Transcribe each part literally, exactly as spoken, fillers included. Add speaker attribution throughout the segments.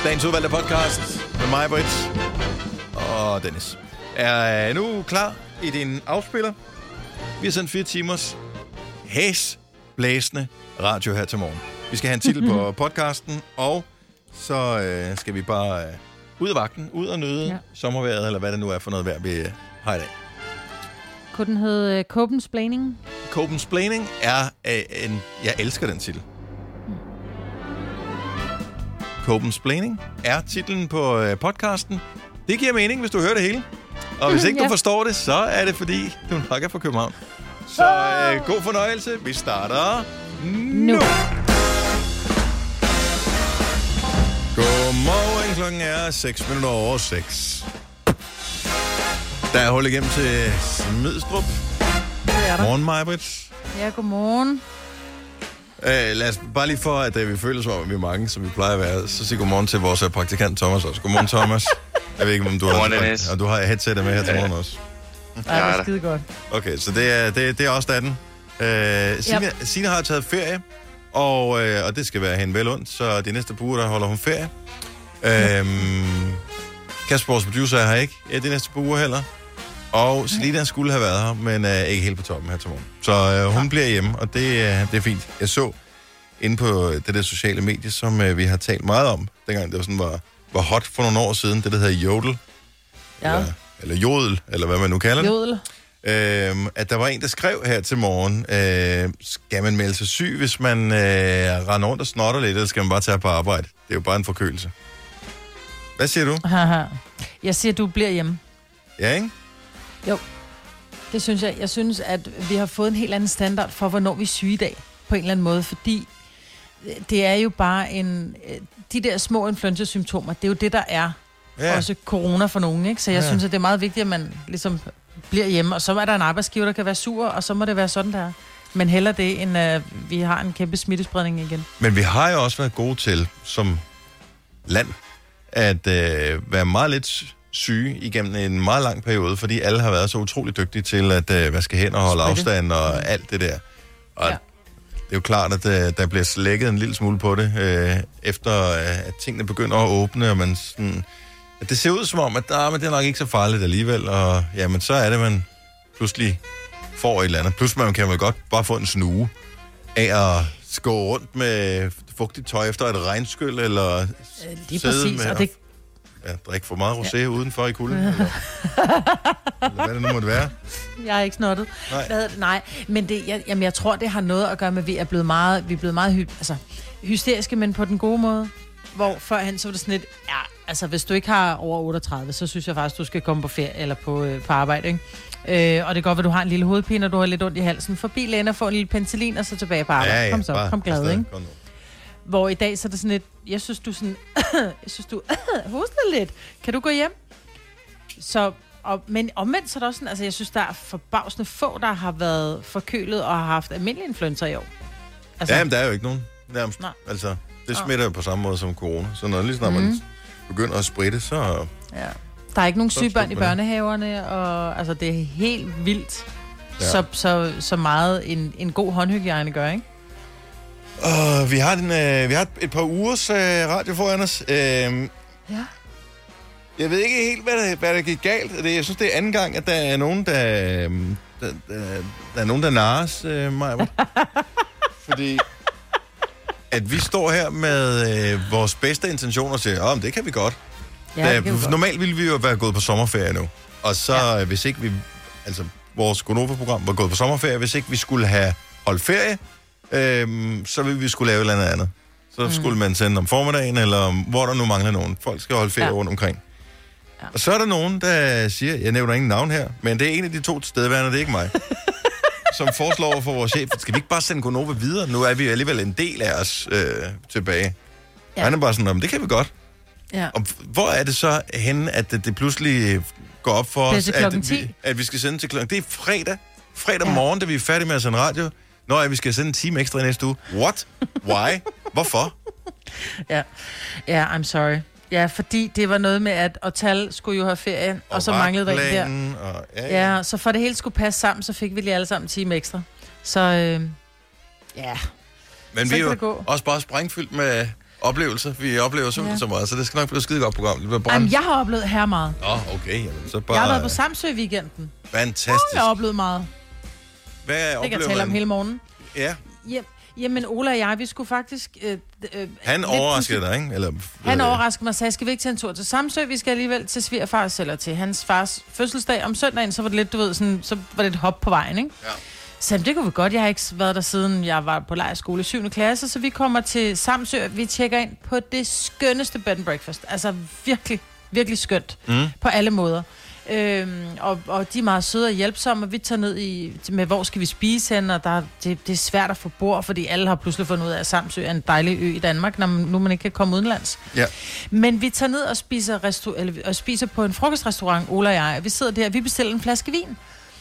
Speaker 1: Dagens udvalgte podcast med mig, Britt og Dennis. Er nu klar i din afspiller? Vi har sendt fire timers hæsblæsende radio her til morgen. Vi skal have en titel på podcasten, og så øh, skal vi bare øh, ud af vagten, ud og nyde ja. sommervejret, eller hvad det nu er for noget vejr, vi øh, har i dag.
Speaker 2: Kunne den hedde uh, Copensplaining?
Speaker 1: Copensplaining er øh, en... Jeg elsker den titel. Copensplaining er titlen på øh, podcasten. Det giver mening, hvis du hører det hele. Og hvis ikke ja. du forstår det, så er det fordi, du nok er fra København. Så øh, god fornøjelse. Vi starter nu. nu. Godmorgen, klokken er seks minutter over seks. Der er hul igennem til Smidstrup.
Speaker 2: Det er der.
Speaker 1: Morgen, Majbrit.
Speaker 2: Ja, godmorgen.
Speaker 1: Uh, lad os bare lige for, at uh, vi føler som om, vi er mange, som vi plejer at være, så sig godmorgen til vores uh, praktikant Thomas også. Godmorgen, Thomas. Jeg ved ikke, om du har, og du har headsetet med her til morgen også.
Speaker 2: Nej, det er skide godt.
Speaker 1: Okay, så det er, det, det er også datten. Uh, Signe, yep. Signe har taget ferie, og, uh, og det skal være hende vel ondt, så de næste par uger, der holder hun ferie. Uh, Kasper, vores producer, er her ikke ja, de næste par uger heller. Og Selina skulle have været her, men er ikke helt på toppen her til morgen. Så øh, hun ja. bliver hjemme, og det, øh, det er fint. Jeg så inde på det der sociale medie, som øh, vi har talt meget om, dengang det var, sådan, var, var hot for nogle år siden, det der hedder Jodel.
Speaker 2: Ja.
Speaker 1: Eller, eller Jodel, eller hvad man nu kalder det.
Speaker 2: Jodel.
Speaker 1: Øh, at der var en, der skrev her til morgen, øh, skal man melde sig syg, hvis man øh, render rundt og snotter lidt, eller skal man bare tage på arbejde? Det er jo bare en forkølelse. Hvad siger du?
Speaker 2: Haha. Jeg siger, du bliver hjemme.
Speaker 1: Ja, ikke?
Speaker 2: Jo, det synes jeg. Jeg synes, at vi har fået en helt anden standard for, hvornår vi er syge i dag, på en eller anden måde, fordi det er jo bare en... De der små influenza-symptomer, det er jo det, der er ja. også corona for nogen, ikke? Så jeg ja. synes, at det er meget vigtigt, at man ligesom bliver hjemme, og så er der en arbejdsgiver, der kan være sur, og så må det være sådan, der. Men hellere det, end uh, vi har en kæmpe smittespredning igen.
Speaker 1: Men vi har jo også været gode til, som land, at øh, være meget lidt syge igennem en meget lang periode, fordi alle har været så utroligt dygtige til at øh, vaske hænder og holde Spritte. afstand og mm. alt det der. Og ja. det er jo klart, at øh, der bliver slækket en lille smule på det, øh, efter øh, at tingene begynder at åbne, og man sådan... At det ser ud som om, at der, men det er nok ikke så farligt alligevel, og jamen, så er det, man pludselig får et eller andet. Pludselig man kan man godt bare få en snue af at gå rundt med fugtigt tøj efter et regnskyld, eller øh,
Speaker 2: lige præcis, med... Og det...
Speaker 1: Ja, drikke for meget rosé ja. udenfor i kulden. Eller, eller hvad det nu måtte være.
Speaker 2: Jeg er ikke snottet. Nej, hvad, nej men det, jeg, jamen, jeg tror, det har noget at gøre med, at vi er blevet meget, vi er blevet meget hy, altså, hysteriske, men på den gode måde. Hvor førhen så var det sådan lidt, ja, altså hvis du ikke har over otteogtredive, så synes jeg faktisk, du skal komme på ferie eller på, øh, på arbejde, ikke? Øh, og det er godt, at du har en lille hovedpine, og du har lidt ondt i halsen. Forbi lægen og få en lille penicillin, og så tilbage på arbejde. Ja, ja, kom så, bare, kom glad, ikke? Hvor i dag så er det sådan lidt, jeg synes du sådan, jeg synes du hoster lidt. Kan du gå hjem? Så, og, men omvendt så er det også sådan, altså jeg synes der er forbavsende få, der har været forkølet og har haft almindelig influenza i år. Altså,
Speaker 1: ja, men der er jo ikke nogen nærmest. Nej. Altså, det smitter jo på samme måde som corona. Så når lige snart mm. man begynder at spritte, så...
Speaker 2: Ja. Der er ikke nogen syge børn i børnehaverne, og altså det er helt vildt, ja. så, så, så meget en, en god håndhygiejne gør, ikke?
Speaker 1: Uh, vi, har den, uh, vi har et par ugers uh, radio foran os. Uh, ja. Jeg ved ikke helt, hvad der, hvad der gik galt. Det, jeg synes, det er anden gang, at der er nogen, der, der, der, der, er nogen, der narres uh, mig. Fordi at vi står her med uh, vores bedste intentioner og siger, åh, oh, det kan vi godt.
Speaker 2: Ja,
Speaker 1: da, vi normalt ville vi jo være gået på sommerferie nu. Og så, ja. hvis ikke vi... Altså, vores Gonova-program var gået på sommerferie. Hvis ikke vi skulle have holdt ferie, Øhm, så ville vi skulle lave et eller andet andet. Så mm. skulle man sende om formiddagen, eller hvor der nu mangler nogen. Folk skal holde ferie ja. rundt omkring. Ja. Og så er der nogen, der siger, jeg nævner ingen navn her, men det er en af de to tilstedeværende, det er ikke mig, som foreslår for vores chef, skal vi ikke bare sende Gonova videre? Nu er vi alligevel en del af os øh, tilbage. Ja. Han er bare sådan, det kan vi godt. Ja. Og hvor er det så henne, at det, det pludselig går op for os, at vi, at vi skal sende til klokken? Det er fredag. Fredag ja. morgen, da vi er færdige med at sende radio. Nå ja, vi skal sende en time ekstra i næste uge. What? Why? Hvorfor?
Speaker 2: Ja, ja, I'm sorry. Ja, fordi det var noget med, at Otal skulle jo have ferie, og, og så manglede der en der. Og, ja, ja. ja, så for det hele skulle passe sammen, så fik vi lige alle sammen en time ekstra. Så øh, ja,
Speaker 1: men
Speaker 2: så
Speaker 1: vi er jo også bare sprængfyldt med oplevelse. Vi oplever simpelthen ja. så meget, så det skal nok blive et skide godt program. Det bliver brand...
Speaker 2: Jamen, jeg har oplevet her meget.
Speaker 1: Åh, oh, okay. Jamen, så bare...
Speaker 2: Jeg har været på Samsø i weekenden.
Speaker 1: Fantastisk.
Speaker 2: Oh, jeg har oplevet meget.
Speaker 1: Hvad oplever man?
Speaker 2: Det kan jeg tale om hele morgenen.
Speaker 1: Ja.
Speaker 2: Hjem, jamen, Ola og jeg, vi skulle faktisk... Øh, øh,
Speaker 1: han overraskede dig, ikke? Eller,
Speaker 2: han overraskede mig og sagde, skal vi ikke tage en tur til Samsø? Vi skal alligevel til svigerfars eller til hans fars fødselsdag. Om søndagen, så var det lidt, du ved, sådan, så var det et hop på vejen, ikke? Ja. Så det kunne vi godt. Jeg har ikke været der siden jeg var på lejrskole i syvende klasse, så vi kommer til Samsø. Vi tjekker ind på det skønneste bed and breakfast. Altså virkelig, virkelig skønt mm. på alle måder. Øhm, og, og de er meget søde og hjælpsomme, og vi tager ned i, med, hvor skal vi spise hen, og der, det, det er svært at få bord, fordi alle har pludselig fundet ud af, at Samsø er en dejlig ø i Danmark, når man, nu man ikke kan komme udenlands. Ja. Men vi tager ned og spiser, restau- eller, og spiser på en frokostrestaurant, Ola og jeg, og vi sidder der, og vi bestiller en flaske vin.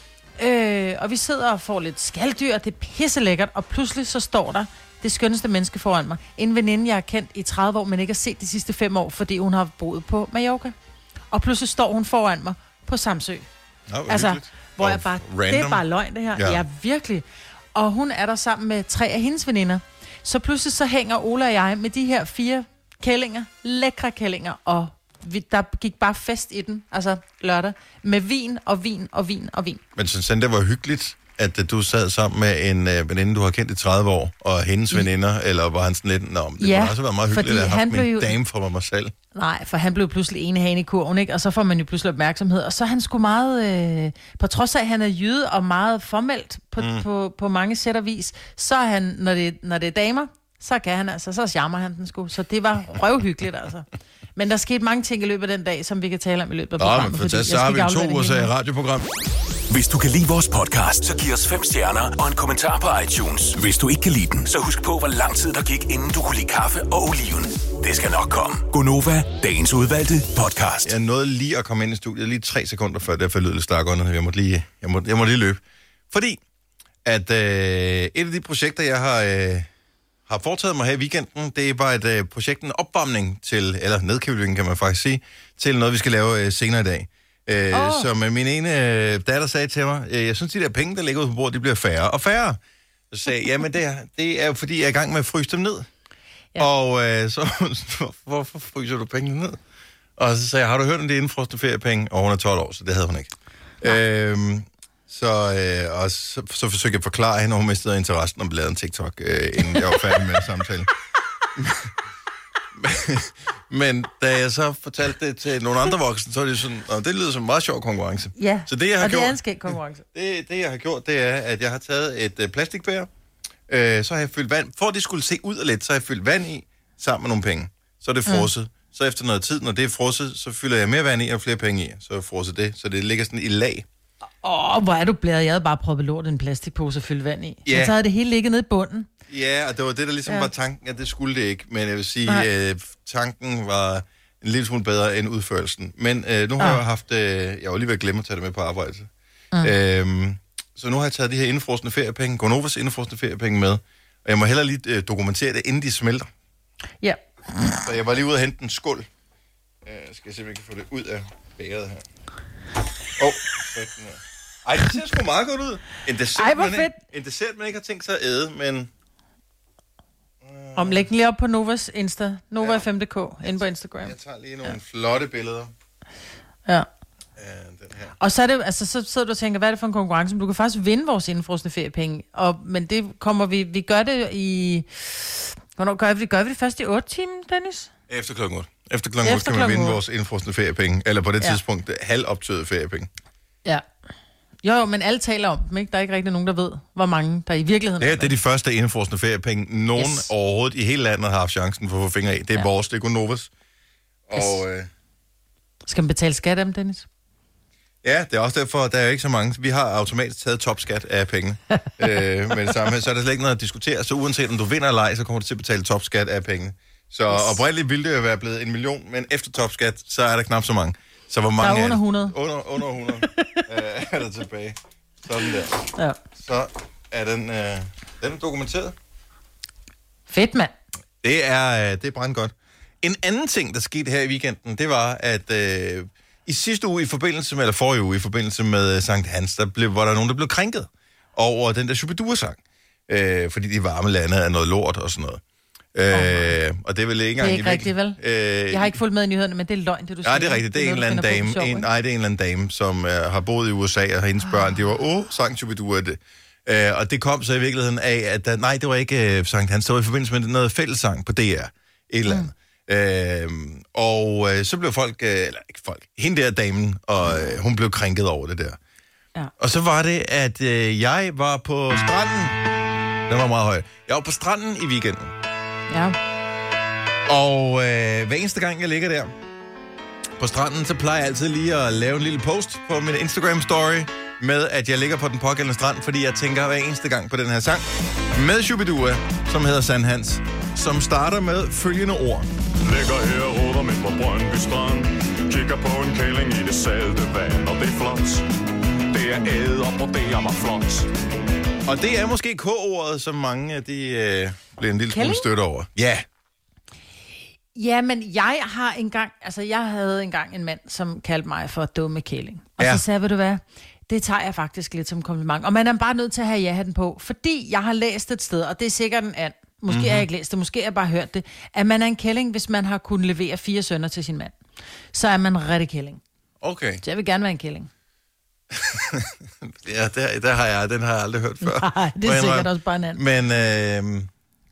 Speaker 2: Øh, og vi sidder og får lidt skalddyr, det er pisse lækkert, og pludselig så står der det skønneste menneske foran mig. En veninde, jeg har kendt i tredive år, men ikke har set de sidste fem år, fordi hun har boet på Mallorca. Og pludselig står hun foran mig på Samsø.
Speaker 1: Nå,
Speaker 2: altså,
Speaker 1: hyggeligt.
Speaker 2: hvor jeg bare, random. Det er bare løgn det her. Ja. Ja, virkelig. Og hun er der sammen med tre af hendes veninder. Så pludselig så hænger Ola og jeg med de her fire kællinger, lækre kællinger, og vi, der gik bare fest i den, altså lørdag, med vin og vin og vin og vin.
Speaker 1: Men synes det var hyggeligt, at du sad sammen med en øh, veninde, du har kendt i tredive år, og hendes veninder, eller var han sådan lidt, nå, det ja, kunne også være meget hyggeligt, at have haft min jo... dame for mig selv.
Speaker 2: Nej, for han blev pludselig ene hane i kurven, ikke? Og så får man jo pludselig opmærksomhed. Og så er han sgu meget, øh, på trods af, at han er jyde og meget formelt på, mm. på, på mange sæt og vis, så er han, når det, når det er damer, så kan han altså, så charmer han den sgu. Så det var røvhyggeligt, altså. Men der skete mange ting i løbet af den dag, som vi kan tale om i løbet af programmet.
Speaker 1: Nå, men fantastisk, så har vi to U S A-radioprogram.
Speaker 3: Hvis du kan lide vores podcast, så giv os fem stjerner og en kommentar på iTunes. Hvis du ikke kan lide den, så husk på, hvor lang tid der gik, inden du kunne lide kaffe og oliven. Det skal nok komme. Gonova, dagens udvalgte podcast.
Speaker 1: Jeg nåede lige at komme ind i studiet, lige tre sekunder før, derfor lød lidt stak under. Jeg måtte lige, jeg måtte, jeg måtte lige løbe. Fordi, at øh, et af de projekter, jeg har... Øh, har foretaget mig her i weekenden, det var et øh, projekt, en opvarmning til, eller nedkøling kan man faktisk sige, til noget, vi skal lave øh, senere i dag. Øh, oh. Så med min ene øh, datter sagde til mig, øh, jeg synes, de der penge, der ligger ude på bordet, de bliver færre og færre. Så sagde jeg, jamen det er, det er jo fordi, jeg er i gang med at fryse dem ned. Ja. Og øh, så, hvorfor fryser du pengene ned? Og så sagde jeg, har du hørt om det indefrostende feriepenge? Og hun er tolv år, så det havde hun ikke. Øhm, Så, øh, og så, så forsøgte jeg at forklare hende, og hun mistede interessen om lavet en TikTok, øh, inden jeg var færdig med samtalen. men, men da jeg så fortalte det til nogle andre voksne, så er det sådan, og det lyder som en meget sjov konkurrence.
Speaker 2: Ja,
Speaker 1: så det, jeg har
Speaker 2: og
Speaker 1: gjort,
Speaker 2: det er en skæg konkurrence.
Speaker 1: Det, det, jeg har gjort, det er, at jeg har taget et øh, plastikbær, øh, så har jeg fyldt vand, for at det skulle se ud af lidt, så har jeg fyldt vand i, sammen med nogle penge. Så er det frosset. Mm. Så efter noget tid, når det er frosset, så fylder jeg mere vand i og flere penge i. Så er jeg frosset det, så det ligger sådan i lag.
Speaker 2: Åh, oh, hvor er du blæret. Jeg havde bare proppet lort i en plastikpose og fyldt vand i. Yeah. Så havde det hele ligget nede i bunden.
Speaker 1: Ja, og det var det, der ligesom ja. var tanken, at det skulle det ikke. Men jeg vil sige, øh, tanken var en lille smule bedre end udførelsen. Men øh, nu har ah. jeg haft... Øh, jeg var lige ved at glemme at tage det med på arbejde. Mm. Øhm, så nu har jeg taget de her indefrosne feriepenge, Gonovas indefrosne feriepenge med. Og jeg må hellere lige øh, dokumentere det, inden de smelter.
Speaker 2: Ja.
Speaker 1: Så jeg var lige ude og hente en skål. Øh, skal jeg se, om jeg kan få det ud af bæret her. Åh, oh, sådan her. Ej, det ser sgu meget godt ud. En dessert, Ej, hvor fedt. Ikke, en dessert, man ikke har tænkt sig at æde, men... Uh...
Speaker 2: Om læg den lige op på Novas Insta. Nova F M punktum d k, inde på Instagram.
Speaker 1: Jeg tager lige nogle ja. flotte billeder.
Speaker 2: Ja. Uh, den her. Og så er det, altså, så sidder du og tænker, hvad er det for en konkurrence? Men du kan faktisk vinde vores indefrosne feriepenge. Og, men det kommer vi... Vi gør det i... Hvornår gør vi det? Gør vi det først i otte timer, Dennis?
Speaker 1: Efter klokken otte. Efter klokken otte kan man vinde vores indefrosne feriepenge. Eller på det ja. tidspunkt halvoptøede feriepenge.
Speaker 2: Ja. Jo, jo, men alle taler om dem, ikke? Der er ikke rigtig nogen, der ved, hvor mange der i virkeligheden
Speaker 1: er. Det er, det er de første indefrosne feriepenge, nogen yes. overhovedet i hele landet har haft chancen for at få fingre i. Det er ja. vores, det er Gonovas. Og,
Speaker 2: yes. øh... Skal man betale skat af dem, Dennis?
Speaker 1: Ja, det er også derfor, der er jo ikke så mange. Vi har automatisk taget topskat af pengene. øh, men det samme, så er der slet ikke noget at diskutere. Så uanset om du vinder eller ej, så kommer du til at betale topskat af pengene. Så yes. oprindeligt ville det jo være blevet en million, men efter topskat, så er der knap så mange. Så hvor mange
Speaker 2: der er under hundrede.
Speaker 1: Under, under hundrede øh, er der tilbage. Sådan der. Ja. Så er den, øh, den er dokumenteret.
Speaker 2: Fedt, mand.
Speaker 1: Det er, det er brandgodt. En anden ting, der skete her i weekenden, det var, at øh, i sidste uge i forbindelse med, eller forrige uge i forbindelse med Sankt Hans, der blev, var der nogen, der blev krænket over den der Shubidua-sang. Øh, fordi de varme lande er noget lort og sådan noget. Øh, og og det er vel ikke engang...
Speaker 2: Det er ikke rigtigt, vel?
Speaker 1: Øh,
Speaker 2: jeg har ikke fulgt med i nyhederne, men det er løgn, det du siger.
Speaker 1: Ja, det er rigtigt. Det er, det er en eller anden dame, sjov, en, nej, det er en eller anden dame, som uh, har boet i U S A, og hendes børn, de var, åh, sang Shubidua, det. Uh, og det kom så i virkeligheden af, at der, nej, det var ikke uh, Sankt Hans, det var i forbindelse med noget fællessang på D R, et eller andet. Mm. Uh, og uh, så blev folk, uh, eller ikke folk, hende der damen, og uh, hun blev krænket over det der.
Speaker 2: Ja.
Speaker 1: Og så var det, at uh, jeg var på stranden, den var meget høj, jeg var på stranden i weekenden.
Speaker 2: Ja.
Speaker 1: Og øh, hver eneste gang, jeg ligger der på stranden, så plejer jeg altid lige at lave en lille post på min Instagram-story med, at jeg ligger på den pågældende strand, fordi jeg tænker hver eneste gang på den her sang med Shubidua, som hedder Sankt Hans, som starter med følgende ord.
Speaker 4: Ligger her og råder med på Brøndby Strand, kigger på en kælling i det salte vand, og det er flot. Det er æder, og det er mig flot.
Speaker 1: Og det er måske K-ordet, som mange af de øh, bliver en lille smule stødt over. Ja.
Speaker 2: Ja, men jeg har engang, altså jeg havde engang en mand, som kaldte mig for dumme kælling. Og
Speaker 1: ja.
Speaker 2: så sagde, ved du hvad, det tager jeg faktisk lidt som kompliment. Og man er bare nødt til at have ja-hatten på, fordi jeg har læst et sted, og det er sikkert en and. Måske mm-hmm. har jeg ikke læst det, måske har jeg bare hørt det, at man er en kælling, hvis man har kunnet levere fire sønner til sin mand. Så er man rigtig kælling.
Speaker 1: Okay.
Speaker 2: Så jeg vil gerne være en kælling.
Speaker 1: ja, der, der har jeg, den har jeg aldrig hørt før.
Speaker 2: Nej, det er sikkert også bare en and.
Speaker 1: Men øh,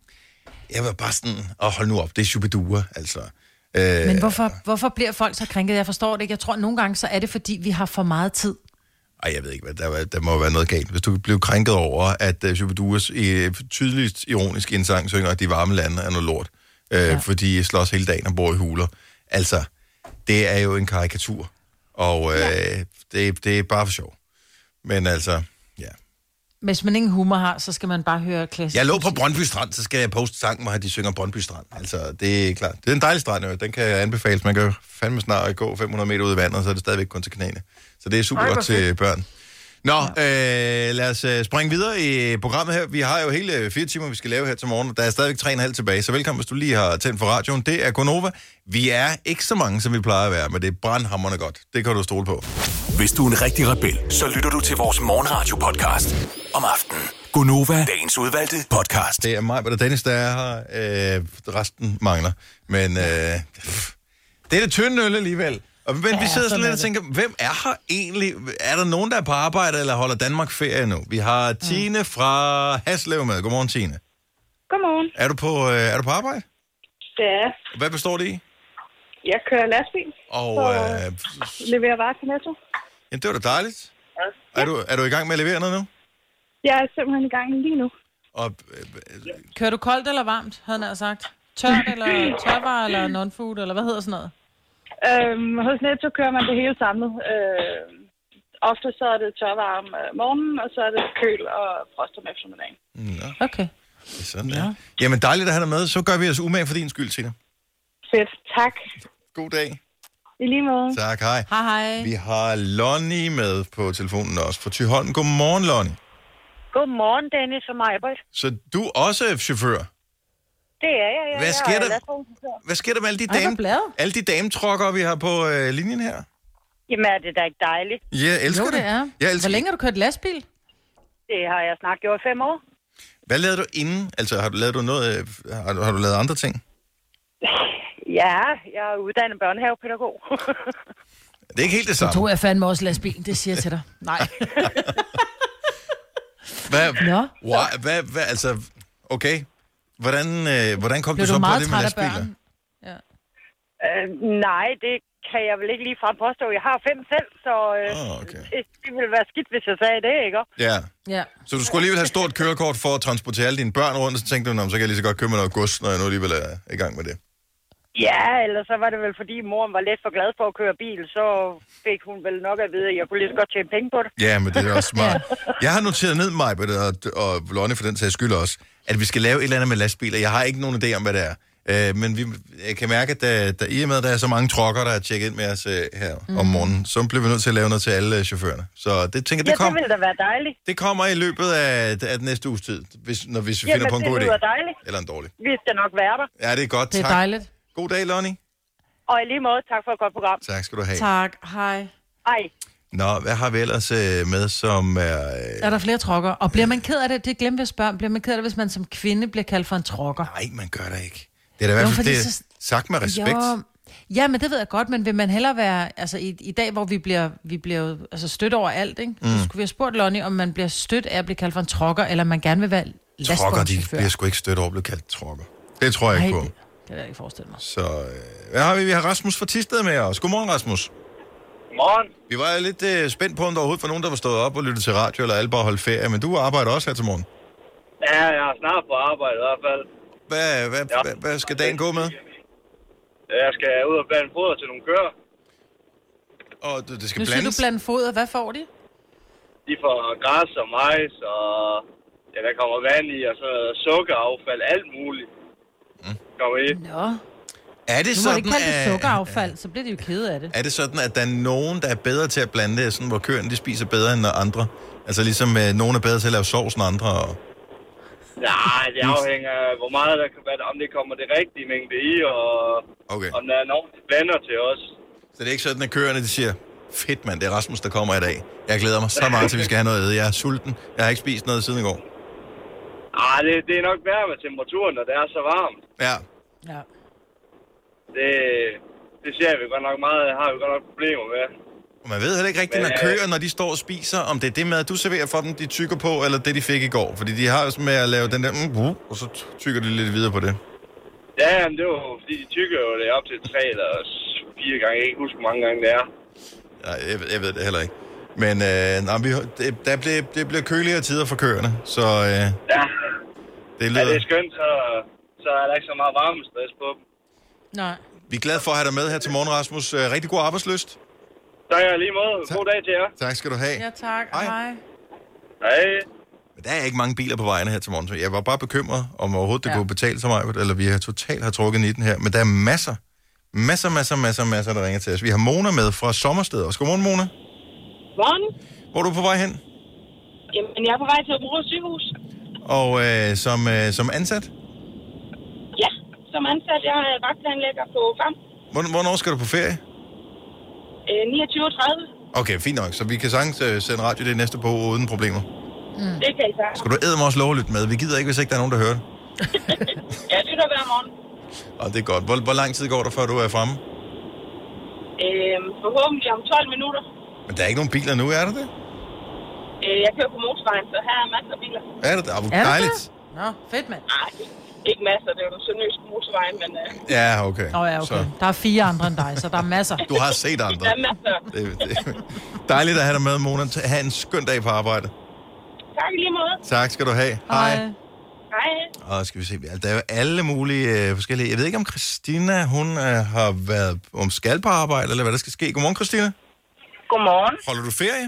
Speaker 1: jeg var bare sådan, åh, hold nu op, det er Shubidua, altså. Øh,
Speaker 2: Men hvorfor, hvorfor bliver folk så krænket? Jeg forstår det ikke. Jeg tror, at nogle gange så er det, fordi vi har for meget tid.
Speaker 1: Ej, jeg ved ikke, hvad der, der må være noget galt. Hvis du blev krænket over, at uh, Shubiduas i tydeligst ironisk indsang synger, at de varme lande er noget lort, øh, ja. fordi I slås hele dagen og bor i huler. Altså, det er jo en karikatur, og øh, ja. det, det er bare for sjov. Men altså, ja.
Speaker 2: Hvis man ingen humor har, så skal man bare høre klassisk.
Speaker 1: Jeg lå på Brøndby Strand, så skal jeg poste sangen med, at de synger Brøndby Strand. Altså, det er klart. Det er en dejlig strand, jo. Den kan anbefales. Man kan jo fandme snart gå fem hundrede meter ud i vandet, så er det stadigvæk kun til knæene. Så det er super Ej, godt til børn. Nå, ja. øh, lad os uh, springe videre i programmet her. Vi har jo hele fire timer, vi skal lave her til morgen. Der er stadigvæk tre og en halv tilbage, så velkommen, hvis du lige har tændt for radioen. Det er Gonova. Vi er ikke så mange, som vi plejer at være, men det er brandhamrende godt. Det kan du stole på.
Speaker 3: Hvis du er en rigtig rebel, så lytter du til vores morgenradio-podcast om aftenen. Gonova, dagens udvalgte podcast.
Speaker 1: Det er mig, og Dennis, der er her. Øh, resten mangler. Men øh, det er det tynde øl alligevel. Og, men ja, vi sidder sådan lidt og tænker, hvem er her egentlig? Er der nogen, der er på arbejde, eller holder Danmark ferie nu? Vi har Tine mm. fra Haslev med. Godmorgen, Tine.
Speaker 5: Godmorgen.
Speaker 1: Er du på, øh, er du på arbejde?
Speaker 5: Det er.
Speaker 1: Hvad består det i?
Speaker 5: Jeg kører lastbil.
Speaker 1: Og øh,
Speaker 5: leverer varer til Netto.
Speaker 1: Jamen, det var da dejligt.
Speaker 5: Ja.
Speaker 1: Er, du, er du i gang med at levere noget nu?
Speaker 5: Jeg er simpelthen i gang lige nu.
Speaker 1: Og, øh, øh,
Speaker 2: kører du koldt eller varmt, havde han sagt? Tørt eller tørvarer eller non-food, eller hvad hedder sådan noget?
Speaker 5: Øhm, hos Netto kører man det hele samlet. Øh, ofte så er det tørvarer om morgenen, og så er det køl og frost om eftermiddagen.
Speaker 1: Ja.
Speaker 2: Okay.
Speaker 1: Det er sådan, ja. Jamen, dejligt at have dig med. Så gør vi os umage for din skyld, Tina.
Speaker 5: Fedt. Tak.
Speaker 1: God dag.
Speaker 5: I lige måde.
Speaker 1: Tak, hej.
Speaker 2: Hej, hej.
Speaker 1: Vi har Lonnie med på telefonen også fra Thyholm. Godmorgen, Lonnie.
Speaker 6: Godmorgen, Dennis og Majbert.
Speaker 1: Så du er også chauffør?
Speaker 6: Det er jeg, ja.
Speaker 1: Hvad sker, der, hvad sker der med alle de, dame, alle de dametruckere, vi har på øh, linjen her?
Speaker 6: Jamen, er det da ikke dejligt?
Speaker 1: Ja, jeg elsker
Speaker 2: jo, det. Er.
Speaker 1: Jeg elsker
Speaker 2: Hvor længe har du kørt lastbil?
Speaker 6: Det har jeg snart gjort fem år.
Speaker 1: Hvad lavede du inden? Altså, har du lavet du noget, har du, har du lavet andre ting?
Speaker 6: Ja, jeg er uddannet børnehavepædagog.
Speaker 1: Det er ikke helt det samme.
Speaker 2: Så tog jeg fandme også lastbilen, det siger jeg til dig. Nej.
Speaker 1: Hvad?
Speaker 2: Nå?
Speaker 1: Wow, hvad, hvad, altså, okay. Hvordan, øh, hvordan kom du, du så på det med lastbiler?
Speaker 6: Ja. Øh, nej, det kan jeg vel ikke lige frem påstå. Jeg har fem selv, så øh, oh, okay. det, det ville være skidt, hvis jeg sagde det, ikke?
Speaker 1: Ja.
Speaker 2: ja.
Speaker 1: Så du skulle alligevel have stort kørekort for at transportere alle dine børn rundt, og så tænkte du, så kan jeg lige så godt købe noget gods, når jeg nu alligevel er i gang med det.
Speaker 6: Ja, eller så var det vel, fordi moren var lidt for glad for at køre bil, så fik hun vel nok at vide, at jeg kunne lige så godt tjene penge på det.
Speaker 1: Ja, men det er også smart. Jeg har noteret ned, Majbert og, og Lonnie for den sags skyld også, at vi skal lave et eller andet med lastbiler. Jeg har ikke nogen idé om, hvad det er. Øh, men vi, jeg kan mærke, at der, der, i og med, at der er så mange trucker, der har tjekket ind med os øh, her mm. om morgenen, så bliver vi nødt til at lave noget til alle øh, chaufførerne. Så det tænker
Speaker 6: ja,
Speaker 1: det kommer.
Speaker 6: det vil da være dejligt.
Speaker 1: Det kommer i løbet af, af den næste uges tid, hvis, når, hvis vi
Speaker 6: ja,
Speaker 1: finder på en god idé.
Speaker 6: det lyder dejligt.
Speaker 1: Eller en dårlig.
Speaker 6: Vi skal nok være der.
Speaker 1: Ja, det er godt.
Speaker 2: Det er
Speaker 1: tak.
Speaker 2: dejligt.
Speaker 1: God dag, Lonnie.
Speaker 6: Og i lige måde, tak for et godt program.
Speaker 1: Tak skal du have.
Speaker 2: Tak, hej.
Speaker 6: Hej.
Speaker 1: Nå, hvad har vi ellers øh, med, som er... Øh...
Speaker 2: Er der flere trokker? Og bliver man ked af det? Det glemte jeg at spørge. Bliver man ked af det, hvis man som kvinde bliver kaldt for en trokker?
Speaker 1: Nej, man gør det ikke. Det er da i hvert
Speaker 2: Jo,
Speaker 1: fald
Speaker 2: fordi
Speaker 1: det
Speaker 2: så-
Speaker 1: sagt med respekt.
Speaker 2: Jo, ja, men det ved jeg godt, men vil man hellere være... Altså, i, i dag, hvor vi bliver, vi bliver jo, altså, stødt over alt, ikke? Mm. Så skulle vi have spurgt Lonnie, om man bliver stødt af at blive kaldt for en trokker, eller man gerne vil være
Speaker 1: Trokker, de
Speaker 2: lastvognschauffør.
Speaker 1: bliver sgu ikke stødt over at blive kaldt trokker. Det tror jeg ikke
Speaker 2: Nej,
Speaker 1: på.
Speaker 2: det, det kan jeg ikke forestille mig.
Speaker 1: Så øh, hvad har vi? Vi har Rasmus fra Thisted med os. Godmorgen, Rasmus.
Speaker 7: Godmorgen.
Speaker 1: Vi var lidt øh, spændt på, om der overhovedet var nogen, der var stået op og lyttet til radio, eller alle bare holdt ferie, men du arbejder også her til morgen.
Speaker 7: Ja, jeg er snart på arbejde i hvert fald.
Speaker 1: Hvad, hvad, ja. hvad, hvad skal dagen gå med?
Speaker 7: Jeg skal ud og blande foder til nogle køer.
Speaker 1: Og det, det skal
Speaker 2: Nu siger
Speaker 1: blandes?
Speaker 2: du blande foder. Hvad får de?
Speaker 7: De får græs og majs, og ja, der kommer vand i, og så sukkeraffald, alt muligt. Mm. Kommer i.
Speaker 2: Nå.
Speaker 1: Er det
Speaker 2: Nu må
Speaker 1: sådan,
Speaker 2: det ikke kalde det
Speaker 1: at-
Speaker 2: sukkeraffald, så bliver de jo kede af det.
Speaker 1: Er det sådan, at der er nogen, der er bedre til at blande det, sådan, hvor køerne de spiser bedre end andre? Altså ligesom øh, nogen er bedre til at lave sovs end andre? Og...
Speaker 7: Nej, det afhænger af, hvor meget der kan være, om det kommer det rigtige mængde i, og
Speaker 1: Okay.
Speaker 7: om der er nogen, der blander til os.
Speaker 1: Så det er ikke sådan, at køerne de siger, fedt mand, det er Rasmus, der kommer i dag. Jeg glæder mig så meget til, at vi skal have noget at æde. Jeg er sulten. Jeg har ikke spist noget siden i går.
Speaker 7: Ah, det, det er nok værre med temperaturen, når det er så varmt.
Speaker 1: Ja.
Speaker 2: Ja.
Speaker 7: Det, det ser vi godt nok meget, har vi godt nok problemer med.
Speaker 1: Og man ved heller ikke rigtigt, når
Speaker 7: Men, øh,
Speaker 1: køer, når de står og spiser, om det er det mad, du serverer for dem, de tykker på, eller det, de fik i går. Fordi de har jo sådan med at lave den der, mm, uh, og så tykker de lidt videre på det.
Speaker 7: Ja, men det var fordi de tykker jo det op til tre eller fire gange. Jeg kan ikke huske, hvor mange gange det er.
Speaker 1: Nej, jeg, ved- jeg ved det heller ikke. Men øh, nej, vi, det, der bliver, det bliver køligere tider for køerne, så øh,
Speaker 7: Ja,
Speaker 1: det
Speaker 7: ja
Speaker 1: lyder...
Speaker 7: det er skønt, så, så er der ikke så meget varmestress på dem.
Speaker 2: Nej.
Speaker 1: Vi er glade for at have dig med her til morgen, Rasmus. Øh, rigtig god arbejdslyst.
Speaker 7: Så er jeg lige måde. God dag til jer.
Speaker 1: Tak skal du have.
Speaker 2: Ja, tak.
Speaker 1: Hej.
Speaker 2: Hej.
Speaker 7: Hej.
Speaker 1: Men der er ikke mange biler på vejene her til morgen, så jeg var bare bekymret, om overhovedet det
Speaker 2: Ja.
Speaker 1: kunne betale sig mig, eller vi har totalt har trukket i den her. Men der er masser, masser, masser, masser, masser, der ringer til os. Vi har Mona med fra Sommersted også. Godmorgen, Mona.
Speaker 8: Morgen.
Speaker 1: Hvor er du på vej hen?
Speaker 8: Jamen, jeg er på vej til Aarhus sygehus.
Speaker 1: Og øh, som, øh, som ansat?
Speaker 8: Ja, som ansat. Jeg er vagtplanlægger på F A M.
Speaker 1: Hvorn- Hvornår skal du på ferie?
Speaker 8: Øh, niogtyve tredive.
Speaker 1: Okay, fint nok. Så vi kan sagtens øh, sende radio det næste på uden problemer.
Speaker 8: Mm. Det kan I sige.
Speaker 1: Skal du æde mig også lovligt med? Vi gider ikke, hvis ikke der er nogen, der hører det.
Speaker 8: Jeg lytter hver morgen.
Speaker 1: Og det er godt. Hvor, hvor lang tid går der, før du er fremme?
Speaker 8: Øh, forhåbentlig om tolv minutter.
Speaker 1: Men der er ikke nogen biler nu, er der det?
Speaker 8: Øh, jeg kører på motorvejen, så her er masser af biler.
Speaker 1: Er det? Ah, hvor
Speaker 2: Er det
Speaker 1: dejligt.
Speaker 2: det? Nå, fedt, mand.
Speaker 8: Nej, ikke masser. Det er jo den sønderjyske motorvejen, men øh,
Speaker 1: Ja, okay.
Speaker 2: Åh, oh, ja, okay.
Speaker 1: Så,
Speaker 2: Der er fire andre end dig, så der er masser.
Speaker 1: du har set andre.
Speaker 8: der er masser.
Speaker 1: Det, det. Dejligt at have dig med, Mona. Ha' en skøn dag på arbejde.
Speaker 8: Tak i lige måde.
Speaker 1: Tak skal du have.
Speaker 2: Hej.
Speaker 8: Hej.
Speaker 1: Og skal vi se, der er jo alle mulige øh, forskellige... Jeg ved ikke, om Christina, hun øh, har været om skal på arbejde, eller hvad der skal ske. Godmorgen, Christina.
Speaker 6: Godmorgen.
Speaker 1: Holder du ferie?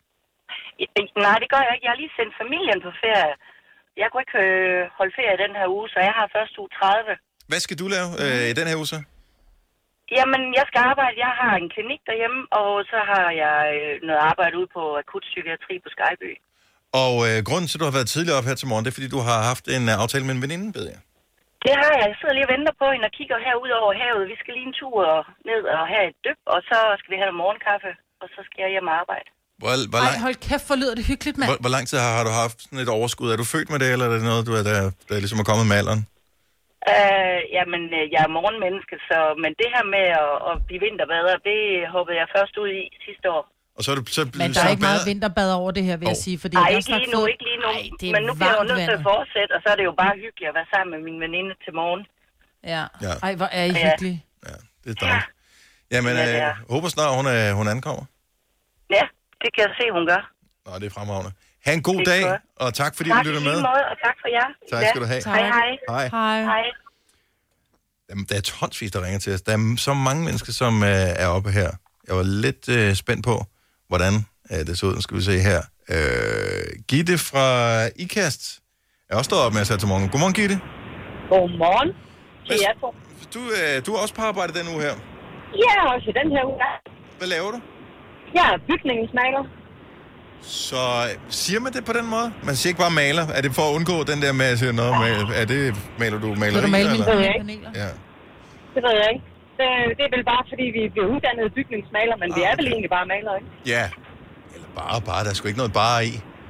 Speaker 6: Nej, det gør jeg ikke. Jeg har lige sendt familien på ferie. Jeg kunne ikke øh, holde ferie den her uge, så jeg har først uge tredive.
Speaker 1: Hvad skal du lave øh, i den her uge så?
Speaker 6: Jamen, jeg skal arbejde. Jeg har en klinik derhjemme, og så har jeg øh, noget arbejde ude på akutpsykiatri på Skyby.
Speaker 1: Og øh, grunden til, at du har været tidligere op her til morgen, det er, fordi du har haft en uh, aftale med en veninde, ved jeg.
Speaker 6: Det har jeg. Jeg sidder lige og venter på hende og kigger herud over havet. Vi skal lige en tur ned og have et dyb, og så skal vi have noget morgenkaffe, og så skal jeg hjem og arbejde.
Speaker 1: Hvor, hvor,
Speaker 2: Ej,
Speaker 1: lang,
Speaker 2: hold kæft, hvor lyder det hyggeligt, mand.
Speaker 1: hvor, hvor lang tid har, har du haft sådan et overskud? Er du født med det, eller er det noget, du er, der, der ligesom er kommet med alderen?
Speaker 6: Øh, jamen, øh, jeg er morgenmenneske, så, men det her med at, at blive vinterbader, det hoppede jeg først ud i sidste år.
Speaker 1: Og så er du så
Speaker 2: Men der
Speaker 1: så
Speaker 2: er ikke meget
Speaker 1: bader-
Speaker 2: vinterbad over det her, vil jeg
Speaker 1: Åh.
Speaker 2: sige. Fordi
Speaker 6: Nej,
Speaker 2: jeg har
Speaker 6: ikke
Speaker 2: snart
Speaker 6: lige nu,
Speaker 2: fået-
Speaker 6: ikke lige nu.
Speaker 2: Ej, det er
Speaker 6: Men nu bliver jeg jo
Speaker 2: varmt
Speaker 6: nødt til at
Speaker 2: vandet.
Speaker 6: fortsætte, og så er det jo bare hyggeligt at være sammen med min veninde til morgen.
Speaker 2: Ja.
Speaker 1: Ja.
Speaker 2: Ej, hvor er I
Speaker 6: Ja.
Speaker 2: hyggelige.
Speaker 1: Ja, det er dejligt. Jamen,
Speaker 6: Ja, det
Speaker 1: øh,
Speaker 6: er.
Speaker 1: håber snart, hun, øh, hun ankommer.
Speaker 6: Ja, det kan jeg se, hun gør.
Speaker 1: Nå, det er fremragende. Ha' en god
Speaker 6: Det er
Speaker 1: dag,
Speaker 6: godt.
Speaker 1: og tak fordi
Speaker 6: Tak
Speaker 1: du
Speaker 6: i
Speaker 1: lytter
Speaker 6: lige
Speaker 1: med.
Speaker 6: måde, og tak for jer.
Speaker 1: Tak
Speaker 6: Ja.
Speaker 1: skal du have.
Speaker 2: Tak.
Speaker 6: Hej, hej.
Speaker 1: Hej.
Speaker 2: Hej.
Speaker 6: Hej.
Speaker 1: Jamen, der er tonsvis, der ringer til os. Der er så mange mennesker, som øh, er oppe her. Jeg var lidt øh, spændt på, hvordan øh, det så ud. Nu skal vi se her. Øh, Gitte fra IKAST er også stået op med at sætte til morgen. Godmorgen, Gitte.
Speaker 8: Godmorgen. Til jer to.
Speaker 1: Du, øh, du er også på arbejde den uge her.
Speaker 8: Ja, også i den her uge.
Speaker 1: Hvad laver du?
Speaker 8: Jeg er bygningsmaler.
Speaker 1: Så øh, siger man det på den måde? Man siger ikke bare maler. Er det for at undgå den der med at sige, noget med, er det, maler du maleri?
Speaker 2: Vil du male mine
Speaker 1: eller?
Speaker 2: paneler?
Speaker 1: Ja.
Speaker 8: Det ved jeg ikke. Det, det er vel bare, fordi vi bliver uddannet bygningsmaler, men vi
Speaker 1: Ah,
Speaker 8: er vel
Speaker 1: okay.
Speaker 8: egentlig bare malere, ikke?
Speaker 1: Ja. Eller bare, bare. Der er sgu ikke noget bare i.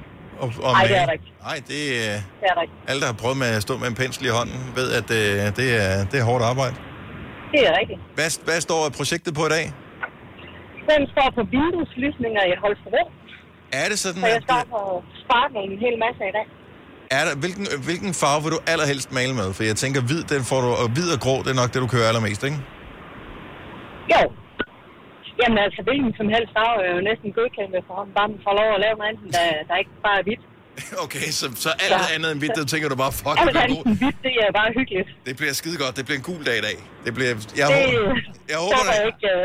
Speaker 1: Og, og
Speaker 6: Nej, det er der ikke.
Speaker 1: Nej, det,
Speaker 6: det er der ikke.
Speaker 1: Alle, der har prøvet med at stå med en pensel i hånden, ved, at øh, det, er, det er hårdt arbejde.
Speaker 6: Det er rigtigt.
Speaker 1: Hvad, hvad står projektet på i dag?
Speaker 6: Den står på vindueslysninger i Holstebro.
Speaker 1: Er det sådan,
Speaker 6: så jeg
Speaker 1: at...
Speaker 6: står på sparken en hel masse i dag.
Speaker 1: Er der, hvilken, hvilken farve vil du allerhelst male med? For jeg tænker, hvid, den får du, og hvid og grå, det er nok det, du kører allermest, ikke?
Speaker 6: Jo. Jamen altså, hvilken som helst farve er jo næsten godkendt med for ham. Bare man får lov at lave noget andet, der, der ikke bare er hvidt.
Speaker 1: Okay, så, så alt ja. andet end hvidt, det tænker du bare, fuck,
Speaker 6: alt
Speaker 1: det bliver
Speaker 6: god. Alt hvidt, det er bare hyggeligt.
Speaker 1: Det bliver skide godt. Det bliver en gul dag i dag. Det bliver... Jeg
Speaker 6: det,
Speaker 1: håber, jeg håber det.
Speaker 6: Jeg ikke...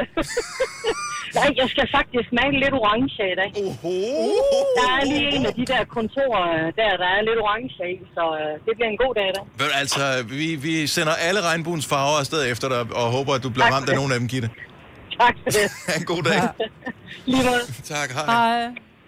Speaker 6: Nej, jeg skal faktisk male lidt orange i dag.
Speaker 1: Oho.
Speaker 6: Der er lige en af de der kontorer, der, der er lidt orange i, så det bliver en god dag i dag.
Speaker 1: Men altså, vi, vi sender alle regnbuens farver afsted efter dig, og håber, at du bliver tak ramt af nogle af dem, Gitte.
Speaker 6: Tak for det.
Speaker 1: En god dag.
Speaker 6: Ja. Lige måde.
Speaker 1: Tak, hej.
Speaker 2: Hej.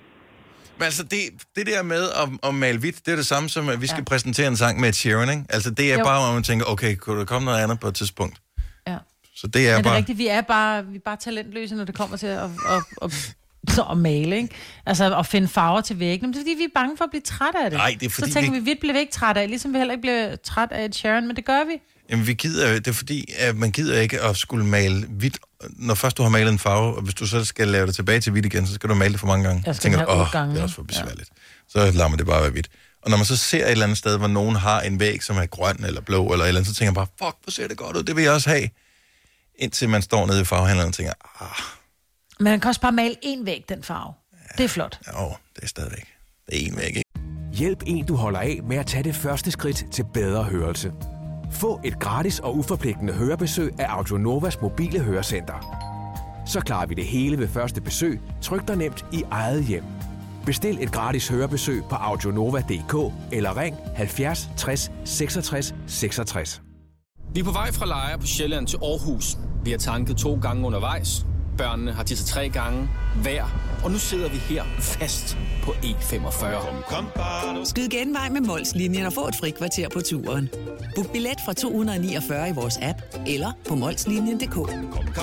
Speaker 1: Men altså, det, det der med at, at male hvidt, det er det samme som, at vi skal ja. præsentere en sang med et Sheeran, ikke? Altså, det er jo. bare, hvor man tænker, okay, kunne der komme noget andet på et tidspunkt?
Speaker 2: Ja.
Speaker 1: Så det er,
Speaker 2: Men det er
Speaker 1: bare...
Speaker 2: rigtigt, vi er bare, vi er bare talentløse, når det kommer til at, at, at, at, at male, ikke? Altså at finde farver til væggen. Men det er fordi, vi er bange for at blive træt af det.
Speaker 1: Nej, det er fordi,
Speaker 2: så tænker
Speaker 1: vi...
Speaker 2: vi, hvidt bliver vi ikke træt af, ligesom vi heller ikke bliver træt af et Sharon, men det gør vi.
Speaker 1: Jamen, vi gider det er fordi, at man gider ikke at skulle male hvidt. Når først du har malet en farve, og hvis du så skal lave det tilbage til hvidt igen, så skal du male det for mange gange.
Speaker 2: Jeg skal
Speaker 1: tænker,
Speaker 2: have
Speaker 1: åh,
Speaker 2: gange.
Speaker 1: det er også for besværligt. Ja. Så lader man det bare være hvidt. Og når man så ser et eller andet sted, hvor nogen har en væg, som er grøn eller blå, eller et eller andet, så tænker man bare, fuck, hvor ser det godt ud, det vil jeg også have. Indtil man står nede i farvehandleren og tænker, ah.
Speaker 2: Men man kan også bare male en væg, den farve. Ja. Det er flot.
Speaker 1: Ja, det er stadigvæk. Det er en væg, ikke?
Speaker 9: Hjælp en, du holder af med at tage det første skridt til bedre hørelse. Få et gratis og uforpligtende hørebesøg af Audionovas mobile hørecenter. Så klarer vi det hele ved første besøg, tryk dig nemt i eget hjem. Bestil et gratis hørebesøg på audionova punktum d k eller ring halvfjerds tres seksogtres seksogtres.
Speaker 10: Vi er på vej fra Lejre på Sjælland til Aarhus. Vi har tanket to gange undervejs. Børnene har tisset tre gange hver. Og nu sidder vi her fast på E femogfyrre.
Speaker 11: Skyd genvej med Mols-linjen og få et frikvarter på turen. Book billet fra to hundrede niogfyrre i vores app eller på molslinjen punktum d k.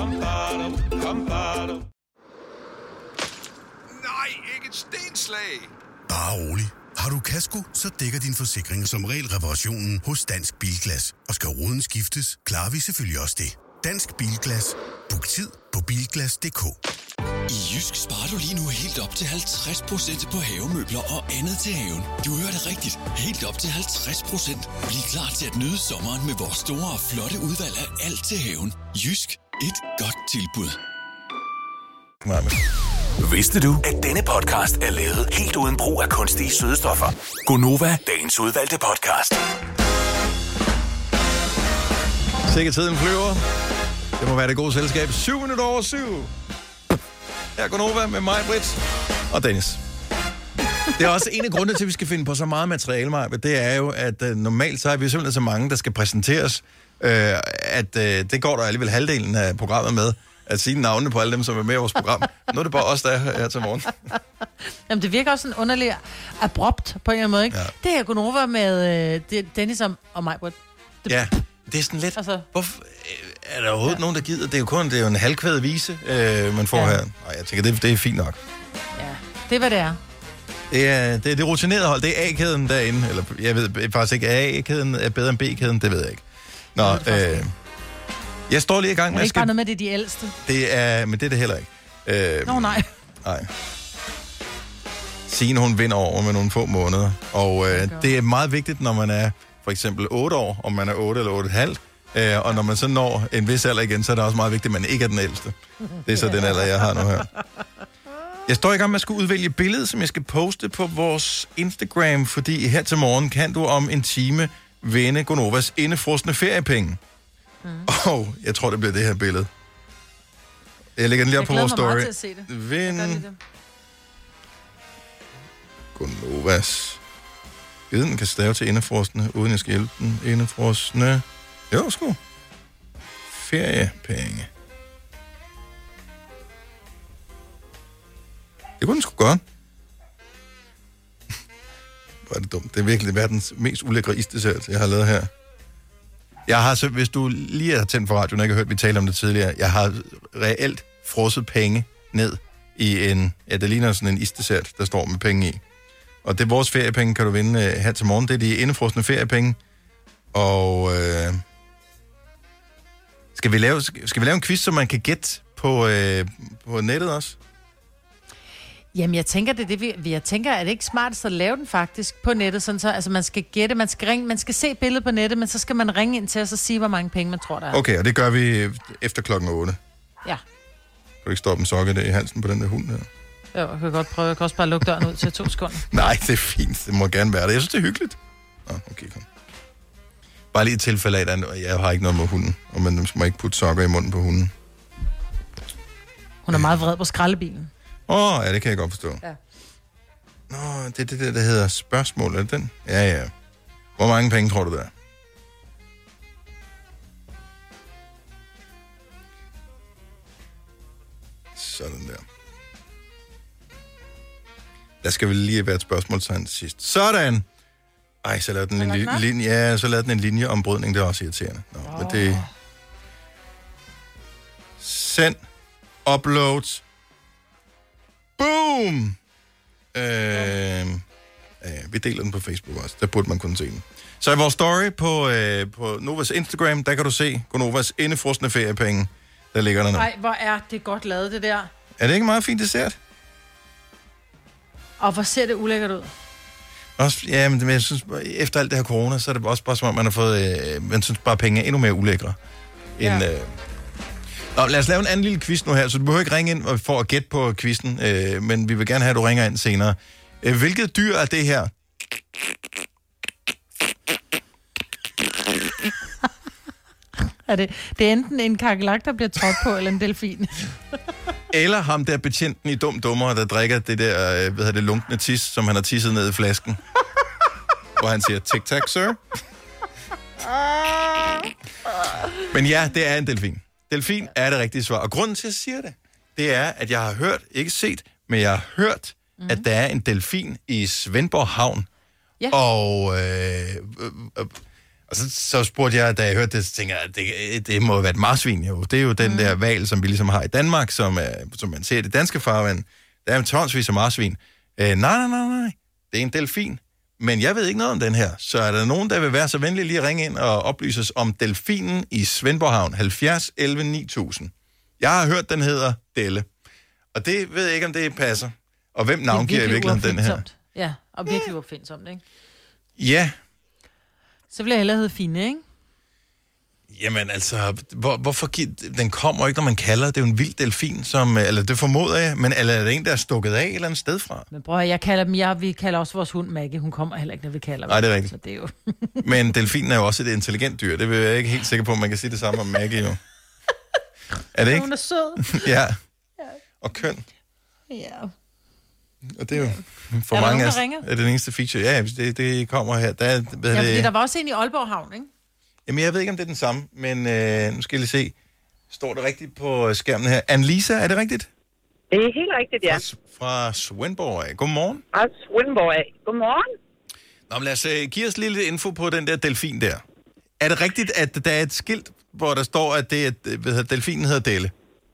Speaker 12: Nej, ikke et stenslag. Bare rolig. Har du kasko, så dækker din forsikring som regel reparationen hos Dansk Bilglas. Og skal ruden skiftes, klarer vi selvfølgelig også det. Dansk Bilglas. Book tid på bilglas punktum d k.
Speaker 13: I Jysk sparer du lige nu helt op til halvtreds procent på havemøbler og andet til haven. Du hører det rigtigt. Helt op til halvtreds procent. Bliv klar til at nyde sommeren med vores store og flotte udvalg af alt til haven. Jysk. Et godt tilbud.
Speaker 3: Vidste du, at denne podcast er lavet helt uden brug af kunstige sødestoffer? Gonova, dagens udvalgte podcast.
Speaker 1: Sikke tiden flyver. Det må være det gode selskab. Syv minutter over syv. Her er Gonova med mig, Britt og Dennis. Det er også en af grundene til, at vi skal finde på så meget materiale, Maja. Det er jo, at uh, normalt så er vi simpelthen så mange, der skal præsenteres, uh, at uh, det går der alligevel halvdelen af programmet med, at sige navnene på alle dem, som er med i vores program. Nu er det bare os, der er her til morgen.
Speaker 2: Jamen, det virker også sådan underligt abrupt på en eller anden måde, ikke? Ja. Det er Gonova med uh, Dennis og, og mig, Britt. Det...
Speaker 1: Ja, det er sådan lidt... Altså... Hvorfor... Er der overhovedet ja. nogen, der gider? Det er jo kun det er jo en halvkvædet vise, øh, man får ja. her. Og jeg tænker, det, det er fint nok.
Speaker 2: Ja, det er, hvad det er.
Speaker 1: Det er det, er det rutinerede hold. Det er A-kæden derinde. Eller jeg ved faktisk ikke, er A-kæden er bedre end B-kæden? Det ved jeg ikke. Nå, øh, jeg står lige i gang med...
Speaker 2: Er det ikke skal... bare noget med, det er de ældste?
Speaker 1: Det er, men det er det heller ikke.
Speaker 2: Øh, Nå, nej.
Speaker 1: Nej. Signe, hun vinder over med nogle få måneder. Og øh, det er meget vigtigt, når man er for eksempel otte år, om man er otte eller otte komma fem. Uh, og når man så når en vis alder igen, så er det også meget vigtigt, at man ikke er den ældste. Det er så den alder, jeg har nu her. Jeg står i gang med at skulle udvælge billedet, som jeg skal poste på vores Instagram, fordi her til morgen kan du om en time vinde Gonovas indefrosne feriepenge. Mm. Og jeg tror, det bliver det her billede. Jeg lægger den lige op på vores story. Jeg glæder mig meget til at se det. Vind Gonovas. Den kan stave til indefrosne, uden jeg skal hjælpe den. Indefrosne... Jo, sgu. Feriepenge. Det kunne den sgu godt. Hvor er det dumt. Det er virkelig verdens mest ulækre isdessert, jeg har lavet her. Jeg har så, hvis du lige har tændt for radioen og ikke har hørt, vi talte om det tidligere, jeg har reelt frosset penge ned i en, ja, det ligner sådan en isdessert, der står med penge i. Og det er vores feriepenge, kan du vinde øh, her til morgen. Det er de indefrosne feriepenge. Og øh, skal, vi lave, skal vi lave en quiz, så man kan gætte på, øh, på nettet også?
Speaker 2: Jamen, jeg tænker, det er det, vi, jeg tænker, er det ikke smart at lave den faktisk på nettet, sådan så, altså man skal gætte, man skal ringe, man skal se billedet på nettet, men så skal man ringe ind til os og sige, hvor mange penge man tror, der er.
Speaker 1: Okay, og det gør vi efter klokken otte.
Speaker 2: Ja.
Speaker 1: Kan du ikke stoppe en sokke der i halsen på den der hund her?
Speaker 2: Jo, jeg kan godt prøve. Jeg kan også bare lukke døren ud til to sekunder.
Speaker 1: Nej, det er fint. Det må gerne være det. Jeg synes, det er hyggeligt. Nå, okay, kom. Bare lige et tilfælde af, at jeg har ikke noget med hunden, og man må ikke putte sokker i munden på hunden.
Speaker 2: Hun er meget vred på skraldebilen.
Speaker 1: Åh, oh, ja, det kan jeg godt forstå.
Speaker 2: Ja.
Speaker 1: Nå, det er det der, der hedder spørgsmål. Er det den? Ja, ja. Hvor mange penge tror du, der er? Sådan der. Der skal vel lige være et spørgsmålstegn til sidst. Sådan! Ej, så lavede den en li- linje. Ja, så lavede den en linjeombrydning. Det er også irriterende. Nå, oh. Men det... Send. Upload. Boom! Øh, ja, vi deler den på Facebook også. Der burde man kunne se den. Så i vores story på, øh, på Novas Instagram, der kan du se Novas indefrosne feriepenge. Der ligger der nu.
Speaker 2: Nej, hvor er det godt lavet, det der.
Speaker 1: Er det ikke meget fint dessert?
Speaker 2: Og hvor ser det ulækkert ud?
Speaker 1: Også, ja, men jeg synes, efter alt det her corona, så er det også bare som om, man har fået... Øh, man synes bare, penge er endnu mere ulækre. End, ja. øh... Nå, lad os lave en anden lille quiz nu her, så du behøver ikke ringe ind for at gætte på quizzen, øh, men vi vil gerne have, at du ringer ind senere. Øh, hvilket dyr er det her?
Speaker 2: er det, det er enten en kakelak, der bliver trådt på, eller en delfin.
Speaker 1: Eller ham der betjenten i Dum Dummer, der drikker det der, hvad hedder det, lunkne tis, som han har tisset ned i flasken. Hvor han siger, tic-tac, sir. Men ja, det er en delfin. Delfin er det rigtige svar. Og grunden til, at jeg siger det, det er, at jeg har hørt, ikke set, men jeg har hørt, mm. at der er en delfin i Svendborg Havn. Ja. Og, øh, øh, og så, så spurgte jeg, da jeg hørte det, så tænkte jeg, at det, det må være et marsvin, jo. Det er jo den mm. der hval, som vi ligesom har i Danmark, som, er, som man ser i det danske farvand. Der er en tonsvis af marsvin. Øh, nej, nej, nej, nej. Det er en delfin. Men jeg ved ikke noget om den her. Så er der nogen, der vil være så venlig lige at ringe ind og oplyse os om delfinen i Svendborg Havn. halvfjerds elleve ni tusind. Jeg har hørt, den hedder Delle. Og det ved jeg ikke, om det passer. Og hvem navngiver i virkeligheden den her?
Speaker 2: Ja, og virkelig uopfindsomt, ikke?
Speaker 1: Ja.
Speaker 2: Så vil jeg hellere hedde Fine, ikke?
Speaker 1: Jamen altså, hvor, hvorfor giver, den kommer ikke, når man kalder. Det er jo en vild delfin, som, eller det formoder jeg, men eller er det en, der er stukket af et eller andet sted fra?
Speaker 2: Men bror, jeg kalder dem, jeg, vi kalder også vores hund Maggie. Hun kommer heller ikke, når vi kalder dem.
Speaker 1: Nej, det er rigtigt.
Speaker 2: Så det er jo...
Speaker 1: Men delfinen er jo også et intelligent dyr. Det vil jeg ikke helt sikker på, at man kan sige det samme om Maggie, jo. Er det ikke?
Speaker 2: Hun er sød.
Speaker 1: Ja. Og køn.
Speaker 2: Ja.
Speaker 1: Og det er jo for
Speaker 2: er
Speaker 1: mange
Speaker 2: nogen,
Speaker 1: af er det eneste feature. Ja, det, det kommer her. Der,
Speaker 2: ja,
Speaker 1: det...
Speaker 2: fordi der var også en i Aalborg Havn, ikke?
Speaker 1: Jamen, jeg ved ikke, om det er den samme, men øh, nu skal jeg lige se. Står det rigtigt på skærmen her? Anne-Lisa, er det rigtigt?
Speaker 14: Det er helt rigtigt, ja.
Speaker 1: Fra, fra Svendborg af. Godmorgen.
Speaker 14: Fra Svendborg af. Godmorgen.
Speaker 1: Nå, men lad os uh, give os lige lidt info på den der delfin der. Er det rigtigt, at der er et skilt, hvor der står, at det er, hvad hedder, delfinen hedder Delle?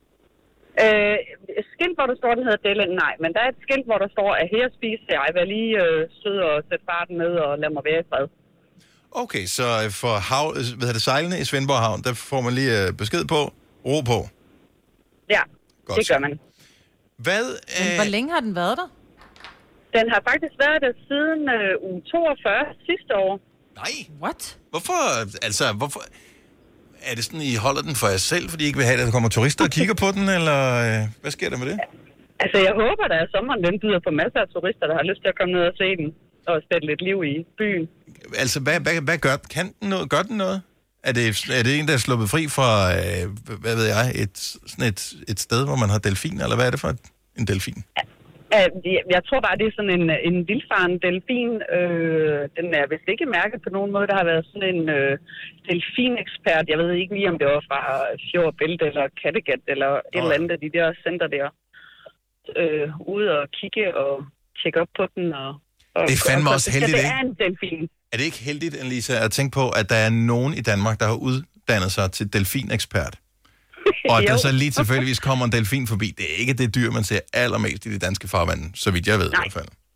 Speaker 14: Øh, skilt, hvor der står, den hedder Delle, nej. Men der er et skilt, hvor der står, at her spiser jeg. Jeg vil lige øh, søde og sætte farten ned og lade mig være i fred.
Speaker 1: Okay, så for hav, hvad hedder det, sejlene i Svendborg Havn, der får man lige øh, besked på, ro på.
Speaker 14: Ja, godt, det gør man.
Speaker 1: Hvad,
Speaker 2: øh... Men hvor længe har den været der?
Speaker 14: Den har faktisk været der siden øh, uge toogfyrre sidste år.
Speaker 1: Nej.
Speaker 2: What?
Speaker 1: Hvorfor, altså, hvorfor... Er det sådan, I holder den for jer selv, fordi I ikke vil have, at der kommer turister og kigger på den, eller øh, hvad sker der med det?
Speaker 14: Altså, jeg håber, der er sommeren, den byder på masser af turister, der har lyst til at komme ned og se den, og sætte lidt liv i byen.
Speaker 1: Altså, hvad, hvad, hvad gør den? Kan den noget? Gør den noget? Er det, er det en, der er sluppet fri fra, øh, hvad ved jeg, et, sådan et, et sted, hvor man har delfin, eller hvad er det for en delfin?
Speaker 14: Ja, jeg tror bare, det er sådan en, en vildfaren delfin. Øh, den er vist ikke mærket på nogen måde. Der har været sådan en øh, delfinekspert. Jeg ved ikke lige, om det var fra Fjord Bælte eller Kattegat, eller oh. et eller andet af de der center der. Øh, ude og kigge og tjekke op på den. Og, og,
Speaker 1: det er fandme
Speaker 14: og,
Speaker 1: også heldigt,
Speaker 14: det er en delfin.
Speaker 1: Er det ikke heldigt, Anne-Lisa, at tænke på, at der er nogen i Danmark, der har uddannet sig til delfinekspert? Og at der så lige tilfældigvis kommer en delfin forbi. Det er ikke det dyr, man ser allermest i det danske farvand, så vidt jeg ved.
Speaker 14: Nej.
Speaker 1: I hvert fald.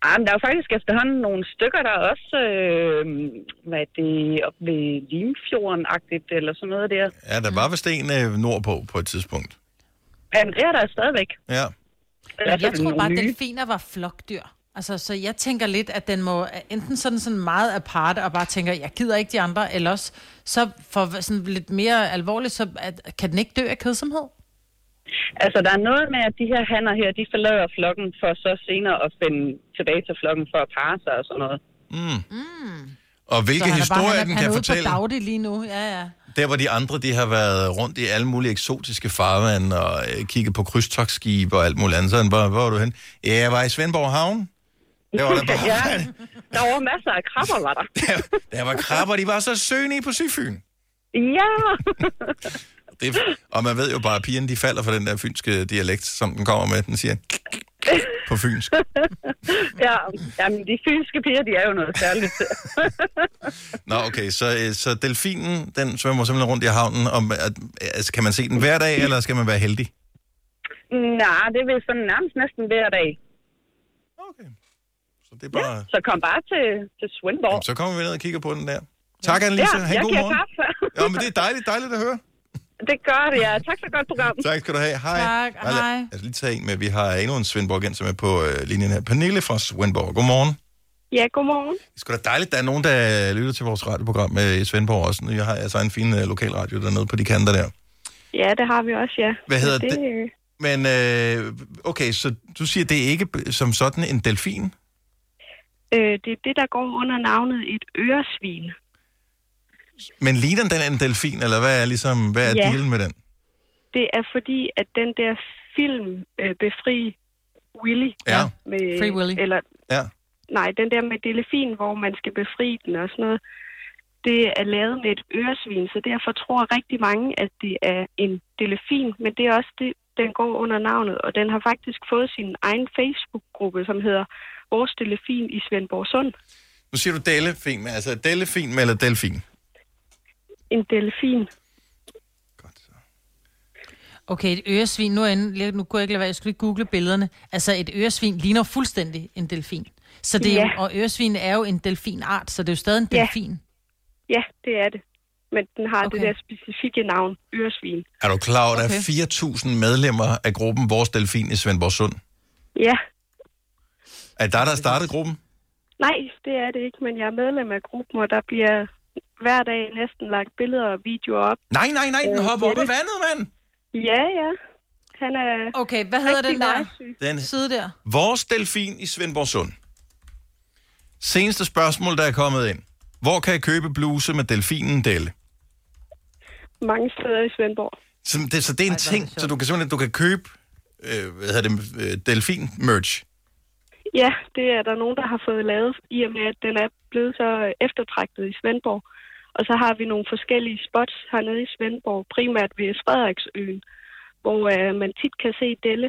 Speaker 14: Ah, men der er jo faktisk efterhånden nogle stykker, der er også, øh, hvad er det, op ved Limfjorden-agtigt, eller sådan noget der.
Speaker 1: Ja, der var vist en øh, nordpå på et tidspunkt.
Speaker 14: Ja, men det er der stadigvæk.
Speaker 1: Ja.
Speaker 2: Men jeg tror bare, at delfiner var flokdyr. Altså, så jeg tænker lidt, at den må enten sådan, sådan meget aparte, og bare tænker, jeg gider ikke de andre, eller også så for sådan lidt mere alvorligt, så at, kan den ikke dø af kedsomhed?
Speaker 14: Altså, der er noget med, at de her hanner her, de forlader flokken for så senere at finde tilbage til flokken for at parre sig og sådan noget.
Speaker 1: Mm. Mm. Og hvilke historier den kan fortælle?
Speaker 2: Han er ude på dagligt lige nu, ja, ja.
Speaker 1: Der, hvor de andre, de har været rundt i alle mulige eksotiske farvande og øh, kigget på krydstogtskibe og alt muligt andet. Sådan, hvor, hvor var du hen? Ja, jeg var i Svendborg Havn. Der var der bare...
Speaker 14: ja, der var masser af krabber, var der.
Speaker 1: der, der var krabber, de var så sønige på Sydfyn.
Speaker 14: Ja.
Speaker 1: Det, og man ved jo bare, at pigerne, de falder for den der fynske dialekt, som den kommer med. Den siger på fynsk.
Speaker 14: ja, jamen, de fynske piger, de er jo noget særligt.
Speaker 1: Nå, okay, så, så delfinen, den svømmer simpelthen rundt i havnen. Om, at, altså, kan man se den hver dag, eller skal man være heldig?
Speaker 14: Nej, det vil sådan nærmest næsten hver dag.
Speaker 1: Okay. Så det er bare...
Speaker 14: Ja, så kom bare til, til Svendborg.
Speaker 1: Jamen, så kommer vi ned og kigger på den der. Tak, Annelise.
Speaker 14: Ja,
Speaker 1: ha' en god morgen.
Speaker 14: Kaffe.
Speaker 1: Ja, men det er dejligt, dejligt at høre.
Speaker 14: Det gør det, ja. Tak for et godt program.
Speaker 1: Tak skal du have. Hej.
Speaker 2: Tak, hej.
Speaker 1: Jeg skal lige tage en med. Vi har endnu en Svendborg-gent, som er på øh, linjen her. Pernille fra Svendborg. Godmorgen.
Speaker 15: Ja, godmorgen.
Speaker 1: Det er sgu da dejligt, der er nogen, der lytter til vores radioprogram øh, i Svendborg også. Jeg har altså en fin øh, lokalradio dernede på de kanter der.
Speaker 15: Ja, det har vi også, ja.
Speaker 1: Hvad hedder
Speaker 15: det?
Speaker 1: det? Men, øh, okay, så du siger, det er ikke som sådan en delfin?
Speaker 15: Øh, det er det, der går under navnet et øresvin.
Speaker 1: Men ligner den en delfin, eller hvad er, ligesom, hvad er
Speaker 15: ja.
Speaker 1: dealen med den?
Speaker 15: Det er fordi, at den der film, øh, Befri Willy.
Speaker 1: Ja.
Speaker 15: Med,
Speaker 2: Free Willy.
Speaker 15: Eller,
Speaker 1: ja.
Speaker 15: Nej, den der med delfin, hvor man skal befri den og sådan noget, det er lavet med et øresvin, så derfor tror rigtig mange, at det er en delfin, men det er også det, den går under navnet, og den har faktisk fået sin egen Facebook-gruppe, som hedder Vores Delfin i Svendborg Sund.
Speaker 1: Nu siger du delfin, men altså delfin eller delfin?
Speaker 15: En delfin.
Speaker 2: Okay, et øresvin, nu, er, nu kunne jeg ikke lade være, jeg skulle ikke google billederne. Altså, et øresvin ligner fuldstændig en delfin. Så det er
Speaker 15: ja.
Speaker 2: jo, og øresvin er jo en delfinart, så det er jo stadig en delfin.
Speaker 15: Ja, ja det er det. Men den har okay. det der specifikke navn, øresvin.
Speaker 1: Er du klar over, at der er fire tusind medlemmer af gruppen Vores Delfin i Svendborg Sund?
Speaker 15: Ja.
Speaker 1: Er der, der startede gruppen?
Speaker 15: Nej, det er det ikke, men jeg er medlem af gruppen, og der bliver hver dag næsten lagt billeder og videoer op.
Speaker 1: Nej, nej, nej, den hopper op af vandet, mand!
Speaker 15: Ja, ja. Han er
Speaker 2: okay, hvad hedder den der?
Speaker 1: Den
Speaker 2: side der?
Speaker 1: Vores Delfin i Svendborg Sund. Seneste spørgsmål, der er kommet ind. Hvor kan jeg købe bluse med delfinen Delle?
Speaker 15: Mange steder i Svendborg.
Speaker 1: Så det, så det er en Ej, ting, så du kan simpelthen du kan købe øh, hvad hedder det, øh, delfin-merch?
Speaker 15: Ja, det er der nogen, der har fået lavet, i og med, at den er blevet så eftertragtet i Svendborg. Og så har vi nogle forskellige spots hernede i Svendborg, primært ved Frederiksøen, hvor øh, man tit kan se Delle.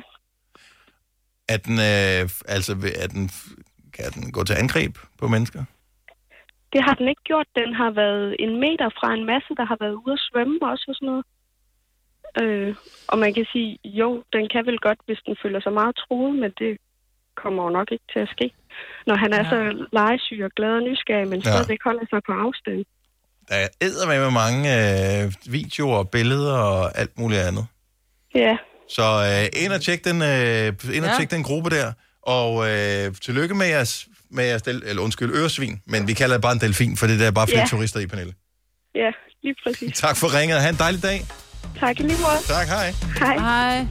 Speaker 1: Er den, øh, altså, er den, kan den gå til angreb på mennesker?
Speaker 15: Det har den ikke gjort. Den har været en meter fra en masse, der har været ude at svømme også og sådan noget. Øh, og man kan sige, jo, den kan vel godt, hvis den føler sig meget truet, men det kommer jo nok ikke til at ske. Når han er ja. så legesyg og glad og nysgerrig, men ja. stadigvæk holder sig på afstand.
Speaker 1: Der er eddermame mange øh, videoer og billeder og alt muligt andet.
Speaker 15: Ja.
Speaker 1: Så øh, ind og tjek den, øh, ind og ja. tjek den gruppe der. Og øh, tillykke med jeres, med jeres del, eller undskyld, øresvin. Men vi kalder det bare en delfin, for det der er bare flere ja. turister i, Pernille.
Speaker 15: Ja, lige præcis.
Speaker 1: Tak for ringet. Ha' en dejlig dag.
Speaker 15: Tak i lige måde.
Speaker 1: Tak, hej.
Speaker 15: Hej.
Speaker 2: Hej.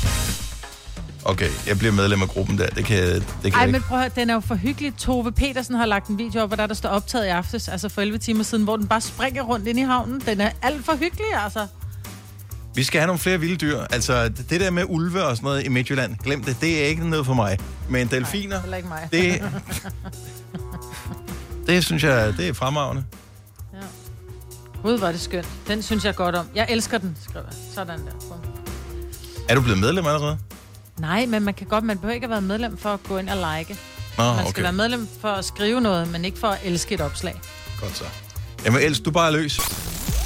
Speaker 1: Okay, jeg bliver medlem af gruppen der. Det kan, det kan
Speaker 2: Ej,
Speaker 1: jeg
Speaker 2: men prøv at høre, den er jo for hyggelig. Tove Petersen har lagt en video op, hvor der, der står optaget i aftes, altså for elleve timer siden, hvor den bare springer rundt ind i havnen. Den er alt for hyggelig, altså.
Speaker 1: Vi skal have nogle flere vilde dyr. Altså, det der med ulve og sådan noget i Midtjylland, glem det. Det er ikke noget for mig. Men delfiner,
Speaker 2: Nej, ikke mig.
Speaker 1: det, det synes jeg, det er fremragende.
Speaker 2: Ja. Gud, var det skønt. Den synes jeg godt om. Jeg elsker den, skriver jeg. Sådan der.
Speaker 1: Er du blevet medlem allerede?
Speaker 2: Nej, men man kan godt, man behøver ikke at være medlem for at gå ind og like.
Speaker 1: Nå,
Speaker 2: man skal
Speaker 1: okay.
Speaker 2: være medlem for at skrive noget, men ikke for at elske et opslag.
Speaker 1: Godt så. Jamen, elsk du bare løs.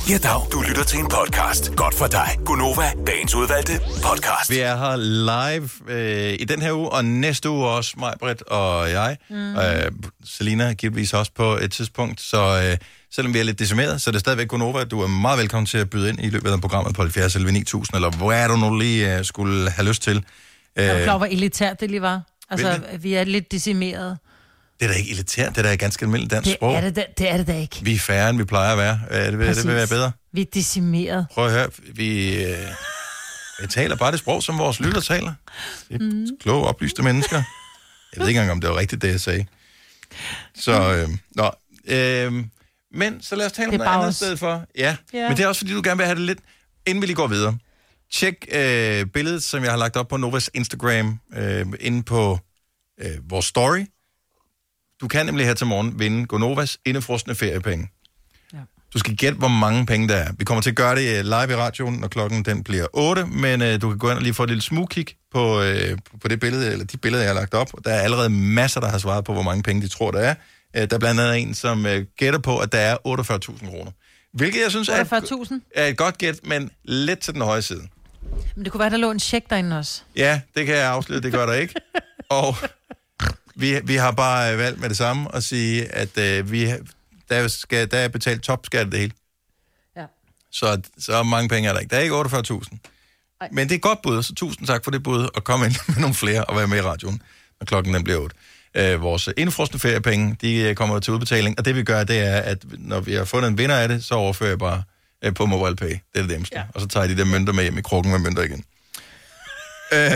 Speaker 3: Ja, dag. Du lytter til en podcast. Godt for dig. Gonova, dagens udvalgte podcast.
Speaker 1: Vi er her live øh, i den her uge, og næste uge også, Maj-Brit og jeg. Mm. Øh, Selina givetvis også på et tidspunkt, så øh, selvom vi er lidt decimeret, så er det stadigvæk Gonova. Du er meget velkommen til at byde ind i løbet af programmet på halvfjerds elleve ni tusind, eller hvor er du nu lige øh, skulle have lyst til. Øh,
Speaker 2: er du klar, hvor elitært det lige var? Altså, vi er lidt decimeret.
Speaker 1: Det er da ikke elitært, det er da ganske almindeligt dansk
Speaker 2: det
Speaker 1: sprog.
Speaker 2: Er det, da, det er det da ikke.
Speaker 1: Vi er færre, end vi plejer at være. Ja, det, vil, det vil være bedre.
Speaker 2: Vi er decimeret.
Speaker 1: Prøv at høre, vi, øh, vi taler bare det sprog, som vores lytter taler. Det er mm. kloge, oplyste mennesker. Jeg ved ikke engang, om det var rigtigt, det jeg sagde. Så, øh, nå. Øh, men, så lad os tale om noget andet sted for. Ja, yeah. Men det er også, fordi du gerne vil have det lidt, inden vi lige går videre. Tjek øh, billedet, som jeg har lagt op på Novas Instagram, øh, inde på øh, vores story. Du kan nemlig her til morgen vinde Gonovas indefrostende feriepenge. Ja. Du skal gætte, hvor mange penge der er. Vi kommer til at gøre det live i radioen, når klokken den bliver otte, men øh, du kan gå ind og lige få et lille smugkig på, øh, på det billede, eller de billeder, jeg har lagt op. Der er allerede masser, der har svaret på, hvor mange penge de tror, der er. Øh, der er blandt andet en, som øh, gætter på, at der er otteogfyrre tusind kroner. Hvilket jeg synes er et, er et godt gæt, men lidt til den høje side.
Speaker 2: Men det kunne være, der lå en check derinde også.
Speaker 1: Ja, det kan jeg afsløre, det gør der ikke. Og vi, vi har bare valgt med det samme at sige, at øh, vi, der, skal, der er betalt topskat det hele.
Speaker 2: Ja.
Speaker 1: Så, så mange penge er der ikke. Der er ikke otteogfyrre tusind. Men det er et godt bud, så tusind tak for det bud, og kom ind med nogle flere og være med i radioen, når klokken den bliver otte. Øh, vores indefrostende feriepenge, de kommer til udbetaling, og det vi gør, det er, at når vi har fundet en vinder af det, så overfører jeg bare øh, på MobilePay. Det er det nemmeste. Ja. Og så tager de der mønter med hjem i krukken med mønter igen. øh.
Speaker 2: Det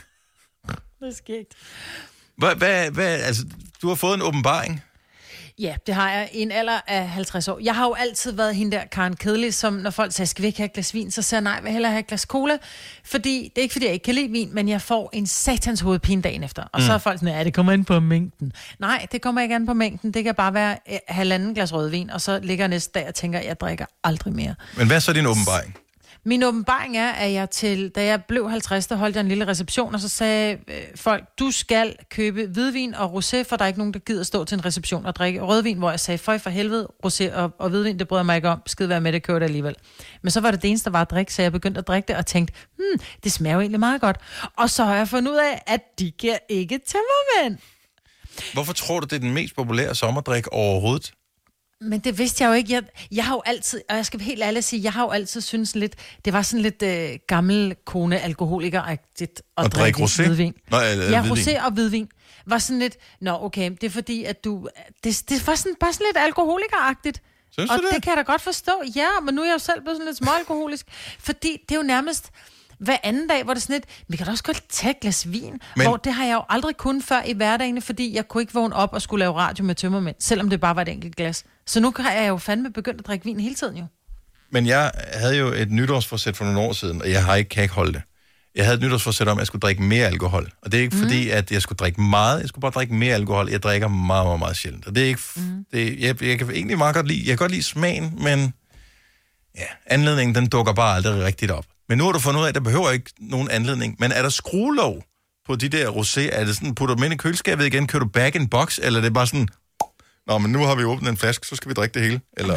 Speaker 2: er skægt.
Speaker 1: Hvad, hvad, hvad, altså, du har fået en åbenbaring.
Speaker 2: Ja, det har jeg i en alder af halvtreds år. Jeg har jo altid været hende der Karen Kedelig, som når folk siger, skal vi ikke have et glas vin, så siger jeg nej, jeg vil hellere have et glas cola. Fordi, det er ikke fordi, jeg ikke kan lide vin, men jeg får en satans hovedpine dagen efter. Og mm. så er folk sådan, ja, det kommer an på mængden. Nej, det kommer ikke an på mængden. Det kan bare være eh, halvanden glas rødvin, og så ligger jeg næste dag og tænker, jeg drikker aldrig mere.
Speaker 1: Men hvad er så din åbenbaring?
Speaker 2: Min åbenbaring er, at jeg til, da jeg blev halvtreds, der holdt jeg en lille reception, og så sagde øh, folk, du skal købe hvidvin og rosé, for der er ikke nogen, der gider stå til en reception og drikke rødvin, hvor jeg sagde, føj for helvede, rosé og, og hvidvin, det bryder jeg mig ikke om, skid være med det, køber det alligevel. Men så var det det eneste, der var at drikke, så jeg begyndte at drikke det og tænkte, hmm, det smager jo egentlig meget godt. Og så har jeg fundet ud af, at de giver ikke tømmermænd.
Speaker 1: Hvorfor tror du, det er den mest populære sommerdrik overhovedet?
Speaker 2: Men det vidste jeg jo ikke. Jeg, jeg har jo altid, og jeg skal helt ærligt sige, jeg har jo altid syntes lidt, det var sådan lidt øh, gammel kone alkoholiker-agtigt at drikke rosé. Hvidvin.
Speaker 1: Nå, eller,
Speaker 2: ja,
Speaker 1: hvidvin.
Speaker 2: Rosé og hvidvin. Var sådan lidt, nå okay, det er fordi, at du, det, det var sådan, bare sådan lidt alkoholiker-agtigt.
Speaker 1: Synes
Speaker 2: og
Speaker 1: du det?
Speaker 2: det kan jeg da godt forstå. Ja, men nu er jeg jo selv blevet sådan lidt småalkoholisk. Fordi det er jo nærmest hver anden dag, hvor det er sådan lidt, vi kan da også godt tage et glas vin. Men hvor det har jeg jo aldrig kun før i hverdagen, fordi jeg kunne ikke vågne op og skulle lave radio med tømmermænd, selvom det bare var et enkelt glas. Så nu har jeg jo fandme begyndt at drikke vin hele tiden jo.
Speaker 1: Men jeg havde jo et nytårsforsæt for nogle år siden, og jeg har ikke, kan ikke holde det. Jeg havde et nytårsforsæt om, at jeg skulle drikke mere alkohol. Og det er ikke mm. fordi, at jeg skulle drikke meget. Jeg skulle bare drikke mere alkohol. Jeg drikker meget, meget, meget sjældent. Og det er ikke... Mm. Det, jeg, jeg kan egentlig meget godt lide... Jeg kan godt lide smagen, men... Ja, anledningen, den dukker bare aldrig rigtigt op. Men nu har du fundet ud af, at der behøver ikke nogen anledning. Men er der skruelåg på de der rosé? Er det sådan, putter du dem ind i køleskabet igen? Kører du back in box? Eller er det bare sådan... Nå, men nu har vi åbnet en flaske, så skal vi drikke det hele. Eller...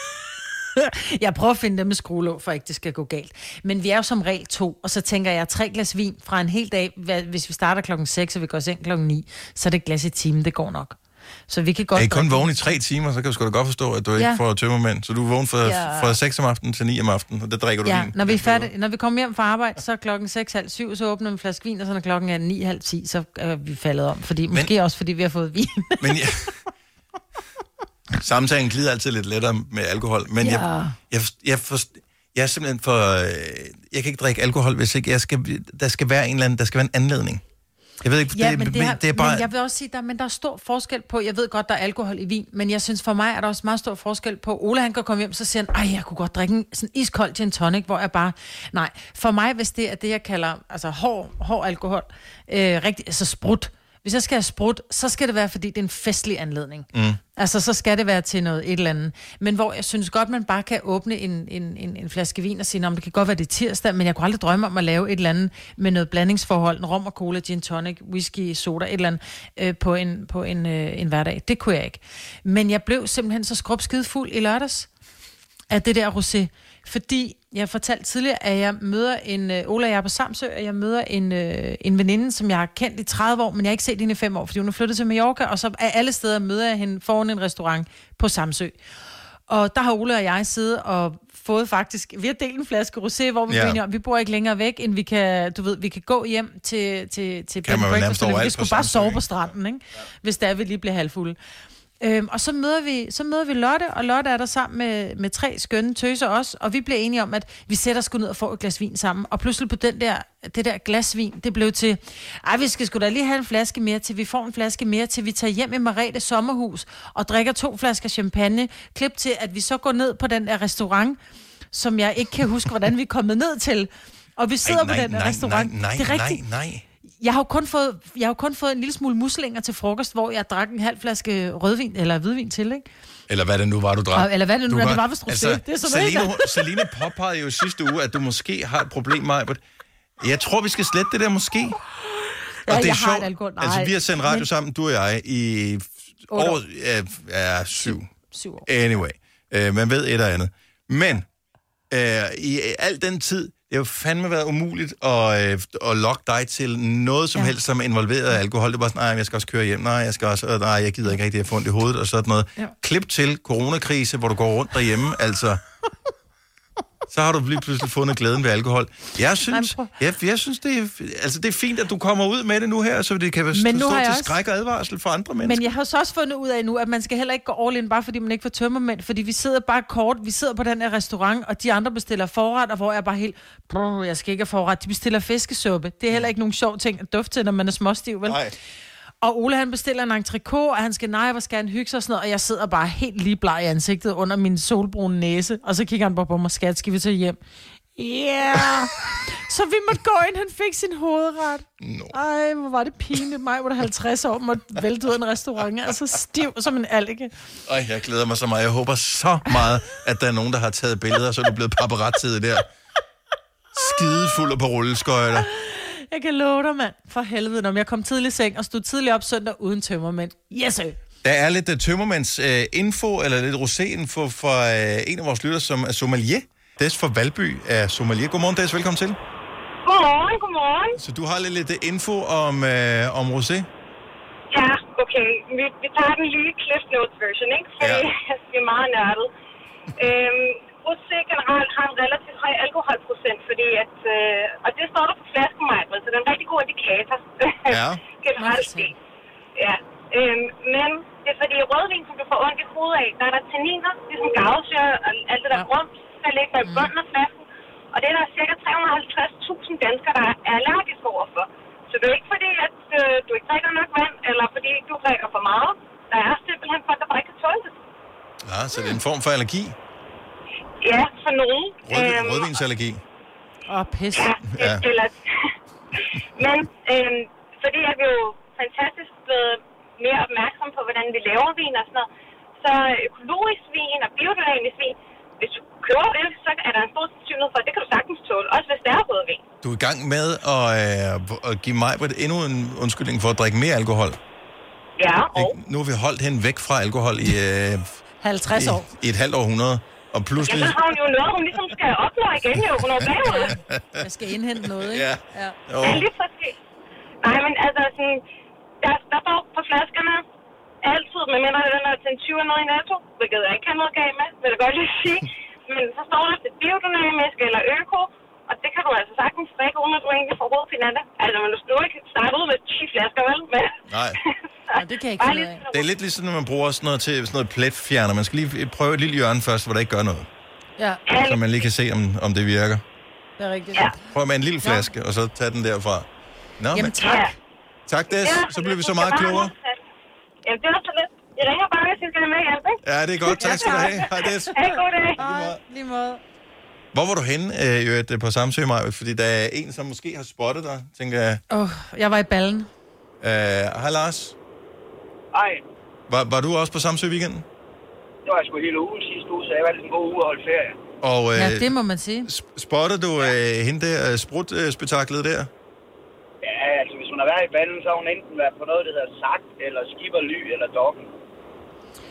Speaker 2: Jeg prøver at finde dem med skruelåg, for ikke det skal gå galt. Men vi er jo som regel to, og så tænker jeg, tre glas vin fra en hel dag, hvis vi starter klokken seks, og vi går ind klokken ni, så er det glas i timen, det går nok. Så vi kan godt...
Speaker 1: Er I kun vågne i tre timer, så kan du sgu da godt forstå, at du ikke ja. får tømmermænd. Så du er vågen fra, ja. fra seks om aftenen til ni om aftenen, og der drikker du
Speaker 2: ja,
Speaker 1: vin.
Speaker 2: Når vi, færdig, når vi kommer hjem fra arbejde, så er klokken seks, halv syv, så åbner vi en flaske vin, og så når klokken er ni, halv ti, så er vi faldet om. Fordi, men, måske også, fordi vi har fået vin.
Speaker 1: Men ja, samtalen glider altid lidt lettere med alkohol, men ja. jeg, jeg, jeg, for, jeg er simpelthen for... Jeg kan ikke drikke alkohol, hvis ikke jeg skal, der skal være en eller anden, der skal være en anledning. Jeg ved ikke,
Speaker 2: ja,
Speaker 1: det,
Speaker 2: men det, er,
Speaker 1: det er bare...
Speaker 2: Men jeg vil også sige, der, men der er stor forskel på... Jeg ved godt, der er alkohol i vin, men jeg synes for mig, er der også meget stor forskel på... Ole, han kan komme hjem, så siger han, ej, jeg kunne godt drikke en sådan iskold gin tonic, hvor jeg bare... Nej, for mig, hvis det er det, jeg kalder altså hård, hård alkohol, øh, rigtig, altså sprut. Hvis jeg skal have sprut, så skal det være, fordi det er en festlig anledning. Mm. Altså, så skal det være til noget et eller andet. Men hvor jeg synes godt, man bare kan åbne en, en, en, en flaske vin og sige, om det kan godt være det tirsdag, men jeg kunne aldrig drømme om at lave et eller andet med noget blandingsforhold, en rom og cola, gin tonic, whisky, soda, et eller andet, øh, på, en, på en, øh, en hverdag. Det kunne jeg ikke. Men jeg blev simpelthen så skrubskide fuld i lørdags. af det der rosé. Fordi jeg fortalte tidligere, at jeg møder en... Øh, Ola og jeg er på Samsø, og jeg møder en, øh, en veninde, som jeg har kendt i tredive år, men jeg har ikke set hende i fem år, fordi hun er flyttet til Mallorca, og så af alle steder møder jeg hende foran en restaurant på Samsø. Og der har Ola og jeg siddet og fået faktisk... Vi har delt en flaske rosé, hvor vi ja. Bliver, vi bor ikke længere væk, end vi kan... Du ved, vi kan gå hjem til, til, til bed and breakfast, vi kan sgu bare sove på stranden, ikke? Ja. Hvis der vi lige bliver halvfulde. Øhm, og så møder, vi, så møder vi Lotte, og Lotte er der sammen med, med tre skønne tøser også, og vi bliver enige om, at vi sætter os ned og får et glas vin sammen. Og pludselig på den der, det der glas vin, det blev til, ej, vi skal sgu da lige have en flaske mere, til vi får en flaske mere, til vi tager hjem i Maretes sommerhus og drikker to flasker champagne. Klip til, at vi så går ned på den der restaurant, som jeg ikke kan huske, hvordan vi er kommet ned til. Og vi sidder ej, nej, på den der
Speaker 1: nej,
Speaker 2: restaurant.
Speaker 1: Nej, nej,
Speaker 2: det er rigtigt.
Speaker 1: nej, nej.
Speaker 2: Jeg har jo kun fået, jeg har jo kun fået en lille smule muslinger til frokost, hvor jeg drak en halv flaske rødvin, eller hvidvin til, ikke?
Speaker 1: Eller hvad det nu var, du drak.
Speaker 2: Eller hvad det nu
Speaker 1: var,
Speaker 2: var, det var vist rosé. Altså, det er sådan
Speaker 1: Selina, Selina påpegede jo sidste uge, at du måske har et problem, Majbert. Jeg tror, vi skal slette det der måske. Og
Speaker 2: ja,
Speaker 1: det er
Speaker 2: jeg
Speaker 1: sjovt.
Speaker 2: har et alkohol. Nej,
Speaker 1: altså, vi har sendt radio
Speaker 2: men...
Speaker 1: sammen, du og jeg, i år, ja, ja, syv.
Speaker 2: Syv år.
Speaker 1: Anyway. Uh, man ved et og andet. Men uh, i al den tid, det har jo fandme været umuligt at, øh, at lokke dig til noget som ja. helst, som involverede alkohol. Det var sådan, nej, jeg skal også køre hjem, nej, jeg skal også, nej, jeg gider ikke rigtig at få ondt i hovedet, og sådan noget. Ja. Klip til coronakrise, hvor du går rundt derhjemme, altså... Så har du lige pludselig fundet glæden ved alkohol. Jeg synes, jeg, jeg synes det, er, altså det er fint, at du kommer ud med det nu her, så det kan være stå til også... skræk og advarsel for andre mennesker.
Speaker 2: Men jeg har så også fundet ud af nu, at man skal heller ikke gå all in, bare fordi man ikke får tømmermænd, fordi vi sidder bare kort, vi sidder på den her restaurant, og de andre bestiller forret, og hvor jeg bare helt, brrr, jeg skal ikke have forret, de bestiller fiskesuppe. Det er heller ikke nogen sjov ting at dufte til, når man er småstiv, vel? Nej. Og Ole, han bestiller en entrecôte, og han skal, nej, hvor skal han hygge sig og sådan noget, og jeg sidder bare helt lige bleg i ansigtet under min solbrune næse, og så kigger han bare på mig, skat, skal vi tage hjem? Ja, yeah. Så vi måtte gå ind, han fik sin hovedret. No. Ej, hvor var det pinligt, mig var der halvtreds år, måtte vælte ud af en restaurant, altså stiv som en alge.
Speaker 1: Ej, jeg glæder mig så meget, jeg håber så meget, at der er nogen, der har taget billeder, så er du blevet paparazzi der. Skidefuld og på rulleskøjter.
Speaker 2: Jeg kan love dig, mand. For helvede, når jeg kom tidlig i seng og stod tidligt op søndag uden tømmermænd. Yes, sir.
Speaker 1: Der er lidt uh, tømmermænds uh, info, eller lidt rosé-info for uh, en af vores lytter, som er sommelier. Des fra Valby er sommelier. Godmorgen, Des. Velkommen til.
Speaker 8: Godmorgen, godmorgen.
Speaker 1: Så du har lidt, lidt info om, uh, om rosé?
Speaker 8: Ja, okay. Vi, vi tager den lige Cliff Notes version, ikke? Fordi ja. Vi er meget nørdet. øhm, Rosé generelt har en relativt høj alkoholprocent, fordi at, øh, og det står der på flasken, Michael, så det er en rigtig god indikator. Ja. Generelt set. Ja. Øhm, men det er fordi rødvin, som du får ondt i hovedet af, der er der tanniner, ligesom gavsyre og alt det der rundt, der ligger i bunden af flasken. Og det er der cirka tre hundrede og halvtreds tusind danskere, der er allergiske overfor. Så det er ikke fordi, at øh, du ikke drikker nok vand, eller fordi du drikker for meget. Der er simpelthen folk, der bare ikke kan tåle det.
Speaker 1: Ja, så det er en form for allergi?
Speaker 8: Ja, for nogen.
Speaker 1: Rød, øhm, rødvinsallergi?
Speaker 2: Åh, oh, pis.
Speaker 8: Ja,
Speaker 1: ja.
Speaker 8: Eller, men øhm, fordi er vi jo fantastisk blevet mere opmærksomme på, hvordan vi laver vin og sådan noget, så økologisk vin og biodynamisk vin, hvis du køber det, så er der en stor sandsynlighed for, at det kan du sagtens tåle, også hvis det er rødvin.
Speaker 1: Du er i gang med at, øh, at give mig endnu en undskyldning for at drikke mere alkohol.
Speaker 8: Ja, og...
Speaker 1: Nu har vi holdt hende væk fra alkohol i... Øh,
Speaker 2: halvtreds år.
Speaker 1: I, i et halvt århundrede. Og pludselig...
Speaker 8: Ja, så har hun jo noget, hun ligesom skal opnå igen, jo. Hun er bagud.
Speaker 2: Jeg skal indhente noget, ikke?
Speaker 1: Ja.
Speaker 2: Ja,
Speaker 8: ja lige præcis. Nej, men altså sådan... Der, der står på flaskerne altid, medmindre den er til en tyve noget i netto, hvilket jeg ikke har noget galt med, vil jeg godt lige sige. Men så står der til biodynamisk eller øko, og det kan du altså sagtens drikke, uden at du egentlig får råd til natten. Altså, men du skal jo ikke starte ud med ti flasker, vel? Men...
Speaker 1: Nej.
Speaker 2: Ja, det kan jeg ikke finde af.
Speaker 1: Det er lidt ligesom, når man bruger sådan noget til sådan noget pletfjerner. Man skal lige prøve et lille hjørne først, hvor der ikke gør noget.
Speaker 2: Ja.
Speaker 1: Så man lige kan se, om, om det virker.
Speaker 2: Det er rigtigt.
Speaker 8: Ja.
Speaker 1: Prøv med en lille flaske, ja. Og så tage den derfra. Nå,
Speaker 2: Jamen,
Speaker 1: men...
Speaker 2: tak.
Speaker 8: Ja.
Speaker 1: Tak, Des.
Speaker 8: Ja,
Speaker 1: så bliver vi så meget klogere.
Speaker 8: Jamen, det er så lidt. Jeg ringer bare, hvis jeg skal have med hjælp, ikke?
Speaker 1: Ja, det er godt. Tak skal du have. Hej, Des.
Speaker 8: Hej, god dag.
Speaker 2: Hej, lige måde.
Speaker 1: Hvor var du henne øh, på Samsø, Maja? Fordi der er en, som måske har spottet dig, tænker jeg.
Speaker 2: Åh, oh, jeg var i ballen.
Speaker 1: Øh, hej, Lars.
Speaker 16: Hej.
Speaker 1: Var, var du også på Samsø i weekenden?
Speaker 16: Det var sgu hele ugen sidste uge, så jeg var lidt en god uge at holde ferie.
Speaker 1: Og, øh,
Speaker 2: ja, det må man sige.
Speaker 1: Spottede du øh, hende der, øh, sprutspektaklet der?
Speaker 16: Ja, altså hvis hun har været i ballen, så har hun enten været på noget, der hedder sagt, eller skipperly, eller dokken.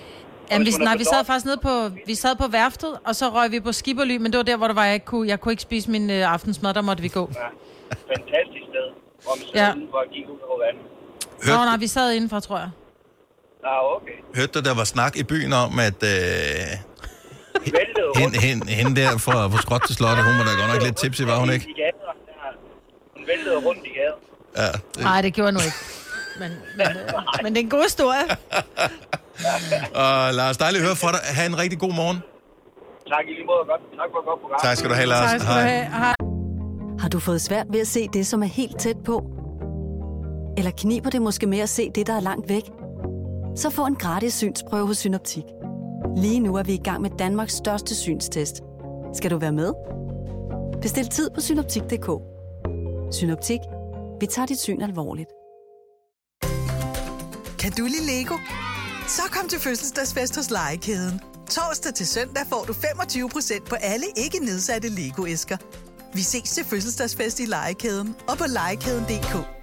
Speaker 2: Jamen, vi, nej, vi sad faktisk nede på, vi sad på værftet, og så røg vi på Skipperly, men det var der, hvor der var, jeg ikke kunne, jeg kunne ikke spise min øh, aftensmad, der måtte vi gå.
Speaker 16: Ja, fantastisk sted. Om siden,
Speaker 2: ja.
Speaker 16: hvor jeg gik ud over vandet.
Speaker 2: Nå, nej, vi sad indenfor, tror jeg.
Speaker 16: Ah, okay.
Speaker 1: Hørte du, der var snak i byen om, at øh, hende, hende, hende der fra på Skråt til Slottet, hun var da godt nok lidt tipsy, var hun ikke?
Speaker 16: Hun væltede rundt i gaden.
Speaker 1: Ja,
Speaker 2: det... Nej, det gjorde jeg nu ikke. Men, men, øh, men det er en god historie.
Speaker 1: Og Lars, dejligt at høre fra dig. Ha' en rigtig god morgen.
Speaker 16: Tak i lige måde. Godt. Tak for et godt program.
Speaker 1: Tak skal du have, Lars.
Speaker 2: Tak skal du have. Hej.
Speaker 17: Har du fået svært ved at se det, som er helt tæt på? Eller kniber det måske med at se det, der er langt væk? Så få en gratis synsprøve hos Synoptik. Lige nu er vi i gang med Danmarks største synstest. Skal du være med? Bestil tid på synoptik punktum d k. Synoptik. Vi tager dit syn alvorligt.
Speaker 18: Kan du lide Lego? Så kom til fødselsdagsfest hos Legekæden. Torsdag til søndag får du femogtyve procent på alle ikke nedsatte Lego-æsker. Vi ses til fødselsdagsfest i Legekæden og på legekæden punktum d k.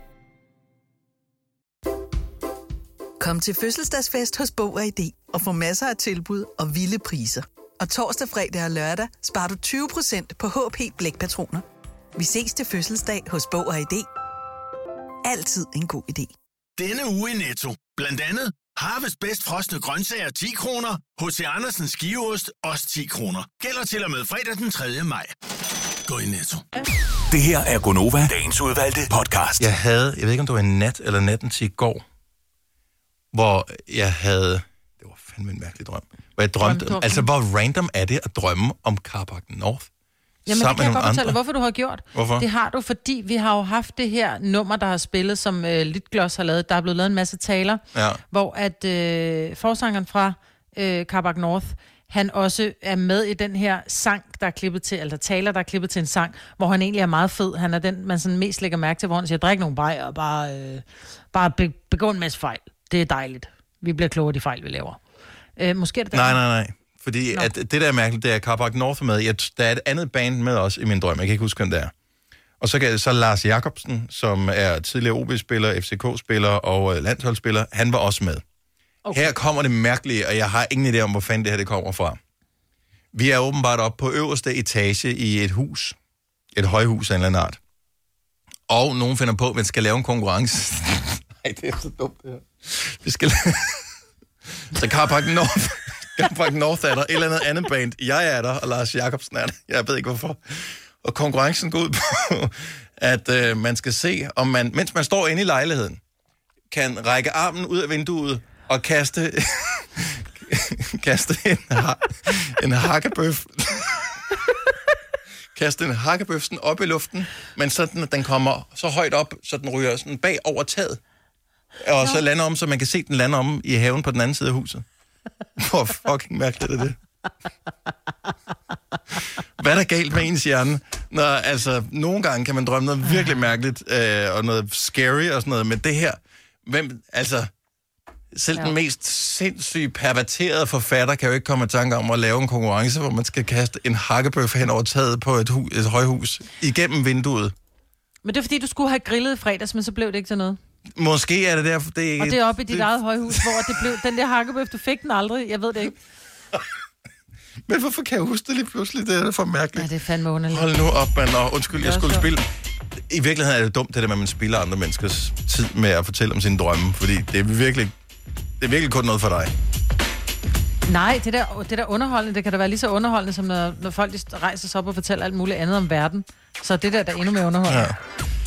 Speaker 18: Kom til fødselsdagsfest hos Bog og I D og få masser af tilbud og vilde priser. Og torsdag, fredag og lørdag sparer du tyve procent på H P blækpatroner. Vi ses til fødselsdag hos Bog og I D. Altid en god idé.
Speaker 19: Denne uge i Netto. Blandt andet Harvest bedst frosne grøntsager ti kroner, H C Andersens skiveost også ti kroner. Gælder til og med fredag den tredje maj. Gå i Netto.
Speaker 3: Det her er Gonova, dagens udvalgte podcast.
Speaker 1: Jeg havde, jeg ved ikke om det var en nat eller natten til i går, hvor jeg havde, det var fandme en mærkelig drøm, hvor jeg drømte,
Speaker 2: Drømte
Speaker 1: altså hvor random er det at drømme om Carpark North?
Speaker 2: Jamen, det kan jeg godt fortælle, hvorfor du har gjort.
Speaker 1: Hvorfor?
Speaker 2: Det har du, fordi vi har jo haft det her nummer, der har spillet, som øh, Litgloss har lavet. Der er blevet lavet en masse taler,
Speaker 1: ja.
Speaker 2: hvor at øh, forsangeren fra øh, Carpark North, han også er med i den her sang, der er klippet til, eller taler, der er klippet til en sang, hvor han egentlig er meget fed. Han er den, man sådan mest lægger mærke til, hvor han siger, drik nogle bajer og bare, øh, bare be, begå en masse fejl. Det er dejligt. Vi bliver klogere af de fejl, vi laver. Øh, måske er det der.
Speaker 1: Nej, nej, nej. Fordi at det, der er mærkeligt, det er Carpark North med. Jeg, der er et andet band med os i min drøm. Jeg kan ikke huske, hvem det er. Og så, kan, så Lars Jacobsen, som er tidligere O B-spiller, F C K-spiller og landsholdsspiller, han var også med. Okay. Her kommer det mærkelige, og jeg har ingen idé om, hvor fanden det her det kommer fra. Vi er åbenbart oppe på øverste etage i et hus. Et højhus af en eller anden art. Og nogen finder på, at man skal lave en konkurrence. Nej, det er så dumt, det her. Vi skal så Carpark North... Carpark North er der, et eller andet andet band. Jeg er der, og Lars Jacobsen er der. Jeg ved ikke, hvorfor. Og konkurrencen går ud på, at øh, man skal se, om man, mens man står inde i lejligheden, kan række armen ud af vinduet og kaste, kaste en, en hakkebøf. kaste en hakkebøf sådan op i luften, men så den, den kommer så højt op, så den ryger sådan bag over taget. Og så lander om, så man kan se, den lander om i haven på den anden side af huset. Hvor fucking mærkeligt er det? Hvad er der galt med ens hjerne? Når, altså, nogle gange kan man drømme noget virkelig mærkeligt, øh, og noget scary og sådan noget, men det her, hvem, altså, selv ja. den mest sindssygt perverterede forfatter kan jo ikke komme i tanke om at lave en konkurrence, hvor man skal kaste en hakkebøf hen over taget på et, hu- et højhus, igennem vinduet.
Speaker 2: Men det er fordi, du skulle have grillet i fredags, men så blev det ikke til noget.
Speaker 1: Måske er det derfor, det er...
Speaker 2: Og det er oppe i dit det... eget højhus, hvor det blev... Den der hakkebøf, du fik den aldrig. Jeg ved det ikke.
Speaker 1: Men hvorfor kan jeg huske det lige pludselig? Det er for mærkeligt.
Speaker 2: Ja, det er fandme underligt.
Speaker 1: Hold nu op, mand. Og undskyld, jeg skulle spille. I virkeligheden er det dumt, det der med, at man spilder andre menneskers tid med at fortælle om sine drømme. Fordi det er virkelig, det er virkelig kun noget for dig.
Speaker 2: Nej, det der, det der underholdende, det kan da være lige så underholdende, som når, når folk rejser sig op og fortæller alt muligt andet om verden. Så det der, der er endnu mere underholdende. Ja.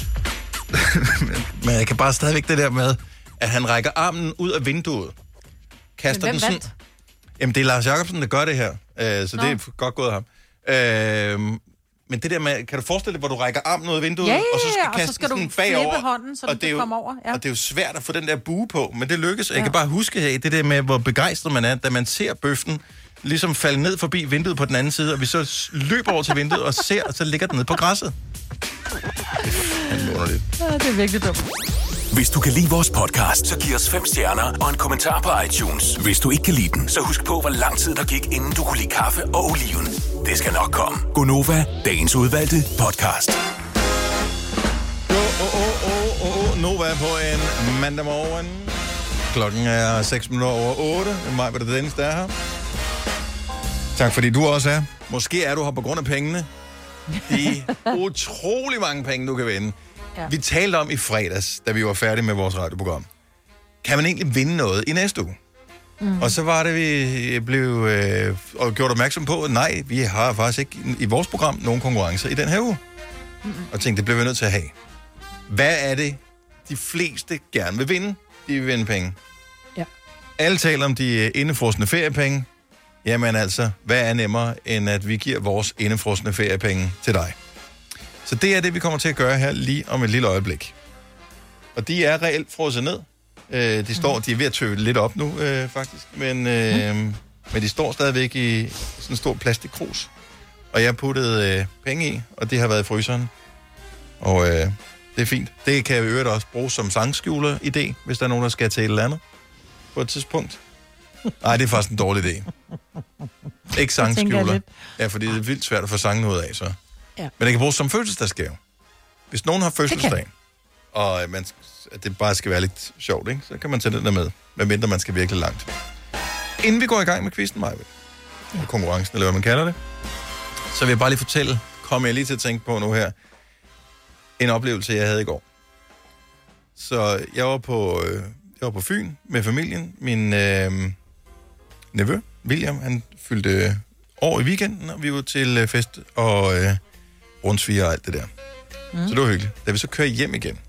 Speaker 1: Men jeg kan bare stadigvæk det der med, at han rækker armen ud af vinduet. Kaster
Speaker 2: hvem
Speaker 1: den sådan...
Speaker 2: vandt?
Speaker 1: Jamen, det er Lars Jacobsen, der gør det her. Uh, så Nå. det er godt gået af ham. Uh, men det der med, kan du forestille dig, hvor du rækker armen ud af vinduet,
Speaker 2: ja, ja, ja,
Speaker 1: og så skal
Speaker 2: og
Speaker 1: kaste
Speaker 2: så skal
Speaker 1: den
Speaker 2: du
Speaker 1: bagover,
Speaker 2: hånden, så den kan komme over. Ja.
Speaker 1: Og det er jo svært at få den der bue på, men det lykkes. Ja. Jeg kan bare huske her, det der med, hvor begejstret man er, da man ser bøffen ligesom falde ned forbi vinduet på den anden side, og vi så løber over til vinduet og ser, og så ligger den nede på græsset. Det er underligt.
Speaker 2: Ja, det er virkelig dumt.
Speaker 3: Hvis du kan lide vores podcast, så giv os fem stjerner og en kommentar på iTunes. Hvis du ikke kan lide den, så husk på, hvor lang tid der gik, inden du kunne lide kaffe og oliven. Det skal nok komme. Gonova, dagens udvalgte podcast.
Speaker 1: Go, oh, oh, oh, oh, oh. Nova på en mandag morgen. Klokken er seks minutter over otte. Mig var det Dennis, der er her. Tak fordi du også er. Måske er du her på grund af pengene. De utrolig mange penge, du kan vinde. Ja. Vi talte om i fredags, da vi var færdige med vores radioprogram. Kan man egentlig vinde noget i næste uge? Mm. Og så var det, vi blev øh, og gjort opmærksom på, at nej, vi har faktisk ikke i vores program nogen konkurrencer i den her uge. Mm. Og tænkte, det bliver vi nødt til at have. Hvad er det, de fleste gerne vil vinde? De vil vinde penge.
Speaker 2: Ja.
Speaker 1: Alle taler om de indefrosne feriepenge. Jamen altså, hvad er nemmere, end at vi giver vores indefrosne feriepenge til dig? Så det er det, vi kommer til at gøre her lige om et lille øjeblik. Og de er reelt frosset ned. Øh, de står, de er ved at tøve lidt op nu, øh, faktisk. Men, øh, mm. men de står stadigvæk i sådan en stor plastikkrus. Og jeg puttede øh, penge i, og det har været i fryseren. Og øh, det er fint. Det kan jeg i øvrigt også bruge som sangskjuler-idé, hvis der er nogen, der skal til et eller andet på et tidspunkt. Nej, det er faktisk en dårlig idé. Ikke sangskjuler. Ja, fordi det er vildt svært at få sangen ud af, så. Ja. Men det kan bruges som fødselsdagsgave. Hvis nogen har fødselsdag, og man, at det bare skal være lidt sjovt, ikke? Så kan man tage den der med, medmindre man skal virkelig langt. Inden vi går i gang med quizzen, Maja, ja. konkurrencen, eller hvad man kalder det, så vil jeg bare lige fortælle, kommer jeg lige til at tænke på nu her, en oplevelse, jeg havde i går. Så jeg var på, øh, jeg var på Fyn med familien. Min øh, nevø, William, han fyldte år i weekenden, og vi var til øh, fest og øh, rundsviger og alt det der. Mm. Så det var hyggeligt. Da vi så kører hjem igen,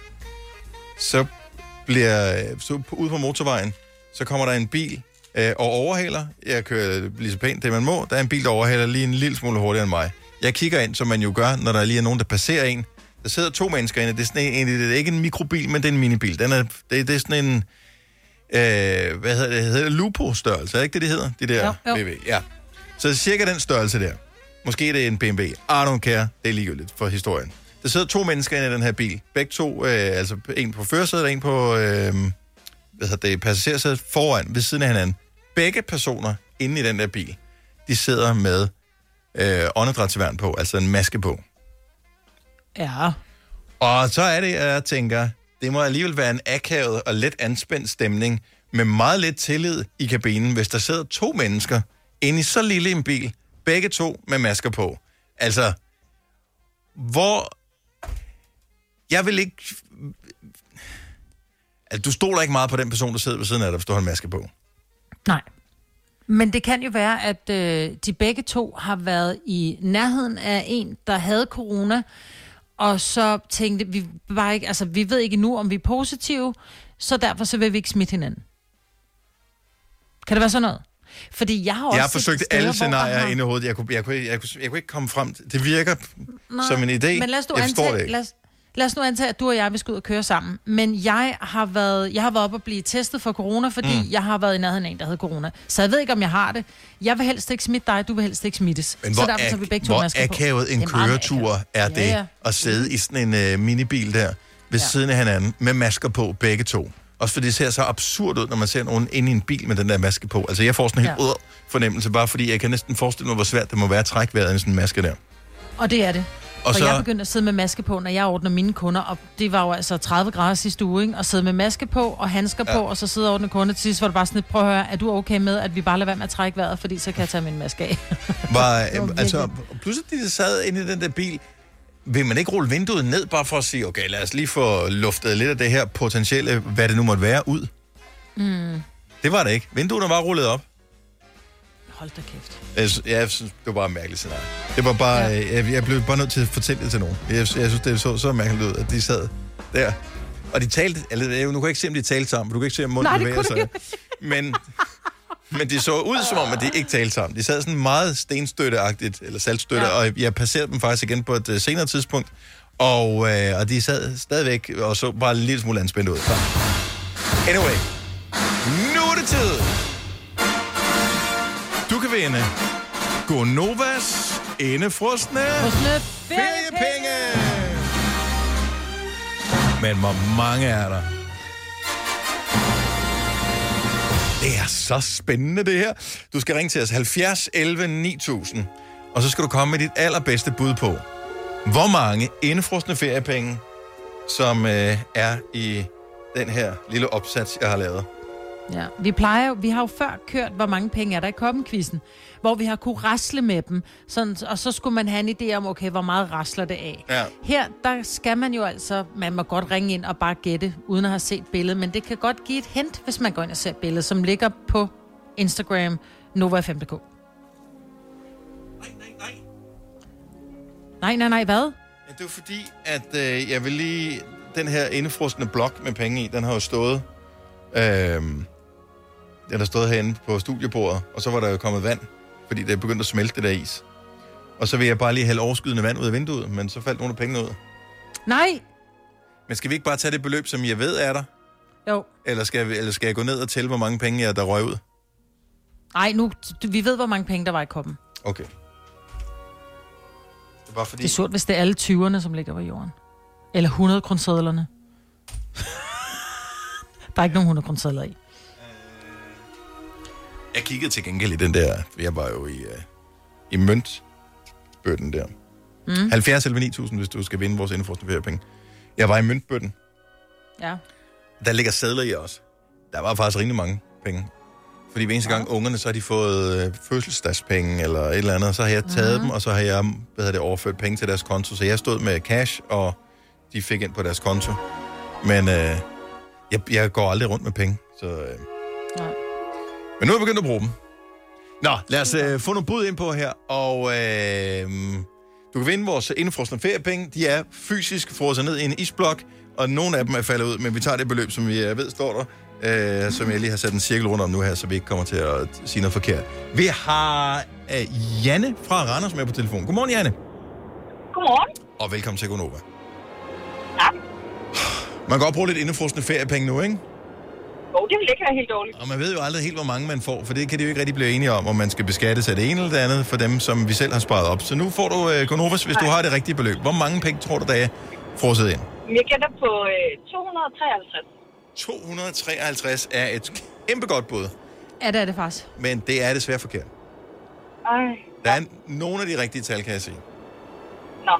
Speaker 1: så bliver så ude på motorvejen, så kommer der en bil øh, og overhaler. Jeg kører lige så pænt det, man må. Der er en bil, der overhaler lige en lille smule hurtigere end mig. Jeg kigger ind, som man jo gør, når der lige er nogen, der passerer en. Der sidder to mennesker inde. Det er, sådan en, det er ikke en mikrobil, men det er en minibil. Den er, det, det er sådan en, øh, hvad hedder det, hedder det Lupo-størrelse, er det ikke det, det hedder? De der
Speaker 2: jo, jo.
Speaker 1: B M W, ja. Så cirka den størrelse der. Måske er det en B M W. I don't care. Det er ligegyldigt for historien. Der sidder to mennesker inde i den her bil. Begge to, øh, altså en på førersædet og en på øh, hvad hedder det, passagersædet foran, ved siden af hinanden. Begge personer inde i den der bil, de sidder med øh, åndedrætsværn på, altså en maske på.
Speaker 2: Ja.
Speaker 1: Og så er det, at jeg tænker, det må alligevel være en akavet og let anspændt stemning, med meget lidt tillid i kabinen, hvis der sidder to mennesker inde i så lille en bil, begge to med masker på. Altså, hvor... Jeg vil ikke... Altså, du stoler ikke meget på den person, der sidder ved siden af dig, hvis du har en maske på.
Speaker 2: Nej. Men det kan jo være, at øh, de begge to har været i nærheden af en, der havde corona, og så tænkte vi bare ikke, altså vi ved ikke nu, om vi er positive, så derfor så vil vi ikke smitte hinanden. Kan det være sådan noget? Fordi jeg har også...
Speaker 1: Jeg har forsøgt steder, alle scenarier har... inde i hovedet. Jeg kunne, jeg, kunne, jeg, kunne, jeg kunne ikke komme frem til... Det virker Nej, som en idé.
Speaker 2: Men lad os nu
Speaker 1: jeg forstår
Speaker 2: antage,
Speaker 1: det ikke.
Speaker 2: Lad os, lad os nu antage, at du og jeg vil skal ud og køre sammen. Men jeg har været, jeg har været op og blive testet for corona, fordi mm. jeg har været i nærheden af en, der havde corona. Så jeg ved ikke, om jeg har det. Jeg vil helst ikke smitte dig, du vil helst ikke smittes.
Speaker 1: Men
Speaker 2: så
Speaker 1: hvor,
Speaker 2: derfor, så vi begge to
Speaker 1: hvor akavet en køretur er det, ja, ja. At sidde i sådan en uh, minibil der, ved ja. Siden af hinanden, med masker på, begge to. Også fordi det ser så absurd ud, når man ser nogen inde i en bil med den der maske på. Altså, jeg får sådan en helt ja. Ud fornemmelse, bare fordi jeg kan næsten forestille mig, hvor svært det må være at trække vejret i sådan en maske der.
Speaker 2: Og det er det. Og for så... jeg begyndte at sidde med maske på, når jeg ordner mine kunder, og det var jo altså tredive grader sidste uge, ikke? Og sidde med maske på og handsker ja. På, og så sidde og ordne kunder. Til sidst var det bare sådan lidt, prøv at høre, er du okay med, at vi bare lader være med at trække vejret, fordi så kan jeg tage min maske af.
Speaker 1: Var, altså, pludselig de sad inde i den der bil, vil man ikke rulle vinduet ned, bare for at sige, okay, lad os lige få luftet lidt af det her potentielle, hvad det nu måtte være, ud?
Speaker 2: Mm.
Speaker 1: Det var det ikke. Vinduet var rullet op.
Speaker 2: Hold da kæft.
Speaker 1: Jeg, jeg synes, det var bare en mærkelig scenarie. Det var bare, ja. jeg, jeg blev bare nødt til at fortælle det til nogen. Jeg, jeg synes, det så så mærkeligt ud, at de sad der. Og de talte, eller nu kan jeg ikke se, om de talte sammen, du kan ikke se, om munden bevæger sig. Men, men de så ud, som om, at de ikke talte sammen. De sad sådan meget stenstøtteagtigt, eller saltstøtte, ja. Og jeg passerede dem faktisk igen på et uh, senere tidspunkt. Og, øh, og de sad stadigvæk, og så bare en lille smule anspændt ud. Så. Anyway, nu er det tid. Du kan vinde Gonovas indefrosne feriepenge. Men hvor mange er der? Det er så spændende, det her. Du skal ringe til os halvfjerds elleve ni tusind, og så skal du komme med dit allerbedste bud på, hvor mange indefrosne feriepenge, som øh, er i den her lille opsats, jeg har lavet.
Speaker 2: Ja, vi plejer jo, vi har jo før kørt, hvor mange penge er der i Koppen-quizzen, hvor vi har kunne rasle med dem, sådan, og så skulle man have en idé om, okay, hvor meget rasler det af.
Speaker 1: Ja.
Speaker 2: Her, der skal man jo altså, man må godt ringe ind og bare gætte, uden at have set billedet, men det kan godt give et hint, hvis man går ind og ser billedet, som ligger på Instagram, Nova fem punktum d k. Nej, nej, nej, hvad?
Speaker 1: Ja, det er fordi, at øh, jeg vil lige... Den her indefrostende blok med penge i, den har jo stået... Øh, den har stået herinde på studiebordet, og så var der jo kommet vand, fordi det er begyndt at smelte det der is. Og så vil jeg bare lige hælde overskydende vand ud af vinduet, men så faldt nogle af pengene ud.
Speaker 2: Nej!
Speaker 1: Men skal vi ikke bare tage det beløb, som jeg ved er der?
Speaker 2: Jo.
Speaker 1: Eller skal, vi, eller skal jeg gå ned og tælle, hvor mange penge jeg der røg ud?
Speaker 2: Nej, nu, vi ved, hvor mange penge der var i Koppen.
Speaker 1: Okay. Det er bare fordi...
Speaker 2: Det er surt, hvis det er alle tyverne, som ligger på jorden. Eller hundrede kronesedlerne. Der er ikke nogen hundrede kronesedler i.
Speaker 1: Jeg kiggede til gengæld i den der... Jeg var jo i, uh, i møntbøtten der. Mm. halvfjerds eller ni tusind, hvis du skal vinde vores indefrostende feriepenge. Jeg var i møntbøtten.
Speaker 2: Ja.
Speaker 1: Der ligger sedler i også. Der var faktisk rimelig mange penge. Fordi hver eneste gang ungerne, så har de fået øh, fødselsdagspenge eller et eller andet, så har jeg taget mm. dem, og så har jeg hvad hedder det, overført penge til deres konto. Så jeg stod med cash, og de fik ind på deres konto. Men øh, jeg, jeg går aldrig rundt med penge. Så, øh. Men nu er jeg begyndt at bruge dem. Nå, lad os øh, få nogle bud ind på her. Og øh, du kan vinde vores indefrostende feriepenge. De er fysisk frosset ned i en isblok, og nogle af dem er faldet ud, men vi tager det beløb, som vi ved står der. Øh, som jeg lige har sat en cirkel rundt om nu her, så vi ikke kommer til at sige noget forkert. Vi har øh, Janne fra Randers med på telefon. Godmorgen, Janne.
Speaker 6: Godmorgen.
Speaker 1: Og velkommen til Gonova.
Speaker 6: Tak.
Speaker 1: Man kan godt bruge lidt indefrostende feriepenge nu, ikke?
Speaker 6: Jo, det vil ikke være helt dårligt.
Speaker 1: Og man ved jo aldrig helt, hvor mange man får, for det kan de jo ikke rigtig blive enige om, om man skal beskattes af det ene eller det andet for dem, som vi selv har sparet op. Så nu får du øh, Gonovas, hvis Nej. du har det rigtige beløb. Hvor mange penge tror du, der er frosset ind?
Speaker 6: Jeg gætter på øh, to hundrede og treoghalvtreds.
Speaker 1: to hundrede og treoghalvtreds er et kæmpe godt bud.
Speaker 2: Ja, det er det faktisk.
Speaker 1: Men det er desværre forkert.
Speaker 6: Ej.
Speaker 1: Der er nogle af de rigtige tal, kan jeg sige.
Speaker 6: Nå.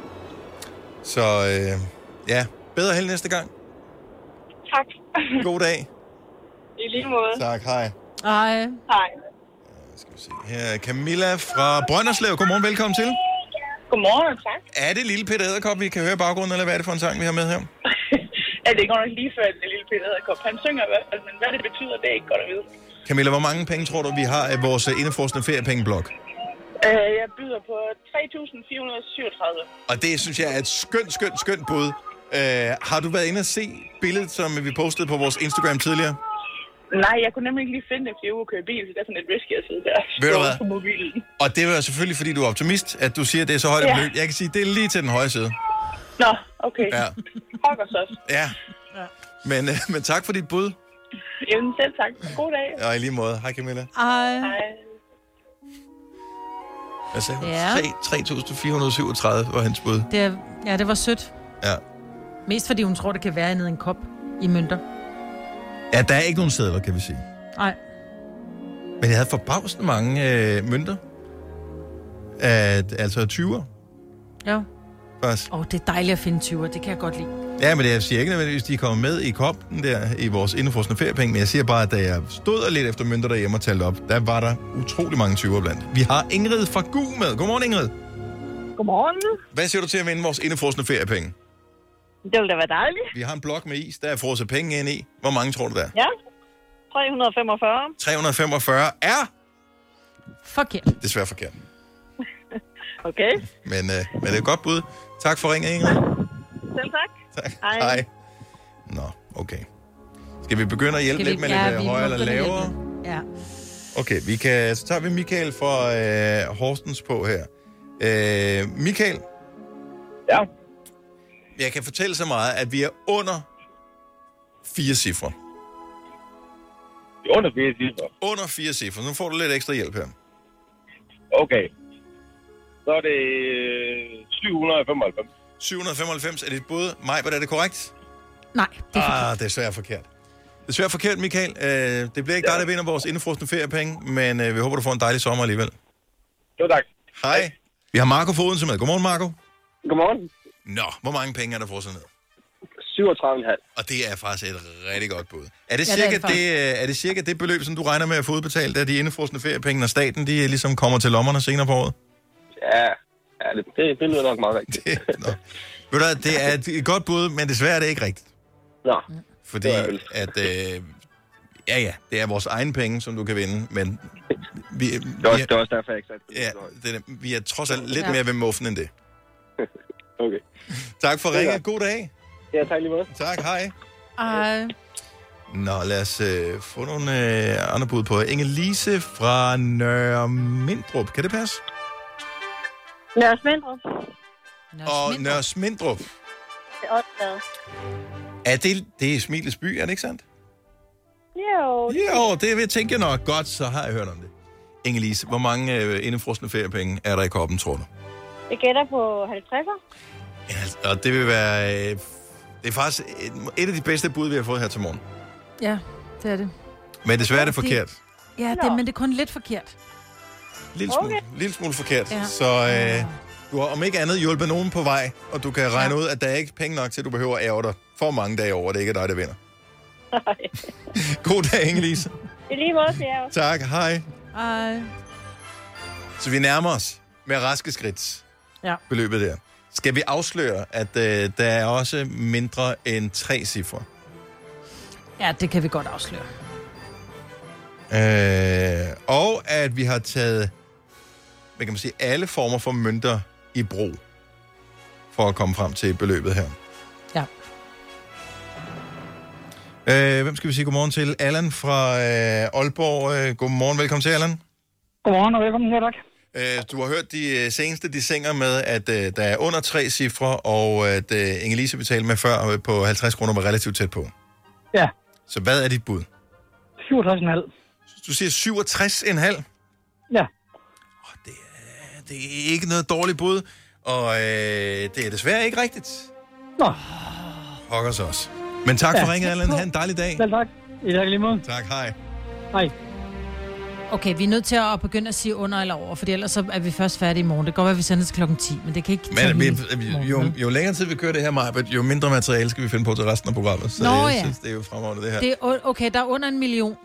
Speaker 1: Så øh, ja, bedre held næste gang.
Speaker 6: Tak.
Speaker 1: God dag.
Speaker 6: I lige måde.
Speaker 1: Tak, hej.
Speaker 2: Hej.
Speaker 6: Hej.
Speaker 1: Skal vi se. Her er Camilla fra Brønderslev. Godmorgen, velkommen til.
Speaker 6: Godmorgen, tak.
Speaker 1: Er det Lille Peter Edderkop, vi kan høre i baggrunden, eller hvad er det for en sang, vi har med her?
Speaker 6: Ja, det går nok lige før, det Lille Peter Edderkop. Han synger i hvert fald, men hvad det betyder, det er ikke godt at vide.
Speaker 1: Camilla, hvor mange penge tror du, vi har af vores indefrostende feriepengeblok?
Speaker 6: Uh, jeg byder på tre tusind fire hundrede og syvogtredive.
Speaker 1: Og det synes jeg er et skønt, skønt, skønt bud. Uh, har du været inde og se billedet, som vi postede på vores Instagram tidligere?
Speaker 6: Nej, jeg kunne nemlig ikke lige finde det, fordi jeg var køre bil, så det er sådan lidt risky at sidde der.
Speaker 1: Ved du hvad?
Speaker 6: På mobilen.
Speaker 1: Og det er selvfølgelig, fordi du er optimist, at du siger, at det er så højt et
Speaker 6: Ja.
Speaker 1: beløb. Jeg kan sige, at det er lige til den høje side.
Speaker 6: Nå, okay.
Speaker 1: Ja.
Speaker 6: Pokker så.
Speaker 1: Ja.
Speaker 6: Ja.
Speaker 1: Men, uh, men tak for dit bud.
Speaker 6: Jamen selv tak. God dag.
Speaker 1: Og i lige måde. Hej Camilla.
Speaker 2: Hej.
Speaker 6: Hej.
Speaker 1: Hvad sagde hun?
Speaker 2: Ja.
Speaker 1: tre tusind fire hundrede og syvogtredive var hans bud.
Speaker 2: Det er, ja, det var sødt.
Speaker 1: Ja.
Speaker 2: Mest fordi hun tror, det kan være nede i en kop i mønter.
Speaker 1: Ja, der er ikke nogen sædler, kan vi sige.
Speaker 2: Nej.
Speaker 1: Men jeg havde forbavsende mange øh, mønter. At, altså tyver,
Speaker 2: Ja.
Speaker 1: faktisk.
Speaker 2: Åh, oh, det er dejligt at finde tyver. Det kan jeg godt lide.
Speaker 1: Ja, men jeg siger ikke nødvendigvis, de er kommet med i koppen der i vores indefrostende feriepenge, men jeg siger bare, at da jeg stod og lidt efter mønter derhjemme og talte op, der var der utrolig mange tyver blandt. Vi har Ingrid fra Gu med. Godmorgen, Ingrid.
Speaker 6: Godmorgen.
Speaker 1: Hvad siger du til at vinde vores indefrostende feriepenge?
Speaker 6: Det ville da være dejligt.
Speaker 1: Vi har en blok med is, der er frosset penge ind i. Hvor mange tror du, der er?
Speaker 6: Ja. tre hundrede og femogfyrre.
Speaker 1: tre hundrede og femogfyrre er
Speaker 2: forkert.
Speaker 1: Desværre forkert.
Speaker 6: Okay.
Speaker 1: Men, øh, men det er et godt bud. Tak for ringen, Ingrid.
Speaker 6: Selv tak.
Speaker 1: Tak.
Speaker 6: Hej.
Speaker 1: Hej. Nå, okay. Skal vi begynde at hjælpe
Speaker 2: Skal vi-
Speaker 1: lidt med
Speaker 2: ja,
Speaker 1: lidt
Speaker 2: vi
Speaker 1: øh,
Speaker 2: må
Speaker 1: højere eller
Speaker 2: begynde at
Speaker 1: lavere?
Speaker 2: Ja.
Speaker 1: Okay, vi kan, så tager vi Michael fra øh, Horsens på her. Øh, Michael?
Speaker 7: Ja?
Speaker 1: Jeg kan fortælle så meget, at vi er under fire cifre.
Speaker 7: Under fire cifre?
Speaker 1: Under fire cifre. Nu får du lidt ekstra hjælp her.
Speaker 7: Okay. Så er det øh, syv hundrede og femoghalvfems.
Speaker 1: syv hundrede og femoghalvfems er dit bud. Maj, er det korrekt?
Speaker 2: Nej,
Speaker 1: det er forkert. Ah, det er svært forkert. Det er svært forkert, Michael. Uh, det bliver ikke dig, der vinder vores indefrostende feriepenge, men uh, vi håber, du får en dejlig sommer alligevel.
Speaker 7: Jo, tak.
Speaker 1: Hej. Vi har Marco fra Odense med. Godmorgen, Marco.
Speaker 7: Godmorgen.
Speaker 1: Nå, hvor mange penge er der frosset ned?
Speaker 20: syvogtredive komma fem.
Speaker 1: Og det er faktisk et rigtig godt bud. Er det,
Speaker 2: Ja,
Speaker 1: cirka
Speaker 2: det er det
Speaker 1: det, er det cirka det beløb, som du regner med at få udbetalt af de indefrosne feriepenge, når staten de ligesom kommer til lommerne senere på året?
Speaker 20: Ja, ja det, det, det lyder nok meget rigtigt.
Speaker 1: Det, Ved du, det er et godt bud, men desværre er det ikke rigtigt.
Speaker 20: Nå.
Speaker 1: Fordi at, øh, ja ja, det er vores egen penge, som du kan vinde, men vi,
Speaker 20: det, er også,
Speaker 1: vi,
Speaker 20: det er også derfor, jeg ikke satte det.
Speaker 1: Ja, det er, vi er trods alt lidt
Speaker 20: Ja.
Speaker 1: mere ved muffen end det.
Speaker 20: Okay.
Speaker 1: Tak for ringet. God dag.
Speaker 20: Ja, tak lige måde.
Speaker 1: Tak, hej.
Speaker 2: Ej.
Speaker 1: Nå, lad os øh, få nogle øh, andre bud på. Inge-Lise fra Nørre Mindrup. Kan det passe?
Speaker 21: Nørre Smindrup.
Speaker 1: Og Nørre Smindrup.
Speaker 21: Det er Odsgade.
Speaker 1: Er det, det er Smilets by, er det ikke sandt?
Speaker 21: Jo.
Speaker 1: Jo, det vil jeg tænke nok. Godt, så har jeg hørt om det. Inge-Lise, hvor mange øh, indefrosne feriepenge er der i koppen, tror du?
Speaker 21: Jeg gætter på halvtredser.
Speaker 1: Ja, og det vil være... Øh, det er faktisk et, et af de bedste bud, vi har fået her til morgen.
Speaker 2: Ja, det er det.
Speaker 1: Men desværre er det forkert.
Speaker 2: Ja, det, men det er kun lidt forkert.
Speaker 1: Lille smule, okay. lille smule forkert.
Speaker 2: Ja.
Speaker 1: Så øh, du har om ikke andet hjulpet nogen på vej, og du kan regne ja. ud, at der er ikke penge nok til, at du behøver at ærge dig for mange dage over, det ikke er dig, der vinder. God dag, Inge-Lise.
Speaker 21: I lige måde til jer.
Speaker 1: Tak, hej.
Speaker 2: Ej.
Speaker 1: Så vi nærmer os med raske skridt
Speaker 2: Ja.
Speaker 1: beløbet der. Skal vi afsløre, at øh, der er også mindre end tre cifre?
Speaker 2: Ja, det kan vi godt afsløre.
Speaker 1: Øh, og at vi har taget, hvad kan man sige, alle former for mønter i brug for at komme frem til beløbet her.
Speaker 2: Ja.
Speaker 1: Øh, hvem skal vi sige godmorgen til? Allan fra øh, Aalborg. Øh, godmorgen, velkommen til, Allan.
Speaker 22: Godmorgen og velkommen her, tak.
Speaker 1: Øh, du har hørt de øh, seneste, de synger med, at øh, der er under tre cifre, og at øh, Inge-Lise betalte med før øh, på halvtreds kroner var relativt tæt på.
Speaker 22: Ja.
Speaker 1: Så hvad er dit bud?
Speaker 22: syvogtres komma fem.
Speaker 1: Du siger syvogtres komma fem?
Speaker 22: Ja.
Speaker 1: Oh, det, er, det er ikke noget dårligt bud, og øh, det er desværre ikke rigtigt.
Speaker 22: Nå.
Speaker 1: Hokker så også. Men tak for ja. ringet, Allan. Ha' en dejlig dag.
Speaker 22: Selv tak. I dag lige måde.
Speaker 1: Tak, hej.
Speaker 22: Hej.
Speaker 2: Okay, vi er nødt til at begynde at sige under eller over, for ellers så er vi først færdige i morgen. Det kan godt være, at vi sender til klokken ti, men det kan ikke tage
Speaker 1: Men vi,
Speaker 2: hele
Speaker 1: vi,
Speaker 2: morgen.
Speaker 1: jo, jo længere tid vi kører det her, Maj, jo mindre materiale skal vi finde på til resten af programmet. Så
Speaker 2: Nå,
Speaker 1: jeg
Speaker 2: ja.
Speaker 1: synes, det er jo fremragende, det her.
Speaker 2: Det er, o- okay, der er under en million.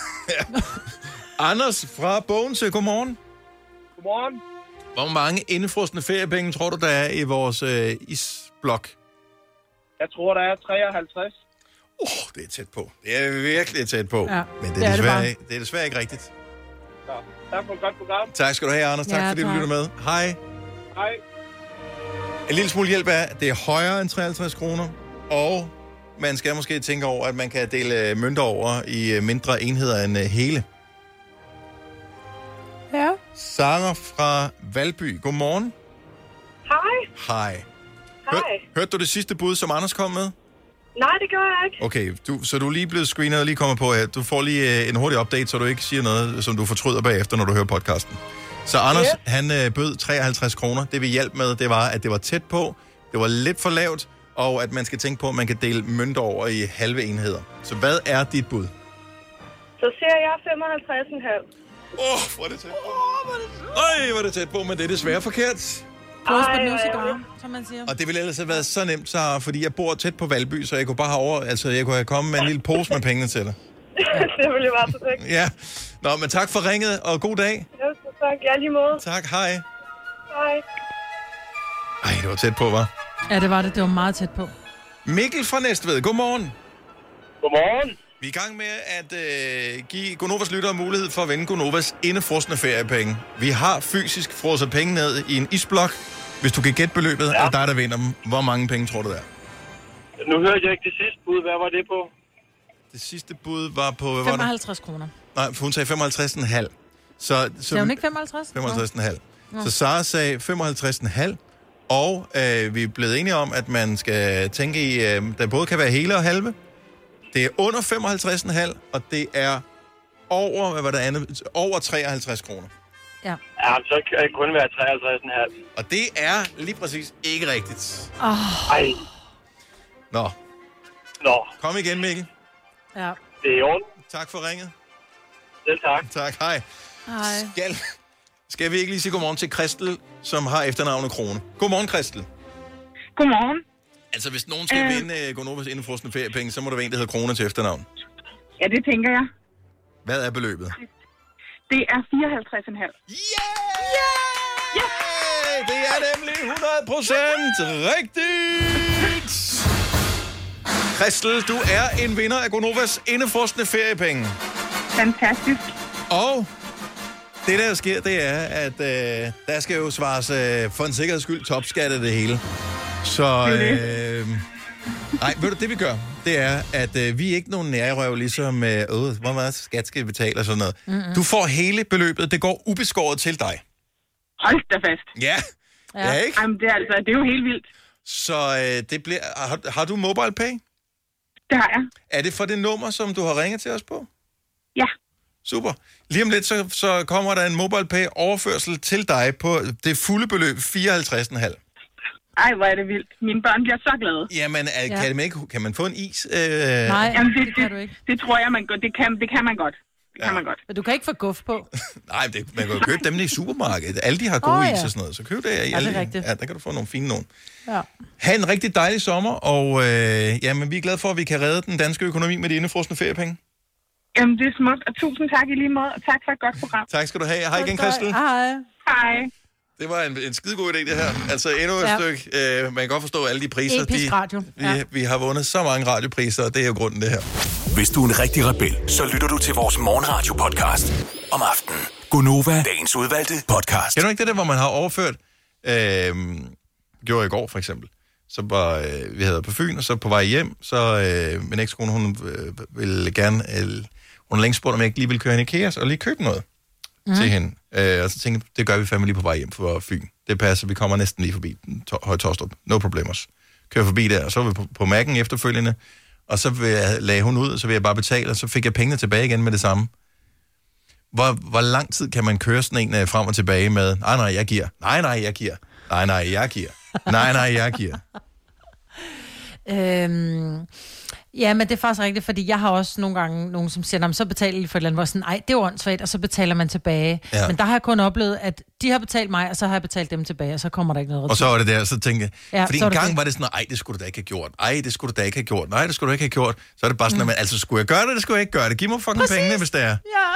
Speaker 1: Anders fra Bogense, godmorgen.
Speaker 20: Godmorgen.
Speaker 1: Hvor mange indefrosne feriepenge tror du, der er i vores øh, isblok?
Speaker 20: Jeg tror, der er treoghalvtreds.
Speaker 1: Åh, oh, det er tæt på. Det er virkelig tæt på.
Speaker 20: Ja,
Speaker 1: Men det
Speaker 20: det
Speaker 1: er,
Speaker 20: er det
Speaker 1: desværre,
Speaker 20: bare.
Speaker 1: ikke, det er desværre ikke rigtigt.
Speaker 20: Så, tak for et godt program.
Speaker 1: Tak skal du have, Anders. Tak
Speaker 20: Ja,
Speaker 1: fordi
Speaker 20: tak.
Speaker 1: du lytter med. Hej.
Speaker 20: Hej.
Speaker 1: En lille smule hjælp er, at det er højere end treoghalvtreds kroner, og man skal måske tænke over, at man kan dele mønter over i øh, mindre enheder end øh, hele.
Speaker 2: Ja.
Speaker 1: Sara fra Valby, godmorgen.
Speaker 21: Hej.
Speaker 1: Hej.
Speaker 21: Hej.
Speaker 1: Hørte du det sidste bud, som Anders kom med?
Speaker 21: Nej, det gør jeg ikke.
Speaker 1: Okay, du, så du er lige blevet screenet og lige kommet på, at du får lige øh, en hurtig update, så du ikke siger noget, som du fortryder bagefter, når du hører podcasten. Så Anders,
Speaker 21: Yes.
Speaker 1: han øh, bød treoghalvtreds kroner. Det vi hjalp med, det var, at det var tæt på, det var lidt for lavt, og at man skal tænke på, at man kan dele mønter over i halve enheder. Så hvad er dit bud?
Speaker 21: Så siger jeg femoghalvtreds komma fem.
Speaker 1: Åh, oh, hvor er det tæt på. Øj, hvor er det tæt på, men det er desværre forkert.
Speaker 2: Close
Speaker 21: Ej,
Speaker 2: but no
Speaker 21: hvor
Speaker 2: cigar, som man siger.
Speaker 1: Og det ville ellers have været så nemt, så, fordi jeg bor tæt på Valby, så jeg kunne bare have over, altså jeg kunne have kommet med en lille pose med pengene til dig.
Speaker 21: Det ville være så perfekt.
Speaker 1: Ja. Nå, men tak for ringet, og god dag.
Speaker 21: Ja, så tak. Ja, lige måde.
Speaker 1: Tak, hej.
Speaker 21: Hej.
Speaker 1: Ej, det var tæt på, hva'?
Speaker 2: Ja, det var det. Det var meget tæt på.
Speaker 1: Mikkel fra Næstved, godmorgen.
Speaker 20: Godmorgen.
Speaker 1: Vi er i gang med at øh, give Gonovas lyttere mulighed for at vinde Gonovas indefrosne feriepenge. Vi har fysisk frosset penge ned i en isblok. Hvis du kan gætte beløbet, ja. Er dig, der vinder dem. Hvor mange penge tror du, det er?
Speaker 20: Nu hørte jeg ikke det sidste bud. Hvad var det på?
Speaker 1: Det sidste bud var på... Hvad var det?
Speaker 2: femoghalvtreds kroner.
Speaker 1: Nej, for hun sagde femoghalvtreds komma fem. Så, så,
Speaker 2: Sagde hun ikke femoghalvtreds?
Speaker 1: femoghalvtreds komma fem.
Speaker 2: Nå.
Speaker 1: Så Sara sagde femoghalvtreds komma fem. Og øh, vi er blevet enige om, at man skal tænke i, øh, der både kan være hele og halve. Det er under femoghalvtreds komma fem, og det er over, hvad var det andet? Over treoghalvtreds kroner.
Speaker 2: Ja.
Speaker 20: Ja, så kan det kun være treoghalvtreds komma fem.
Speaker 1: Og det er lige præcis ikke rigtigt.
Speaker 2: Oh.
Speaker 20: Ej.
Speaker 1: Nå.
Speaker 20: Nå.
Speaker 1: Kom igen, Mikkel.
Speaker 2: Ja.
Speaker 20: Det er i orden.
Speaker 1: Tak for ringet.
Speaker 20: Selv tak.
Speaker 1: Tak, hej.
Speaker 2: Hej.
Speaker 1: Skal, skal vi ikke lige sige godmorgen til Christel, som har efternavnet Krone. Godmorgen, Christel.
Speaker 21: Godmorgen.
Speaker 1: Altså, hvis nogen skal øh... vinde uh, Gonovas indefrosne feriepenge, så må der være en, der hedder Krone til efternavn.
Speaker 4: Ja, det tænker jeg.
Speaker 1: Hvad er beløbet?
Speaker 4: Det er fireoghalvtreds komma fem.
Speaker 1: Yeah! Yeah! Det er nemlig hundrede procent rigtigt! Christel, du er en vinder af Gonovas indefrosne feriepenge.
Speaker 4: Fantastisk.
Speaker 1: Og det, der sker, det er, at øh, der skal jo svares øh, for en sikkerheds skyld topskat af det hele. Så, øh, nej, ved du, det vi gør, det er, at øh, vi er ikke nogen nærrøv, ligesom, øh, hvor meget skat skal vi betale og sådan noget. Mm-hmm. Du får hele beløbet, det går ubeskåret til dig.
Speaker 4: Hold da fast.
Speaker 1: Ja, ja. Ja, ikke?
Speaker 4: Jamen, det er, altså, det er jo helt vildt.
Speaker 1: Så øh, det bliver, har, har du MobilePay?
Speaker 4: Det har jeg.
Speaker 1: Er det for det nummer, som du har ringet til os på?
Speaker 4: Ja.
Speaker 1: Super. Lige om lidt, så, så kommer der en MobilePay-overførsel til dig på det fulde beløb, fireoghalvtreds komma fem.
Speaker 4: Ej, hvor er det vildt. Mine børn bliver så glade.
Speaker 1: Jamen, er,
Speaker 4: ja.
Speaker 1: kan, man ikke, kan man få en is? Øh...
Speaker 2: Nej,
Speaker 4: Jamen, det,
Speaker 2: det kan du ikke.
Speaker 4: Det, det tror jeg, man godt. Det kan, det kan man godt. Det ja. kan man godt.
Speaker 2: Men du kan ikke få guf på.
Speaker 1: Nej, det, man kan jo købe dem i supermarkedet. Alle de har gode
Speaker 2: oh,
Speaker 1: ja.
Speaker 2: ja.
Speaker 1: is og sådan noget. Så køb det.
Speaker 2: Ja, det er rigtigt.
Speaker 1: Ja, der kan du få nogle fine nogen.
Speaker 2: Ja.
Speaker 1: Ha' en rigtig dejlig sommer, og øh, jamen, vi er glade for, at vi kan redde den danske økonomi med de indefrosne feriepenge.
Speaker 4: Jamen, det er smukt, og tusind tak i lige måde, og tak for et godt program.
Speaker 1: Tak skal du have. Hej igen, Christel.
Speaker 2: Hej.
Speaker 4: Hej.
Speaker 1: Det var en, en skidegod idé, det her. Altså endnu et
Speaker 2: ja.
Speaker 1: stykke. Øh, man kan godt forstå alle de priser.
Speaker 2: Episk
Speaker 1: de,
Speaker 2: radio. Ja.
Speaker 1: Vi, vi har vundet så mange radiopriser, og det er jo grunden, det her.
Speaker 3: Hvis du er en rigtig rebel, så lytter du til vores morgenradio-podcast om aftenen. Gonova, dagens udvalgte podcast.
Speaker 1: Kender du ikke det der, hvor man har overført? Øh, gjorde jeg i går, for eksempel. Så var øh, vi havde på Fyn, og så på vej hjem, så øh, min ekskone, hun øh, ville gerne, øh, hun har længe spurgt, om jeg ikke lige ville køre hende i IKEA, og lige købe noget mm. til hende. Øh, og så tænkte jeg, det gør vi fandme lige på vej hjem fra Fyn. Det passer, vi kommer næsten lige forbi Høje Taastrup. No problemers. Kører forbi der, og så var vi på, på Mac'en efterfølgende, og så lagde hun ud, og så ville jeg bare betale, og så fik jeg pengene tilbage igen med det samme. Hvor, hvor lang tid kan man køre sådan en frem og tilbage med, nej, nej, jeg giver, nej, nej, jeg giver, nej, nej, jeg giver, nej, nej, jeg giver.
Speaker 2: øhm, ja, men det er faktisk rigtigt, fordi jeg har også nogle gange nogen, som siger, så betaler de for et eller andet, hvor sådan, ej, det er åndssvagt, og så betaler man tilbage. Ja. Men der har jeg kun oplevet, at de har betalt mig, og så har jeg betalt dem tilbage, og så kommer der ikke noget.
Speaker 1: Og så var det der, så tænkte jeg,
Speaker 2: ja,
Speaker 1: fordi en gang det. var det sådan, ej, det skulle du da ikke have gjort, ej, det skulle du da ikke have gjort, nej, det skulle du ikke have gjort. Så er det bare sådan, mm. at man, altså, skulle jeg gøre det, det skulle jeg ikke gøre det. Giv mig fucking Præcis. pengene, hvis det er.
Speaker 2: Ja.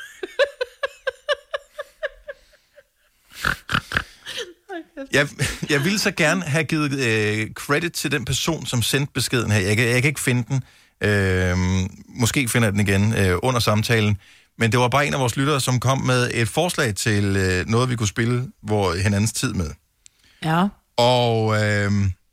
Speaker 1: Jeg, jeg ville så gerne have givet øh, credit til den person, som sendte beskeden her. Jeg kan, jeg kan ikke finde den. Øh, måske finder jeg den igen øh, under samtalen. Men det var bare en af vores lyttere, som kom med et forslag til øh, noget, vi kunne spille hvor hinandens tid med.
Speaker 2: Ja.
Speaker 1: Og øh,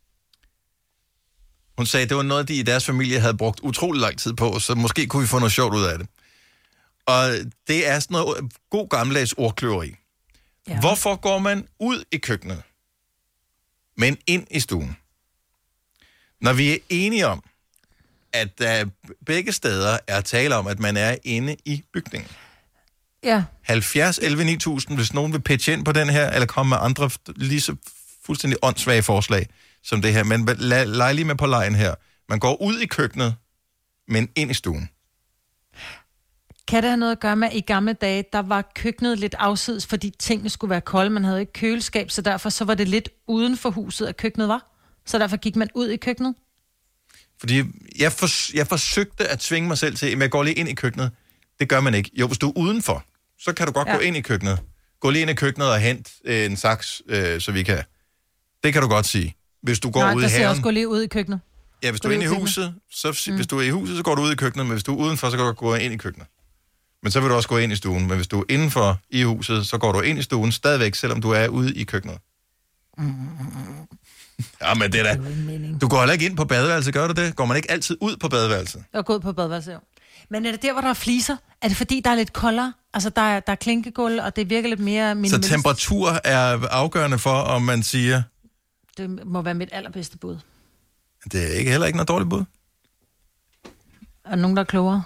Speaker 1: hun sagde, at det var noget, de i deres familie havde brugt utrolig lang tid på, så måske kunne vi få noget sjovt ud af det. Og det er sådan noget god gammeldags ordkløveri. Ja. Hvorfor går man ud i køkkenet, men ind i stuen? Når vi er enige om, at der begge steder er tale om, at man er inde i bygningen.
Speaker 2: Ja.
Speaker 1: halvfjerds elleve ni tusind, hvis nogen vil pitche ind på den her, eller komme med andre lige så fuldstændig åndssvage forslag som det her. Men lad, lad lige med på lejen her. Man går ud i køkkenet, men ind i stuen.
Speaker 2: Kan det have noget at gøre med, at i gamle dage, der var køkkenet lidt afsides, fordi tingene skulle være kolde. Man havde ikke køleskab, så derfor så var det lidt uden for huset, at køkkenet var. Så derfor gik man ud i køkkenet.
Speaker 1: Fordi jeg, for, jeg forsøgte at tvinge mig selv til, at jeg går lige ind i køkkenet. Det gør man ikke. Jo, hvis du er udenfor, så kan du godt ja. gå ind i køkkenet. Gå lige ind i køkkenet og hent øh, en saks, øh, så vi kan... Det kan du godt sige. Hvis du går
Speaker 2: Nej,
Speaker 1: ud i
Speaker 2: haven... Nej, der
Speaker 1: også
Speaker 2: gå lige ud i køkkenet.
Speaker 1: Ja, hvis du er inde i huset, så mm. hvis du er i huset, så går du ud i køkkenet, men hvis du er udenfor, så kan du gå ind i køkkenet. Men så vil du også gå ind i stuen. Men hvis du er indenfor i huset, så går du ind i stuen stadigvæk, selvom du er ude i køkkenet. Mm. Ja, men det er da... Du går heller ikke ind på badeværelset, gør du det? Går man ikke altid ud på badeværelset?
Speaker 2: Jeg går ud på badeværelset, jo. Men er det der, hvor der er fliser? Er det fordi, der er lidt koldere? Altså, der er, der er klinkegulv, og det virker lidt mere minimalistisk.
Speaker 1: Så temperatur er afgørende for, om man siger...
Speaker 2: Det må være mit allerbedste bud.
Speaker 1: Det er ikke heller ikke noget dårligt bud.
Speaker 2: Er der nogen, der er klogere?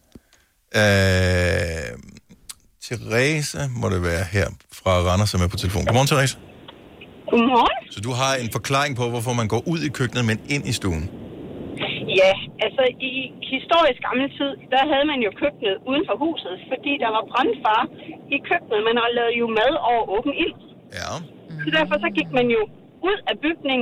Speaker 1: Øh, Therese må det være her fra Randers, som er på telefon. Godmorgen, Therese.
Speaker 8: Godmorgen.
Speaker 1: Så du har en forklaring på, hvorfor man går ud i køkkenet, men ind i stuen?
Speaker 8: Ja, altså i historisk gammel tid, der havde man jo køkkenet uden for huset, fordi der var brandfare i køkkenet. Man har lavet jo mad over åben ild.
Speaker 1: Ja.
Speaker 8: Så derfor så gik man jo ud af bygningen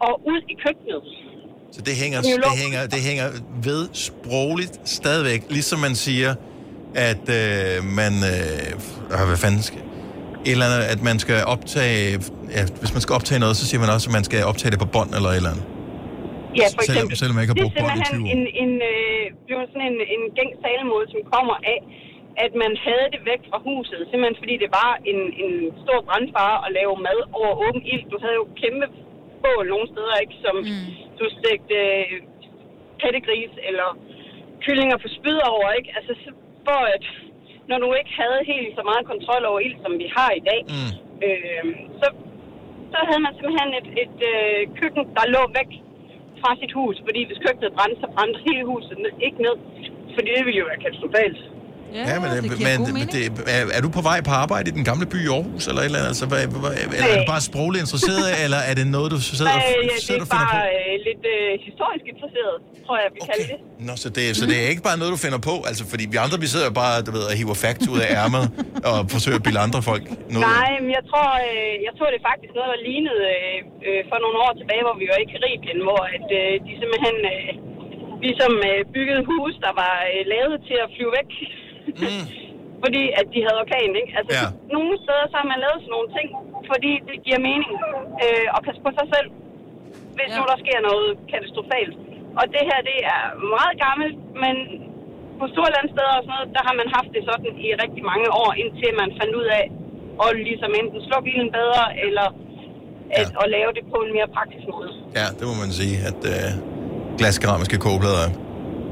Speaker 14: og ud i køkkenet.
Speaker 1: Så det hænger, det hænger, det hænger ved sprogligt stadigvæk, ligesom man siger, at øh, man, øh, hvad fanden skal, et eller andet, at man skal optage, ja, hvis man skal optage noget, så siger man også, at man skal optage det på bånd eller et eller andet.
Speaker 14: Ja, for eksempel.
Speaker 1: Selvom, selvom man ikke har brugt bånd i tyve år.
Speaker 14: Det er simpelthen en, en, øh, det var sådan en, en gængs talemåde, som kommer af, at man havde det væk fra huset, simpelthen fordi det var en, en stor brandfare at lave mad over åben ild. Du havde jo kæmpe bål nogle steder, ikke, som mm. du stegte øh, pattegris eller kyllinger på spyd over, ikke? Altså, for at når du ikke havde helt så meget kontrol over ild, som vi har i dag, mm. øh, så, så havde man simpelthen et, et øh, køkken, der lå væk fra sit hus, fordi hvis køkkenet brændte, så brændte hele huset ned, ikke ned, fordi det ville jo være katastrofalt.
Speaker 1: Ja, ja, men, det men, men det, er, er du på vej på arbejde i den gamle by i Aarhus, eller et eller andet? Altså, hvad, hvad, eller er du bare sprogligt interesseret, eller er det noget, du sidder og
Speaker 14: ja, det er bare øh, lidt øh, historisk interesseret, tror jeg, vi okay. kalder det.
Speaker 1: Nå, så det, så det er ikke bare noget, du finder på? Altså, fordi vi andre, vi sidder jo bare, du ved, og hiver facts ud af ærmet, og forsøger at bilde andre folk noget.
Speaker 14: Nej, men jeg tror, øh, jeg tror det er faktisk noget, der lignede øh, øh, for nogle år tilbage, hvor vi var i Karibien, hvor at, øh, de simpelthen øh, ligesom øh, byggede hus, der var øh, lavet til at flyve væk. Mm. Fordi at de havde orkan, ikke? Altså, ja. Nogle steder så har man lavet sådan nogle ting, fordi det giver mening øh, at passe på sig selv, hvis ja. nu der sker noget katastrofalt. Og det her, det er meget gammelt, men på store landsteder og sådan noget, der har man haft det sådan i rigtig mange år, indtil man fandt ud af at ligesom enten slukke ilden bedre, eller at, ja. at lave det på en mere praktisk måde.
Speaker 1: Ja, det må man sige, at øh, glaskeramiske kogeplader er.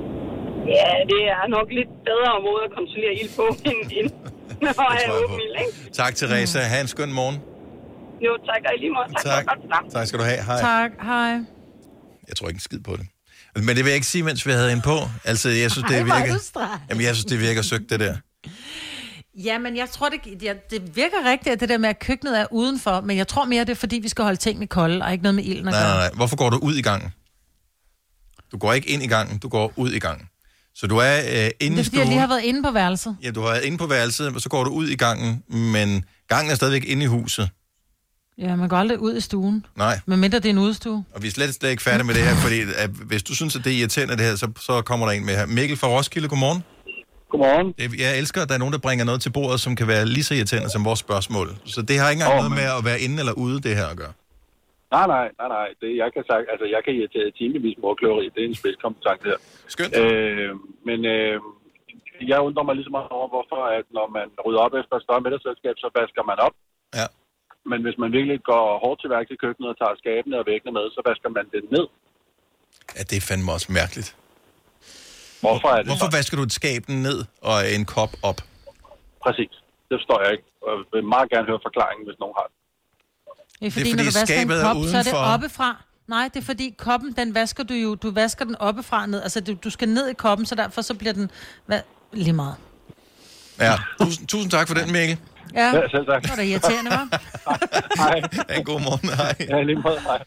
Speaker 14: Ja, det er nok lidt bedre måde at kontrollere ild på, end, end når jeg er åben ild, ikke?
Speaker 1: Tak, Teresa. Ha' en skøn morgen.
Speaker 14: Jo, tak. Og i lige måde. Tak. Tak.
Speaker 1: Tak. tak skal du have. Hej.
Speaker 2: Tak. Hej.
Speaker 1: Jeg tror ikke en skid på det. Men det vil jeg ikke sige, mens vi havde hende på. Altså, jeg synes, det virker... Jamen, jeg synes, det virker søgt, det der.
Speaker 2: Ja, men jeg tror, det, ja, det virker rigtigt, at det der med, at køkkenet er udenfor, men jeg tror mere, det er, fordi vi skal holde tingene kolde, og ikke noget med ilden at gøre.
Speaker 1: Nej, nej, nej. Hvorfor går du ud i gangen? Du går ikke ind i gangen, du går ud i gangen. Så du er øh, inde i stuen.
Speaker 2: Det er, fordi jeg lige har været inde på værelset.
Speaker 1: Ja, du har været inde på værelset, og så går du ud i gangen, men gangen er stadigvæk inde i huset.
Speaker 2: Ja, man går aldrig ud i stuen.
Speaker 1: Nej.
Speaker 2: Medmindre det er en udstue.
Speaker 1: Og vi er slet, slet ikke færdige med det her, fordi at hvis du synes, at det er irriterende det her, så, så kommer der en med her. Mikkel fra Roskilde, godmorgen.
Speaker 5: Godmorgen.
Speaker 1: Jeg elsker, at der er nogen, der bringer noget til bordet, som kan være lige så irriterende som vores spørgsmål. Så det har ikke engang oh, noget med at være inde eller ude, det her at gøre.
Speaker 5: Nej, nej, nej, nej. Det, jeg kan sagt, altså, jeg kan irritere timevis med ordkløveri. Det er en spidskompetence her.
Speaker 1: Skønt.
Speaker 5: Øh, men øh, jeg undrer mig ligesom over, hvorfor at når man rydder op efter et større middagsselskab, så vasker man op.
Speaker 1: Ja.
Speaker 5: Men hvis man virkelig går hårdt til værk i køkkenet og tager skabene og væggene med, så vasker man det ned.
Speaker 1: Ja, det er fandme også mærkeligt.
Speaker 5: Hvorfor er det
Speaker 1: Hvorfor
Speaker 5: så?
Speaker 1: vasker du et skab ned og en kop op?
Speaker 5: Præcis. Det forstår jeg ikke. Og jeg vil meget gerne høre forklaringen, hvis nogen har det.
Speaker 2: Det er fordi, det er fordi når du vasker en kop, så er det oppefra. Nej, det er fordi koppen, den vasker du jo, du vasker den oppefra ned. Altså, du, du skal ned i koppen, så derfor så bliver den hva, lige meget.
Speaker 1: Ja, tusind, tusind tak for den, Mikkel.
Speaker 2: Ja,
Speaker 5: ja selv tak.
Speaker 2: Det var da irriterende, hva'?
Speaker 5: Hej.
Speaker 1: En god morgen, hej.
Speaker 5: Ja, lige måde, hej.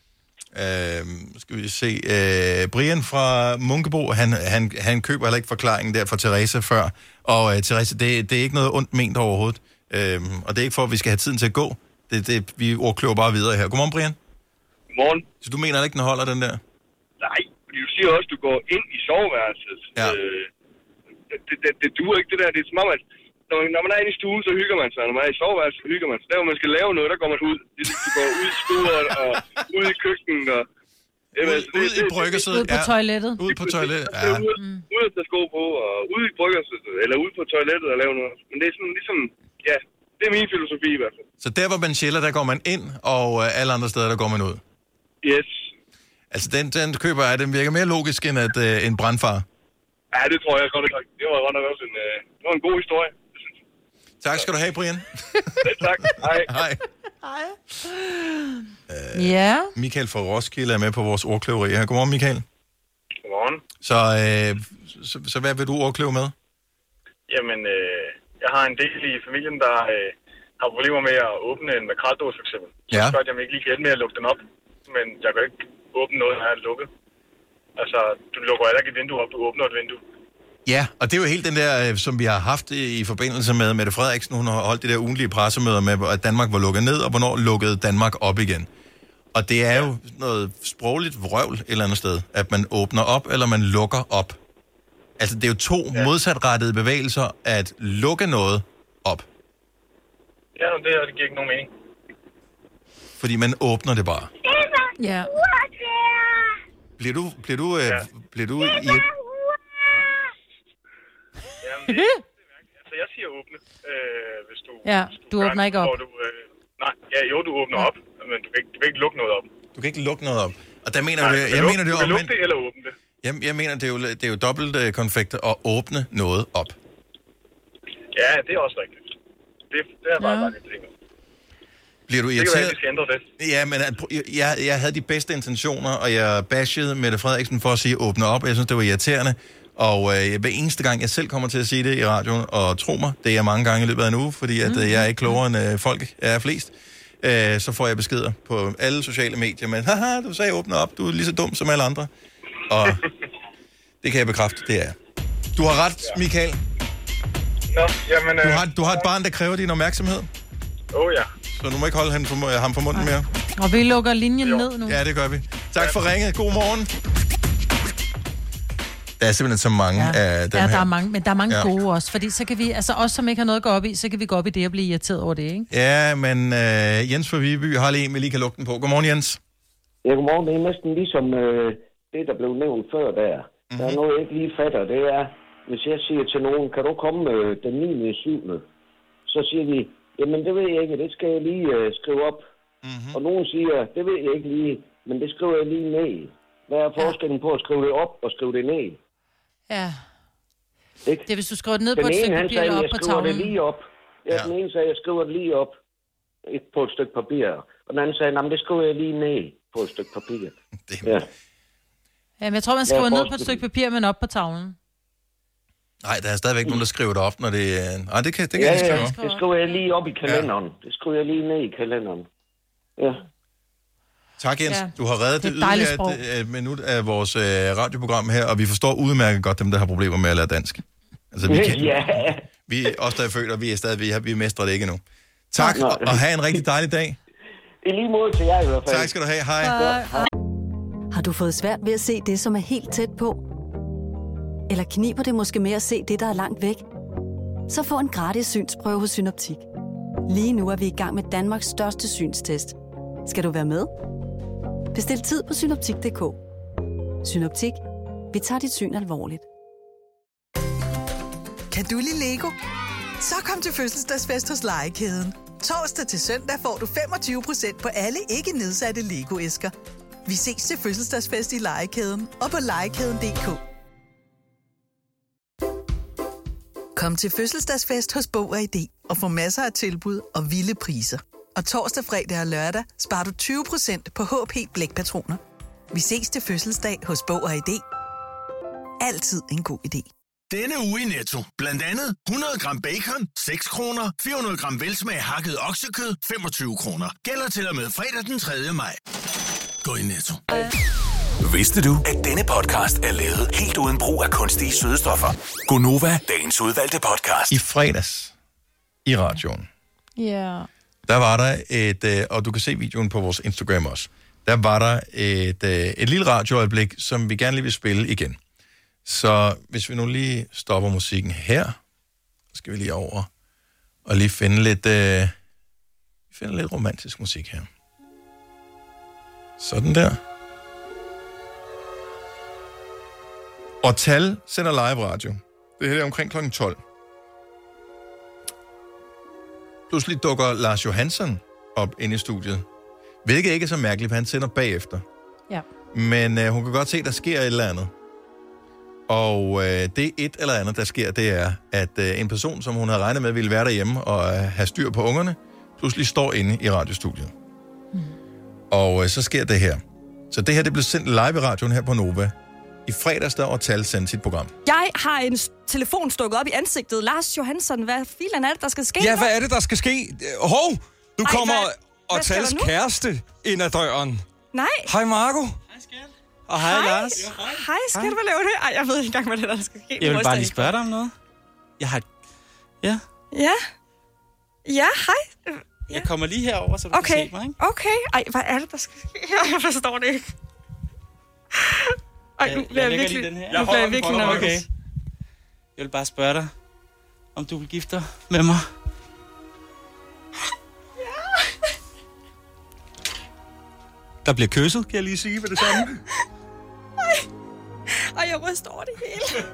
Speaker 1: Øhm, skal vi se. Øh, Brian fra Munkebo, han, han, han køber heller ikke forklaringen der fra Teresa før. Og øh, Teresa, det, det er ikke noget ondt ment overhovedet. Øhm, og det er ikke for, at vi skal have tiden til at gå. Det, det, vi ordkløver bare videre her. Godmorgen, Brian.
Speaker 7: Godmorgen.
Speaker 1: Så du mener ikke, den holder, den der?
Speaker 7: Nej, fordi du siger også, at du går ind i soveværelset.
Speaker 1: Ja.
Speaker 7: Øh, det, det, det duer ikke, det der. Det er som om, at når man, når man er inde i stuen, så hygger man sig. Når man er i soveværelset, så hygger man sig. Der, hvor man skal lave noget, der går man ud. Du går ud i stuen og ud i køkkenet. Og,
Speaker 1: ud, altså, det, ud i bryggerset.
Speaker 2: Ud på
Speaker 1: ja.
Speaker 2: toilettet.
Speaker 1: Ud på toilettet, ja.
Speaker 7: Ud, mm. ud at tage sko på, og ud i bryggerset, eller ud på toilettet og lave noget. Men det er sådan ligesom, ja, det er min filosofi i hvert fald.
Speaker 1: Så der, hvor man chiller, der går man ind, og øh, alle andre steder, der går man ud?
Speaker 7: Yes.
Speaker 1: Altså, den, den køber jeg, den virker mere logisk end at, øh, en brandfar.
Speaker 7: Ja, det tror jeg godt nok. Det var godt nok også en, øh, det var en god historie.
Speaker 1: Tak skal du have, Brian.
Speaker 7: Ja, tak. Hej.
Speaker 1: Hej.
Speaker 2: Hej.
Speaker 1: Øh,
Speaker 2: ja.
Speaker 1: Michael fra Roskilde er med på vores ordkløveri her. Godmorgen, Michael.
Speaker 9: Godmorgen.
Speaker 1: Så, øh, så, så hvad vil du ordkløve med?
Speaker 9: Jamen, øh, jeg har en del i familien, der øh, har problemer med at åbne en makraldåse, for eksempel. Så
Speaker 1: ja.
Speaker 9: gør jeg mig ikke lige gæld med at lukke den op. Men jeg kan ikke åbne noget, der er lukket. Altså, du lukker heller ikke et vindue op, du åbner et vindue.
Speaker 1: Ja, og det er jo helt den der, som vi har haft i, i forbindelse med Mette Frederiksen. Hun har holdt de der ugentlige pressemøder med, at Danmark var lukket ned, og hvornår lukkede Danmark op igen. Og det er jo noget sprogligt vrøvl et eller andet sted, at man åbner op, eller man lukker op. Altså, det er jo to ja. modsatrettede bevægelser, at lukke noget op.
Speaker 9: Ja, det, det giver ikke nogen mening.
Speaker 1: Fordi man åbner det bare.
Speaker 2: Ja.
Speaker 1: Bliver du, bliver du, øh,
Speaker 9: ja.
Speaker 1: bliver du i...
Speaker 9: Jamen, det, altså, jeg siger åbne, øh, hvis du...
Speaker 2: Ja,
Speaker 9: hvis
Speaker 2: du, du åbner ikke op.
Speaker 9: Du, øh, nej, ja, jo, du åbner ja. op, men du kan, ikke, du kan ikke lukke noget op.
Speaker 1: Du kan ikke lukke noget op. Og der mener
Speaker 9: nej,
Speaker 1: du...
Speaker 9: Du
Speaker 1: jeg
Speaker 9: lukke,
Speaker 1: mener, det
Speaker 9: du
Speaker 1: er
Speaker 9: kan lukke det eller åbne det.
Speaker 1: Jeg, jeg mener, det er jo, det er jo dobbelt øh, konfekt at åbne noget op.
Speaker 9: Ja, det er også rigtigt. Det, det er bare, ja. bare lidt ting.
Speaker 1: Bliver du
Speaker 9: irriteret? Det kan være, at vi skal ændre det.
Speaker 1: Ja, men jeg, jeg havde de bedste intentioner, og jeg bashede Mette Frederiksen for at sige åbne op, og jeg synes, det var irriterende. Og øh, hver eneste gang, jeg selv kommer til at sige det i radioen, og tro mig, det er jeg mange gange i løbet af en uge, fordi at, øh, jeg er ikke klogere end øh, folk er flest, øh, så får jeg beskeder på alle sociale medier, men haha, du sagde åbne op, du er lige så dum som alle andre. Og det kan jeg bekræfte, det er. Du har ret, Michael.
Speaker 9: Nå, jamen... Øh,
Speaker 1: du, har, du har et barn, der kræver din opmærksomhed.
Speaker 9: Åh oh, ja.
Speaker 1: Så du må ikke holde ham for, ham for munden mere.
Speaker 2: Og vi lukker linjen jo. ned nu.
Speaker 1: Ja, det gør vi. Tak for ringet. God morgen. Der er simpelthen så mange
Speaker 2: ja.
Speaker 1: af dem
Speaker 2: ja,
Speaker 1: her.
Speaker 2: der er mange, men der er mange ja. gode også. Fordi så kan vi, altså os, som ikke har noget at gå op i, så kan vi gå op i det og blive irriteret over det, ikke?
Speaker 1: Ja, men uh, Jens fra Viby har lige en, vi lige kan lukke den på. Godmorgen, Jens.
Speaker 10: Ja, godmorgen. Det er næsten ligesom øh, det, der blev nævnt før der. Mm-hmm. Der er noget, jeg ikke lige fatter. Det er, hvis jeg siger til nogen, kan du komme øh, den niende syvende Så siger de, jamen det ved jeg ikke, det skal jeg lige øh, skrive op. Mm-hmm. Og nogen siger, det ved jeg ikke lige, men det skriver jeg lige ned. Hvad er forskellen på at skrive det op og skrive det ned?
Speaker 2: Ja.
Speaker 10: Ikke?
Speaker 2: Det er, hvis du skriver det ned
Speaker 10: den
Speaker 2: på et stykke papir eller op på tavlen.
Speaker 10: Den ene, han sagde, jeg skriver det lige op. Ja, ja. Den ene sagde, jeg skriver det lige op et, på et stykke papir. Og den anden sagde, nej, det skriver jeg lige ned på et stykke papir.
Speaker 1: Det...
Speaker 10: Ja.
Speaker 2: Ja, men jeg tror, man skriver ned på et stykke papir, men op på tavlen.
Speaker 1: Nej, der er stadigvæk nogen, der skriver det op, når det... Nej, det kan, det kan
Speaker 10: ja,
Speaker 1: jeg skrive
Speaker 10: ja, det skriver jeg lige op i kalenderen. Ja. Det skriver jeg lige ned i kalenderen. Ja.
Speaker 1: Tak, Jens.
Speaker 10: Ja.
Speaker 1: Du har reddet det, det yderligere et, et minut af vores uh, radioprogram her, og vi forstår udmærket godt dem, der har problemer med at lære dansk. Altså, vi kan,
Speaker 10: ja.
Speaker 1: Vi, os, der er født, og vi er stadig, vi, har, vi mestrer det ikke endnu. Tak, og, og have en rigtig dejlig dag.
Speaker 10: I lige måde til jer i hvert fald.
Speaker 1: Tak skal du have. Hej.
Speaker 17: Hej. Har du fået svært ved at se det, som er helt tæt på? Eller kniber det måske med at se det, der er langt væk? Så få en gratis synsprøve hos Synoptik. Lige nu er vi i gang med Danmarks største synstest. Skal du være med? Bestil tid på synoptik punktum d k. Synoptik. Vi tager dit syn alvorligt.
Speaker 18: Kan du lide Lego? Så kom til fødselsdagsfest hos Legekæden. Torsdag til søndag får du femogtyve procent på alle ikke nedsatte Lego-æsker. Vi ses til fødselsdagsfest i Legekæden og på legekæden punktum d k. Kom til fødselsdagsfest hos Bog og I D og få masser af tilbud og vilde priser. Og torsdag, fredag og lørdag sparer du tyve procent på H P blækpatroner. Vi ses til fødselsdag hos Bog og I D. Altid en god idé.
Speaker 19: Denne uge i Netto. Blandt andet hundrede gram bacon, seks kroner. fire hundrede gram velsmag hakket oksekød, femogtyve kroner. Gælder til og med fredag den tredje maj. Gå i Netto.
Speaker 3: Vidste du, at denne podcast er lavet helt uden brug af kunstige sødestoffer? Gonova, dagens udvalgte podcast.
Speaker 1: I fredags i radioen,
Speaker 2: Ja. Yeah.
Speaker 1: der var der et, øh, og du kan se videoen på vores Instagram også, der var der et, øh, et lille radioøjeblik, som vi gerne lige vil spille igen. Så hvis vi nu lige stopper musikken her, så skal vi lige over og lige finde lidt, øh, finde lidt romantisk musik her. Sådan der. Og Tal sender live radio. Det her er omkring klokken tolv. Pludselig dukker Lars Johansson op inde i studiet. Hvilket ikke er så mærkeligt, for han sender bagefter.
Speaker 2: Ja.
Speaker 1: Men øh, hun kan godt se, at der sker et eller andet. Og øh, det et eller andet, der sker, det er, at øh, en person, som hun havde regnet med, ville være derhjemme og øh, have styr på ungerne, pludselig står inde i radiostudiet. Mm. Og øh, så sker det her. Så det her, det blev sendt live i radioen her på Nova. I fredags, der var Tal sendt sit program.
Speaker 11: Jeg har en telefon stukket op i ansigtet. Lars Johansson, hvad filen er det, der skal ske?
Speaker 23: Ja, hvad er det, der skal ske? Hov, nu
Speaker 11: Ej,
Speaker 23: kommer
Speaker 11: hvad,
Speaker 23: og Tals kæreste ind ad døren.
Speaker 11: Nej.
Speaker 23: Hej, Marco. Hej,
Speaker 11: skat.
Speaker 23: Og hej, hej Lars.
Speaker 11: Ja, hej. Hej, skat, hvad laver du? Ej, jeg ved ikke engang, hvad det er, der skal ske.
Speaker 23: Jeg vil bare lige spørge dig om noget. Jeg har... Ja.
Speaker 11: Ja. Ja, hej.
Speaker 23: Jeg kommer lige herover, så du
Speaker 11: Okay,
Speaker 23: kan se mig, ikke?
Speaker 11: okay. Ej, hvad er det, der skal ske her? Jeg forstår det ikke. Ej, nu
Speaker 23: Jeg-
Speaker 11: bliver
Speaker 23: jeg
Speaker 11: jeg
Speaker 23: lægger lige
Speaker 11: virkelig,
Speaker 23: den her.
Speaker 11: nu
Speaker 23: Jeg
Speaker 11: bliver jeg
Speaker 23: holder den
Speaker 11: virkelig
Speaker 23: for dig,
Speaker 11: nervøs.
Speaker 23: okay. Jeg vil bare spørge dig, om du vil gifte dig med mig. Der bliver kysset, kan jeg lige sige med det samme.
Speaker 11: Ej, jeg ryster over det hele.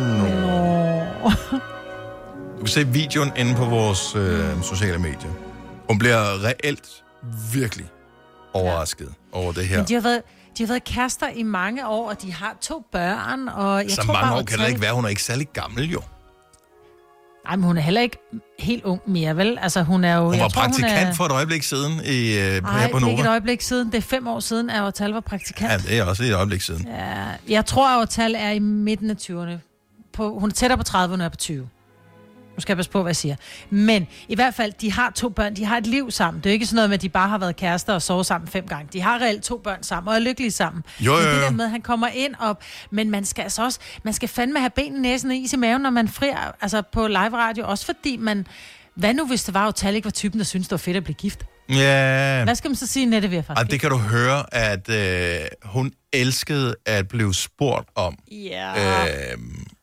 Speaker 1: Du kan se videoen inde på vores øh, sociale medier. Hun bliver reelt virkelig overrasket ja. over det her.
Speaker 2: Men de har været, de har været kærester i mange år, og de har to børn, og jeg
Speaker 1: Så
Speaker 2: tror
Speaker 1: mange
Speaker 2: bare,
Speaker 1: år kan det ikke være. Hun er ikke særlig gammel, jo.
Speaker 2: Nej, men hun er heller ikke helt ung mere, vel? Altså, hun er jo...
Speaker 1: Hun var
Speaker 2: jeg tror,
Speaker 1: praktikant
Speaker 2: hun er...
Speaker 1: for et øjeblik siden i, øh,
Speaker 2: Nej,
Speaker 1: her på
Speaker 2: det er ikke et
Speaker 1: Nova.
Speaker 2: øjeblik siden. Det er fem år siden, at Aartal var praktikant.
Speaker 1: Ja, det er også lige et øjeblik siden.
Speaker 2: Ja, jeg tror, at Aartal er i midten af tyverne. På, hun er tættere på tredive, hun er på tyve. Nu skal jeg passe på, hvad jeg siger. Men i hvert fald, de har to børn. De har et liv sammen. Det er jo ikke sådan noget med, at de bare har været kærester og sovet sammen fem gange. De har reelt to børn sammen og er lykkelige sammen.
Speaker 1: Jo, jo,
Speaker 2: Det er
Speaker 1: jo.
Speaker 2: det der med, at han kommer ind op. Men man skal altså også... Man skal fandme have benene, næsen og is i maven, når man frier altså på live radio. Også fordi man... Hvad nu, hvis det var, at Tal ikke var typen, der synes det var fedt at blive gift?
Speaker 1: Ja.
Speaker 2: Hvad skal man så sige? Nej, det vil jeg faktisk
Speaker 1: Og det kan du høre, at øh, hun elskede at blive spurgt om.
Speaker 2: Ja.
Speaker 1: Øh,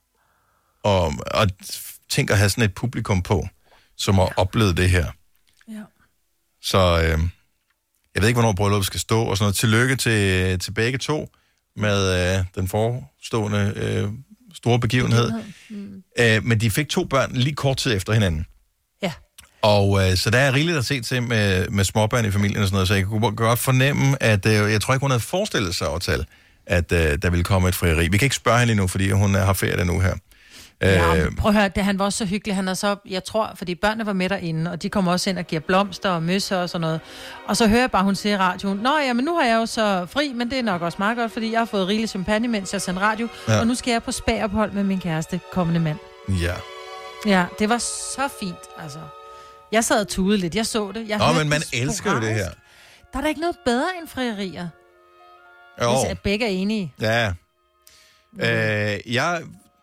Speaker 1: om og tænk at have sådan et publikum på, som har oplevet det her.
Speaker 2: Ja.
Speaker 1: Så øh, jeg ved ikke, hvornår brylluppet skal stå, og sådan noget. Tillykke til, til begge to med øh, den forestående øh, store begivenhed.
Speaker 2: Mm.
Speaker 1: Øh, men de fik to børn lige kort tid efter hinanden.
Speaker 2: Ja.
Speaker 1: Og øh, så der er rigeligt at se til med, med småbørn i familien og sådan noget, så jeg kunne godt fornemme, at øh, jeg tror ikke, hun havde forestillet sig at at øh, der ville komme et frieri. Vi kan ikke spørge hende endnu, fordi hun har ferie nu her.
Speaker 2: Ja,
Speaker 1: Øh,
Speaker 2: men prøv at høre, det, han var også så hyggelig. Han er så, jeg tror, fordi børnene var med derinde, og de kommer også ind og giver blomster og møsser og sådan noget. Og så hører jeg bare, hun siger i radioen, nå ja, men nu har jeg jo så fri, men det er nok også meget godt, fordi jeg har fået rigelig champagne, mens jeg sendte radio,
Speaker 1: Ja.
Speaker 2: ja. og nu skal jeg på spagophold med min kæreste, kommende mand.
Speaker 1: ja.
Speaker 2: Ja, det var så fint, altså. Jeg sad og tudede lidt, jeg så det. Jeg
Speaker 1: Nå,
Speaker 2: hørte
Speaker 1: men man
Speaker 2: det
Speaker 1: elsker jo det her.
Speaker 2: sporadisk. Der er da ikke noget bedre end frierier.
Speaker 1: Jo.
Speaker 2: Hvis at begge er enige.
Speaker 1: Ja. Øh, jeg,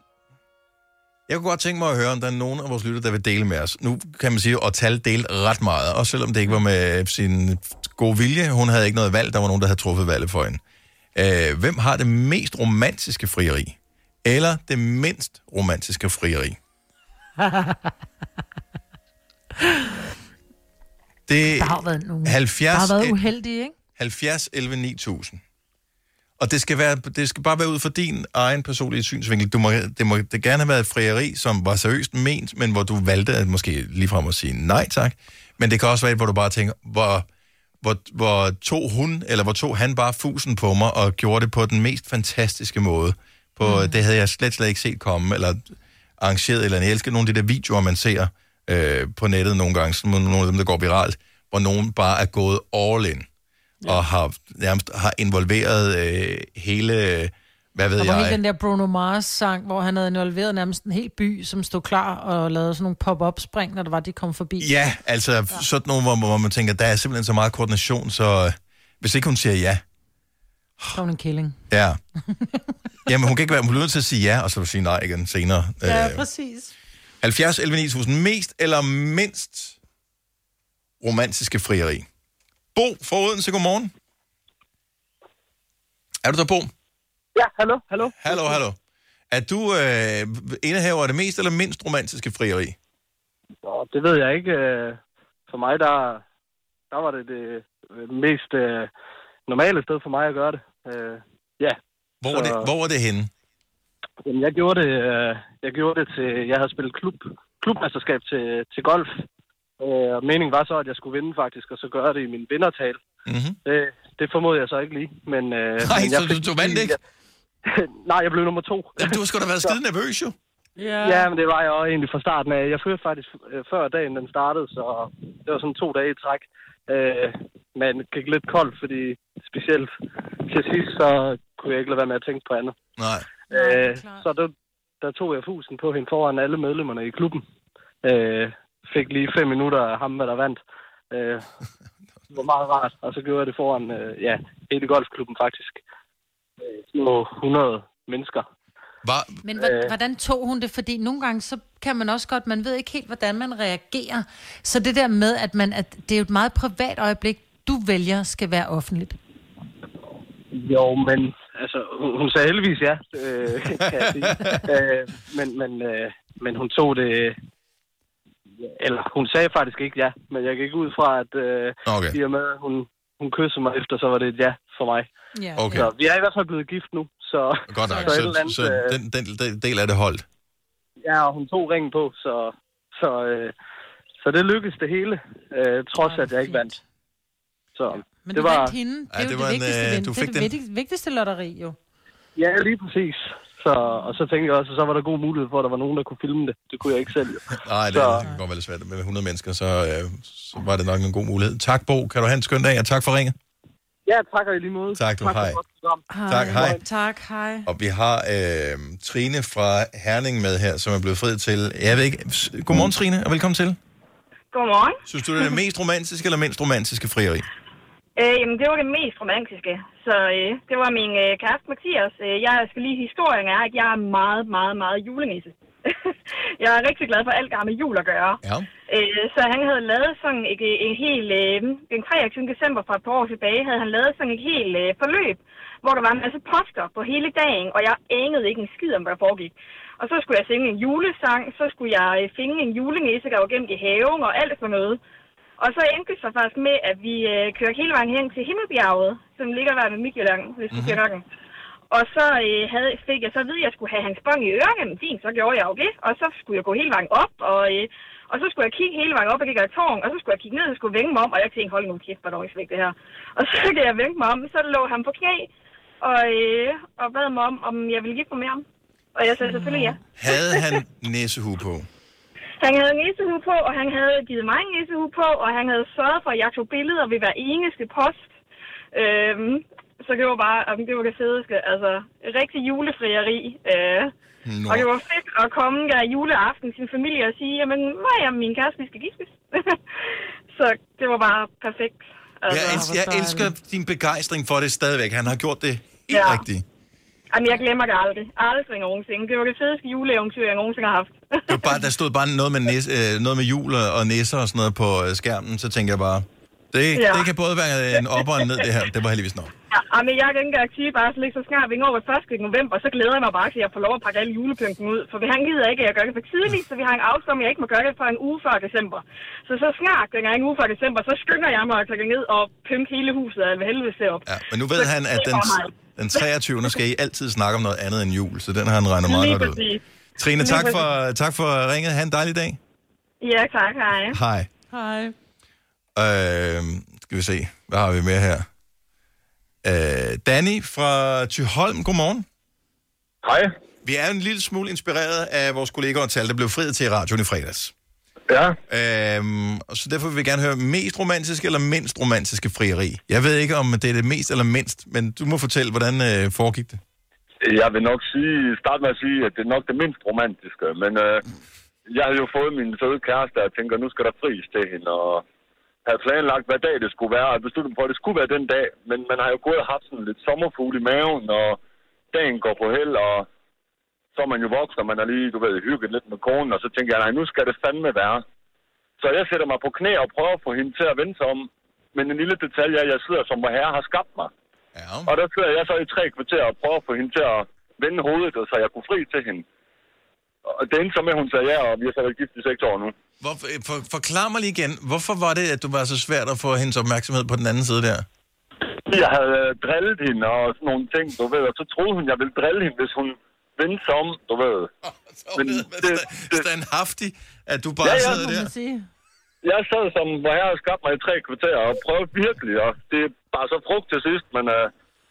Speaker 1: jeg kunne godt tænke mig at høre, om der er nogen af vores lytter, der vil dele med os. Nu kan man sige, at Tal delte ret meget, også selvom det ikke var med sin gode vilje. Hun havde ikke noget valg, der var nogen, der havde truffet valget for hende. Øh, hvem har det mest romantiske frieri? Eller det mindst romantiske frieri? Det
Speaker 2: Der har været nogen.
Speaker 1: halvfjerds
Speaker 2: Der har været uheldige, ikke?
Speaker 1: halvfjerds elleve ni tusind. Og det skal, være, det skal bare være ud fra din egen personlige synsvinkel. Du må, det må det gerne have været et frieri, som var seriøst ment, men hvor du valgte at måske ligefrem at sige nej tak. Men det kan også være, hvor du bare tænker, hvor, hvor, hvor tog hun, eller hvor tog han bare fusen på mig, og gjorde det på den mest fantastiske måde. På, mm. Det havde jeg slet, slet ikke set komme, eller arrangeret, eller jeg elsker nogle af de der videoer, man ser øh, på nettet nogle gange, sådan nogle af dem, der går viralt, hvor nogen bare er gået all in. Ja. Og har nærmest har involveret øh, hele, hvad ved
Speaker 2: Der var
Speaker 1: jeg...
Speaker 2: helt den der Bruno Mars-sang, hvor han havde involveret nærmest en hel by, som stod klar og lavede sådan nogle pop-up-spring, når det var, de kom forbi.
Speaker 1: Ja, altså ja. Sådan nogle, hvor, hvor man tænker, der er simpelthen så meget koordination, så øh, hvis ikke hun siger ja...
Speaker 2: Så er hun en killing.
Speaker 1: Ja. Jamen, hun kan ikke være... Hun bliver nødt til at sige ja, og så vil sige nej igen senere.
Speaker 2: Ja,
Speaker 1: øh,
Speaker 2: præcis.
Speaker 1: halvfjerds elleve ni tusind. Mest eller mindst romantiske frieri? Bo fra Odense, godmorgen. Er du der, Bo?
Speaker 12: Ja, hallo, hallo.
Speaker 1: Hallo, hallo. Er du øh, indehaver af det mest eller mindst romantiske frieri?
Speaker 12: Nå, det ved jeg ikke. For mig, der, der var det det mest øh, normale sted for mig at gøre det. Øh, ja.
Speaker 1: Hvor var, det, hvor var det henne?
Speaker 12: Jamen, jeg gjorde det, øh, jeg gjorde det til... Jeg havde spillet klub, klubmesterskab til, til golf. Øh, og meningen var så, at jeg skulle vinde faktisk, og så gøre det i min vindertal.
Speaker 1: Mm-hmm.
Speaker 12: Det, det formodede jeg så ikke lige. Men, øh,
Speaker 1: Nej,
Speaker 12: men jeg
Speaker 1: så
Speaker 12: fik,
Speaker 1: du, du vandt ikke?
Speaker 12: Jeg, nej, jeg blev nummer to.
Speaker 1: Jamen, du har sgu da været skide nervøs, jo.
Speaker 2: Yeah.
Speaker 12: Ja, men det var jeg også egentlig fra starten af. Jeg førte faktisk øh, før dagen den startede, så det var sådan to dage i træk. Øh, men det gik lidt koldt, fordi specielt til sidst, så kunne jeg ikke lade være med at tænke på andet.
Speaker 1: Nej.
Speaker 12: Øh, så der, der tog jeg fusen på hende foran alle medlemmerne i klubben. Øh, fik lige fem minutter af ham, hvad der vandt. Øh, det var meget rart, og så gjorde jeg det foran øh, ja, hele golfklubben faktisk. Øh, hundrede mennesker.
Speaker 1: Var...
Speaker 2: Men øh... hvordan tog hun det? Fordi nogle gange, så kan man også godt, man ved ikke helt, hvordan man reagerer. Så det der med, at, man, at det er jo et meget privat øjeblik, du vælger, skal være offentligt.
Speaker 12: Jo, men altså, hun, hun sagde heldigvis ja, øh, kan jeg sige. øh, men, men, øh, men hun tog det... Eller hun sagde faktisk ikke ja, men jeg gik ud fra, at øh, okay. i og med, at hun, hun kyssede mig efter, så var det et ja for mig.
Speaker 2: Ja.
Speaker 1: Okay.
Speaker 12: Så vi er i hvert fald blevet gift nu, så...
Speaker 1: Godt nok, så, så, andet, så den, den, den del af det holdt?
Speaker 12: Ja, og hun tog ringen på, så, så, øh, så det lykkedes det hele, øh, trods ja, at jeg ikke vandt. Så
Speaker 2: men
Speaker 12: det
Speaker 2: du
Speaker 12: var...
Speaker 2: vandt hende, det er ja, det jo det vigtigste en, vind. Det er det den... vigtigste, vigtigste lotteri, jo.
Speaker 12: Ja, lige præcis. Så, og så tænkte jeg også, at så var der god mulighed for, at der var nogen, der kunne filme det. Det kunne jeg ikke selv.
Speaker 1: Nej, det, det kan godt være lidt svært. Med hundrede mennesker, så, øh, så var det nok en god mulighed. Tak, Bo. Kan du have en skøn dag, og tak for ringet.
Speaker 12: Ja, tak og i lige måde.
Speaker 1: Tak, du.
Speaker 12: Tak,
Speaker 1: hej.
Speaker 2: hej.
Speaker 1: Tak, hej.
Speaker 2: Tak, hej.
Speaker 1: Og vi har øh, Trine fra Herning med her, som er blevet friet til... Jeg ved ikke... Godmorgen, Trine, og velkommen til.
Speaker 21: Godmorgen.
Speaker 1: Synes du, det er det mest romantiske eller mindst romantiske frieri?
Speaker 21: Øh, jamen, det var det mest romantiske. Så øh, det var min øh, kæreste Mathias. Øh, jeg skal lige historien er, at jeg er meget, meget, meget julenisse. Jeg er rigtig glad for alt, der har med jul at gøre.
Speaker 1: Ja.
Speaker 21: Øh, så han havde lavet sådan et, en hel... Øh, den treogtyvende december fra et par år tilbage, havde han lavet sådan et helt øh, forløb, hvor der var en masse poster på hele dagen, og jeg anede ikke en skid om, hvad der foregik. Og så skulle jeg synge en julesang, så skulle jeg øh, finde en julenisse, der var gemt i haven og alt sådan noget. Og så endte det så faktisk med, at vi øh, kørte hele vejen hen til Himmelbjerget, som ligger der ved Midtjylland, hvis du siger nokken. Og så øh, havde, fik jeg så at vide, at jeg skulle have hans bånd i ørerne. Fint, så gjorde jeg jo det. Og så skulle jeg gå hele vejen op, og, øh, og så skulle jeg kigge hele vejen op, og gik af tårn, og så skulle jeg kigge ned, og skulle vænge mig om, og jeg tænkte, hold nu kæft, hvor dårligt det her. Og så kan jeg vænge mig om, så lå han på knæ, og, øh, og bad mig om, om jeg ville gifte mig med ham. Og jeg sagde selvfølgelig ja.
Speaker 1: Havde han næsehue på?
Speaker 21: Han havde en nissehue på, og han havde givet mig en nissehue på, og han havde sørget for, at jeg tog billeder ved hver eneste post. Øhm, så det var bare, det var det fedeste, altså rigtig julefrieri. Øh, og det var fedt at komme der juleaften til sin familie og sige, jamen, nej, jamen, min kæreste, vi skal giftes. Så det var bare perfekt. Altså,
Speaker 1: jeg, elsker, jeg elsker din begejstring for det stadigvæk. Han har gjort det helt ja. rigtigt.
Speaker 21: Jamen, jeg glemmer det aldrig. Aldrig nogensinde. Det var det fedeste juleeventyr, jeg nogensinde har haft.
Speaker 1: Det var bare, der stod bare noget med, næs, øh, noget med jul og næser og sådan noget på skærmen, så tænker jeg bare, det, ja. det kan både være en op og en ned, det her. Det var heldigvis nok.
Speaker 21: Ja, men jeg kan ikke engang sige bare så lidt så snart vi når ved første november, så glæder jeg mig bare til, at jeg får lov at pakke alle julepynten ud. For han gider ikke, at jeg gør det for tidligt, så vi har en aftale, at jeg ikke må gøre det for en uge før december. Så så snart den er en uge før december, så skynder jeg mig at tage ned og pynte hele huset af helvede se op.
Speaker 1: Ja, men nu ved så han, at den, den treogtyvende skal I altid snakke om noget andet end jul, så den har han regnet meget godt ud. Trine, tak for, tak for ringet. Ha' en dejlig dag.
Speaker 21: Ja, tak. Hej.
Speaker 1: Hej.
Speaker 2: Hej.
Speaker 1: Øh, skal vi se, hvad har vi mere her? Øh, Danny fra Thyholm, godmorgen.
Speaker 7: Hej.
Speaker 1: Vi er en lille smule inspireret af vores kollegaer og tal, der blev friet til radioen i fredags.
Speaker 7: Ja.
Speaker 1: Øhm, så derfor vil vi gerne høre mest romantiske eller mindst romantiske frieri. Jeg ved ikke, om det er det mest eller mindst, men du må fortælle, hvordan øh, foregik det?
Speaker 7: Jeg vil nok sige, starte med at sige, at det er nok det mindst romantiske, men øh, jeg havde jo fået min søde kæreste, og jeg tænker, nu skal der fris til hende, og havde planlagt, hvad dag det skulle være, og besluttet mig for, at det skulle være den dag, men man har jo gået og haft sådan lidt sommerfugle i maven, og dagen går på held, og så er man jo voksen, og man har lige, du ved, hygget lidt med konen, og så tænker jeg, nej, nu skal det fandme være. Så jeg sætter mig på knæ og prøver at få hende til at vende sig om, men en lille detalje er, at jeg sidder som hvor herre har skabt mig.
Speaker 1: Ja.
Speaker 7: Og der sidder jeg så i tre kvarter og prøver at få hende til at vende hovedet, så jeg kunne fri til hende. Og det endte så med, at hun sagde ja, og vi har så været gift i seks år nu.
Speaker 1: Hvor, for, forklar mig lige igen, hvorfor var det, at du var så svært at få hendes opmærksomhed på den anden side der?
Speaker 7: Jeg havde drillet hende og sådan nogle ting, du ved, og så troede hun, jeg ville drille hende, hvis hun vendte sig om, du ved.
Speaker 1: Oh, så men det, det, standhaftig, at du bare
Speaker 7: ja, ja,
Speaker 1: sidder der.
Speaker 7: Jeg sad som, hvor jeg havde skabt mig i tre kvarter og prøvede virkelig, og det er bare så frugt til sidst, men uh,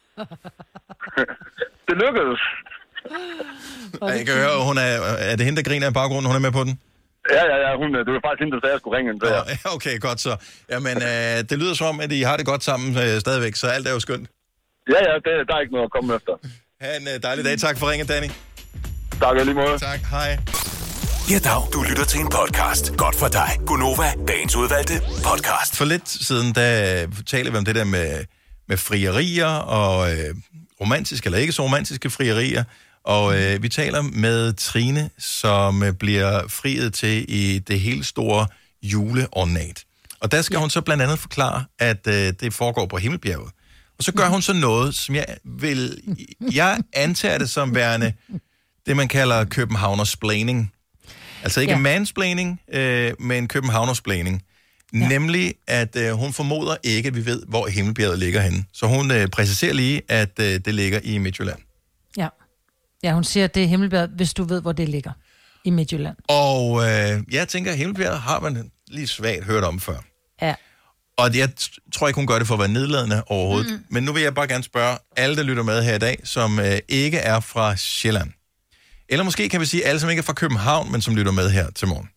Speaker 7: det lykkedes.
Speaker 1: Jeg kan høre, hun er, er det hende, der griner i baggrunden, hun er med på den?
Speaker 7: Ja, ja, ja, hun, det var faktisk hende, der sagde, at jeg skulle ringe hende.
Speaker 1: Ja. Okay, godt så. Jamen, øh, det lyder som om, at I har det godt sammen øh, stadigvæk, så alt er jo skønt.
Speaker 7: Ja, ja, det, der er ikke noget at komme efter.
Speaker 1: Ha' en øh, dejlig dag. Tak for ringen, Danny.
Speaker 7: Tak, lige måde.
Speaker 1: Tak, hej.
Speaker 3: Ja, dag. Du lytter til en podcast. Godt for dig. Gunova, dagens udvalgte podcast.
Speaker 1: For lidt siden, der taler vi om det der med, med frierier og øh, romantiske eller ikke så romantiske frierier. Og øh, vi taler med Trine, som øh, bliver friet til i det helt store juleornat. Og der skal ja. hun så blandt andet forklare, at øh, det foregår på Himmelbjerget. Og så gør hun så noget, som jeg vil... Jeg antager det som værende det, man kalder københavnersplaining. Altså ikke ja. mansplaining, øh, men københavnersplaining. Ja. Nemlig, at øh, hun formoder ikke, at vi ved, hvor Himmelbjerget ligger henne. Så hun øh, præciserer lige, at øh, det ligger i Midtjylland.
Speaker 2: Ja. Ja, hun siger, at det er Himmelbjerget, hvis du ved, hvor det ligger i Midtjylland.
Speaker 1: Og øh, jeg tænker, at Himmelbjerget har man lige svagt hørt om før.
Speaker 2: Ja.
Speaker 1: Og jeg tror ikke, hun gør det for at være nedladende overhovedet. Mm. Men nu vil jeg bare gerne spørge alle, der lytter med her i dag, som øh, ikke er fra Sjælland. Eller måske kan vi sige alle, som ikke er fra København, men som lytter med her til morgen.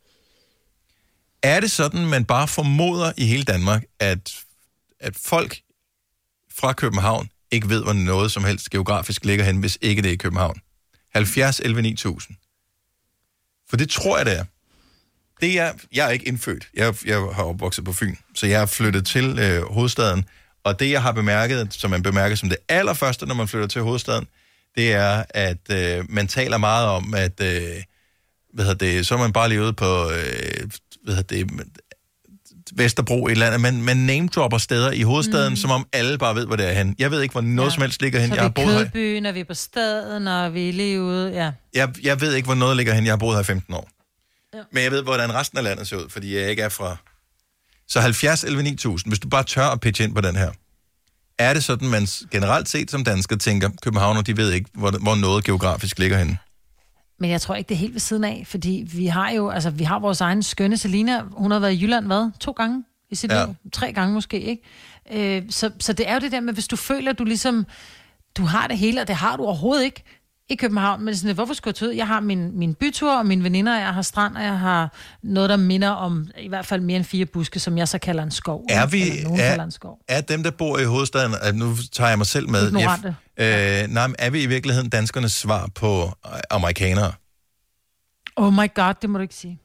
Speaker 1: Er det sådan, man bare formoder i hele Danmark, at, at folk fra København ikke ved, hvor noget som helst geografisk ligger hen, hvis ikke det er i København? halvfjerds elleve ni tusind. For det tror jeg, det er. Det er jeg er ikke indfødt. Jeg, jeg har opvokset på Fyn, så jeg er flyttet til øh, hovedstaden. Og det, jeg har bemærket, som man bemærker som det allerførste, når man flytter til hovedstaden, det er, at øh, man taler meget om, at øh, hvad hedder det, så er man bare lige ude på øh, hvad hedder det, Vesterbro et eller andet. Man, man name-dropper steder i hovedstaden, mm. som om alle bare ved, hvor det er hen. Jeg ved ikke, hvor noget ja. som helst ligger hen.
Speaker 2: Så
Speaker 1: jeg har
Speaker 2: vi er Kødbyen, og vi er på staden, og vi er lige ude, ja.
Speaker 1: Jeg, jeg ved ikke, hvor noget ligger hen. Jeg har boet her i femten år. Ja. Men jeg ved, hvordan resten af landet ser ud, fordi jeg ikke er fra... Så halvfjerds elleve ni tusind, hvis du bare tør at pitche ind på den her. Er det sådan, man generelt set som dansker tænker, københavner, de ved ikke, hvor, hvor noget geografisk ligger henne?
Speaker 2: Men jeg tror ikke, det er helt ved siden af, fordi vi har jo, altså vi har vores egen skønne Selina. Hun har været i Jylland, hvad? To gange i sit ja. liv? Tre gange måske, ikke? Øh, så, så det er jo det der med, hvis du føler, at du ligesom, du har det hele, og det har du overhovedet ikke i København. Men sådan, hvorfor skulle jeg tage ud? Jeg har min, min bytur, og mine veninder, jeg har strand, og jeg har noget, der minder om i hvert fald mere end fire buske, som jeg så kalder en skov.
Speaker 1: Er vi,
Speaker 2: er,
Speaker 1: en skov. Er dem, der bor i hovedstaden, at nu tager jeg mig selv med,
Speaker 2: ignorante.
Speaker 1: Øh, nej, er vi i virkeligheden danskernes svar på amerikanere?
Speaker 2: Oh my god, det må du ikke sige.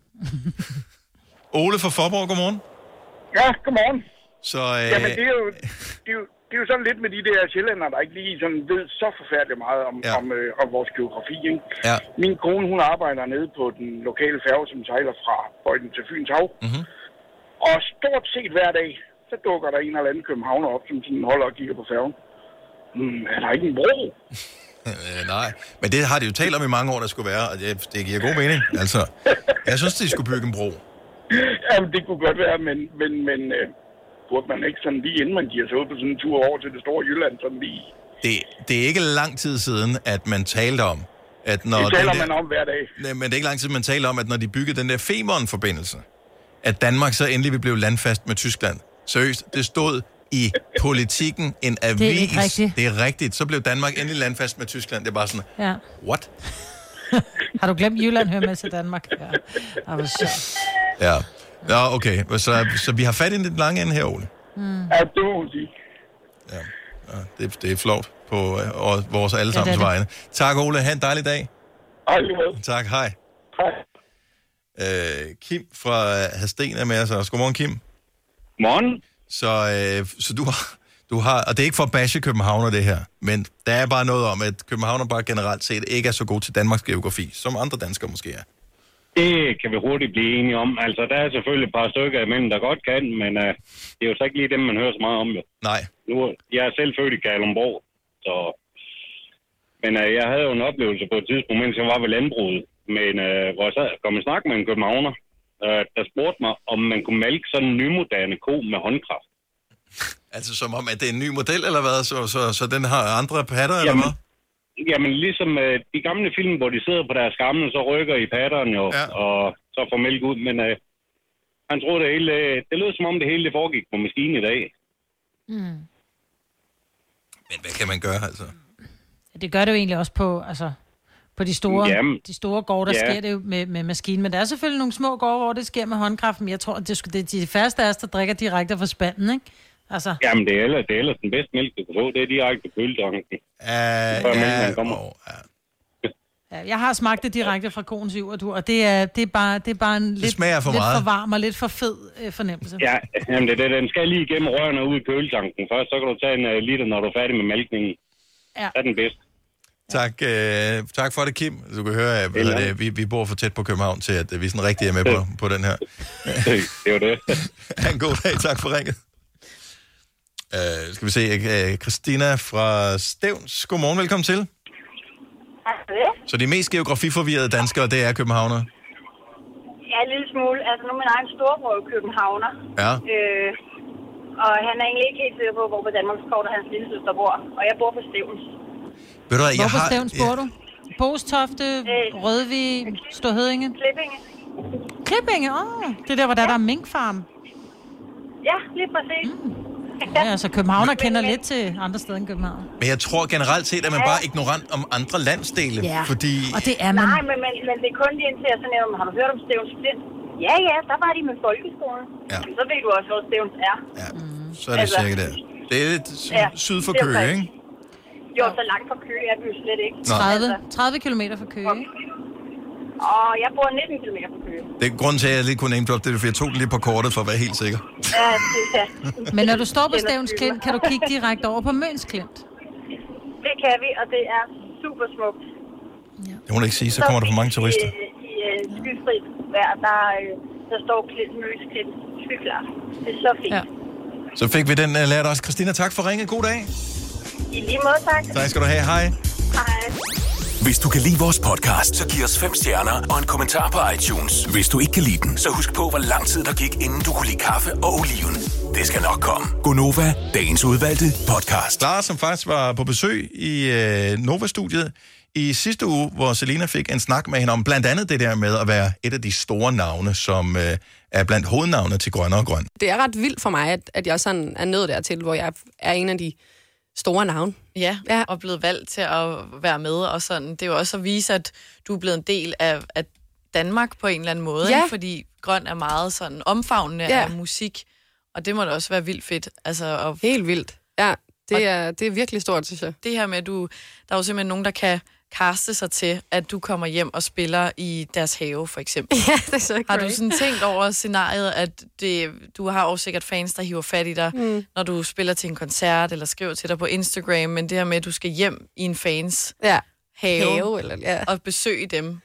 Speaker 1: Ole fra Forborg, godmorgen.
Speaker 13: Ja, godmorgen.
Speaker 1: Så, øh...
Speaker 13: Jamen, det er, jo, det, er jo, det er jo sådan lidt med de der sjællændere, der ikke lige sådan ved så forfærdeligt meget om, ja. om, øh, om vores geografi. Ikke?
Speaker 1: Ja.
Speaker 13: Min kone, hun arbejder nede på den lokale færge, som sejler fra Bøjden til Fyns Hav.
Speaker 1: Mm-hmm.
Speaker 13: Og stort set hver dag, så dukker der en eller anden københavner op, som sådan holder og kigger på færgen. Hmm, er der ikke en bro?
Speaker 1: øh, nej, men det har de jo talt om i mange år, der skulle være, og det, det giver god mening. Altså, jeg synes, de skulle bygge en bro.
Speaker 13: Jamen, det kunne godt være, men... men, men øh, burde man ikke sådan lige inden man giver sig ud på sådan en tur over til det store Jylland, sådan lige...
Speaker 1: Det, det er ikke lang tid siden, at man talte om, at når...
Speaker 13: Det taler
Speaker 1: der,
Speaker 13: man om hver dag.
Speaker 1: Nej, men det er ikke lang tid, man taler om, at når de byggede den der Femern-forbindelse, at Danmark så endelig vil blive landfast med Tyskland. Seriøst, det stod i Politikken, en avis.
Speaker 2: Det er ikke rigtigt.
Speaker 1: Det er rigtigt. Så blev Danmark endelig landfast med Tyskland. Det er bare sådan,
Speaker 2: ja.
Speaker 1: What?
Speaker 2: Har du glemt Jylland hører med til Danmark? Ja. Det var sjovt.
Speaker 1: Ja. Ja, okay. Så, så vi har fat i den lange ende her, Ole.
Speaker 13: Mm. Ja, det må man sige.
Speaker 1: Ja, ja det, det er flot på og vores allesammens ja, vegne. Tak, Ole. Ha' en dejlig dag.
Speaker 13: Hej.
Speaker 1: Tak, hej.
Speaker 13: Hej.
Speaker 1: Øh, Kim fra Hadsten er med os også. Godmorgen, Kim.
Speaker 13: Morgen.
Speaker 1: Så, øh, så du har... Du har, og det er ikke for at bashe københavner, det her, men der er bare noget om, at københavner bare generelt set ikke er så god til Danmarks geografi, som andre danskere måske er.
Speaker 15: Det kan vi hurtigt blive enige om. Altså, der er selvfølgelig et par stykker imellem, der godt kan, men uh, det er jo så ikke lige dem, man hører så meget om. Jo.
Speaker 1: Nej.
Speaker 15: Nu, jeg er selv født i Kalundborg, så... Men uh, jeg havde jo en oplevelse på et tidspunkt, mens jeg var ved landbruget, men, uh, hvor jeg sad, kom i snak med en københavner, uh, der spurgte mig, om man kunne malke sådan en nymoderne ko med håndkraft.
Speaker 1: Altså som om, at det er en ny model, eller hvad? Så, så, så den har andre patter, eller
Speaker 15: jamen,
Speaker 1: hvad?
Speaker 15: Jamen, ligesom uh, de gamle film, hvor de sidder på deres gamle, så rykker i patteren jo, ja. Og så får mælk ud. Men uh, han troede, det hele, uh, det lød som om, det hele det foregik på maskinen i dag.
Speaker 2: Mm.
Speaker 1: Men hvad kan man gøre, altså?
Speaker 2: Det gør det jo egentlig også på, altså, på de store,
Speaker 15: jamen,
Speaker 2: de store gårde, der
Speaker 15: ja.
Speaker 2: sker det jo med, med maskinen. Men der er selvfølgelig nogle små gårde, hvor det sker med håndkraft. Men jeg tror, det er de færreste af os, der drikker direkte fra spanden, ikke? Altså.
Speaker 15: Jamen, det er, ellers, det er ellers den bedste mælk, du kan få. Det er direkte på køletanken.
Speaker 1: Uh, ja, oh, ja.
Speaker 2: Ja, jeg har smagt det direkte fra koens yvertur, og det er, det er bare, det er bare en lidt,
Speaker 1: for,
Speaker 2: lidt
Speaker 1: meget.
Speaker 2: for varm og lidt for fed øh, fornemmelse.
Speaker 15: Ja, jamen det, det, den skal lige igennem rørene ud i køletanken først, så kan du tage en uh, liter, når du er færdig med mælkningen.
Speaker 2: Ja.
Speaker 15: Det er den bedste.
Speaker 1: Tak, øh, tak for det, Kim. Du kan høre, at det, vi, vi bor for tæt på København til, at vi sådan rigtig er med på, på den her.
Speaker 15: Det var det.
Speaker 1: Ha' en god dag. Tak for ringet. Uh, skal vi se, uh, Christina fra Stevns. Godmorgen, velkommen til.
Speaker 8: Tak for det.
Speaker 1: Så de mest geografiforvirrede danskere, det er københavnere?
Speaker 8: Ja, en lille smule. Altså, nu er min egen storebror københavner.
Speaker 1: Ja.
Speaker 8: Øh, og han er egentlig ikke helt sikker på, hvor på Danmarks kort og hans lille søster bor. Og jeg bor på Stevns.
Speaker 1: Ved du hvad, jeg
Speaker 2: hvor på
Speaker 1: har...
Speaker 2: Stevns bor du? Bostofte, Rødvig, Storhødinge?
Speaker 8: Klippinge.
Speaker 2: Klippinge, åh. Oh, det er der, hvor der, der er minkfarm.
Speaker 8: Ja, lige præcis. Mm.
Speaker 2: Ja, altså Københavner kender lidt til andre steder end København.
Speaker 1: Men jeg tror generelt set, at man bare er ignorant om andre landsdele,
Speaker 2: ja.
Speaker 1: fordi...
Speaker 2: Og det er man.
Speaker 8: Nej, men, men, men det er kun lige indtil, at sådan noget, har du hørt om Stevns Klint? Ja, ja, der var de med folkeskolen.
Speaker 1: Ja.
Speaker 8: Så ved du også, hvor Stevns er.
Speaker 1: Ja, så er det altså, cirka der. Det er lidt
Speaker 8: ja,
Speaker 1: syd for Køge, ikke?
Speaker 8: Jo, så langt fra Køge er vi jo slet ikke.
Speaker 2: tredive, tredive kilometer fra Køge, ikke?
Speaker 8: Og jeg bor nitten kilometer fra Køge.
Speaker 1: Det er grunden til, at jeg lige kunne name drop det, for jeg tog det lige på kortet for at være helt sikker.
Speaker 8: Ja, det er
Speaker 2: Men når du står på Stevns Klint, kan du kigge direkte over på Møns Klint?
Speaker 8: Det kan vi, og det er super smukt.
Speaker 1: Ja. Det må du ikke sige, så kommer der for mange turister.
Speaker 8: I, i uh, skyfrit vejr, der, uh, der står Klint, Møns Klint, skyklar. Det er så fint. Ja.
Speaker 1: Så fik vi den uh, lært også. Christina, tak for ringet. God dag.
Speaker 8: I lige måde, tak.
Speaker 1: Tak skal du have. Hej.
Speaker 8: Hej.
Speaker 3: Hvis du kan lide vores podcast, så giv os fem stjerner og en kommentar på iTunes. Hvis du ikke kan lide den, så husk på, hvor lang tid der gik, inden du kunne lide kaffe og oliven. Det skal nok komme. Gonova, dagens udvalgte podcast.
Speaker 1: Lars, som faktisk var på besøg i øh, Nova-studiet i sidste uge, hvor Selina fik en snak med hende om blandt andet det der med at være et af de store navne, som øh, er blandt hovednavne til Grønne og Grøn.
Speaker 6: Det er ret vildt for mig, at, at jeg sådan er nået dertil, hvor jeg er en af de store navn.
Speaker 16: Ja, ja, og blevet valgt til at være med, og sådan. Det er jo også at vise, at du er blevet en del af, af Danmark på en eller anden måde,
Speaker 6: ja.
Speaker 16: Ikke? Fordi Grøn er meget sådan omfavnende ja. Af musik, og det må da også være vildt fedt. Altså, at...
Speaker 6: Helt vildt. Ja, det er, det er virkelig stort, synes jeg.
Speaker 16: Det her med, at du, der er jo simpelthen nogen, der kan kaste sig til, at du kommer hjem og spiller i deres have, for eksempel.
Speaker 6: Ja, det er så
Speaker 16: Har du sådan tænkt over scenariet, at det, du har også sikkert fans, der hiver fat i dig, mm. når du spiller til en koncert, eller skriver til dig på Instagram, men det her med, at du skal hjem i en fans
Speaker 6: ja.
Speaker 16: have,
Speaker 6: have eller, ja.
Speaker 16: og besøge dem?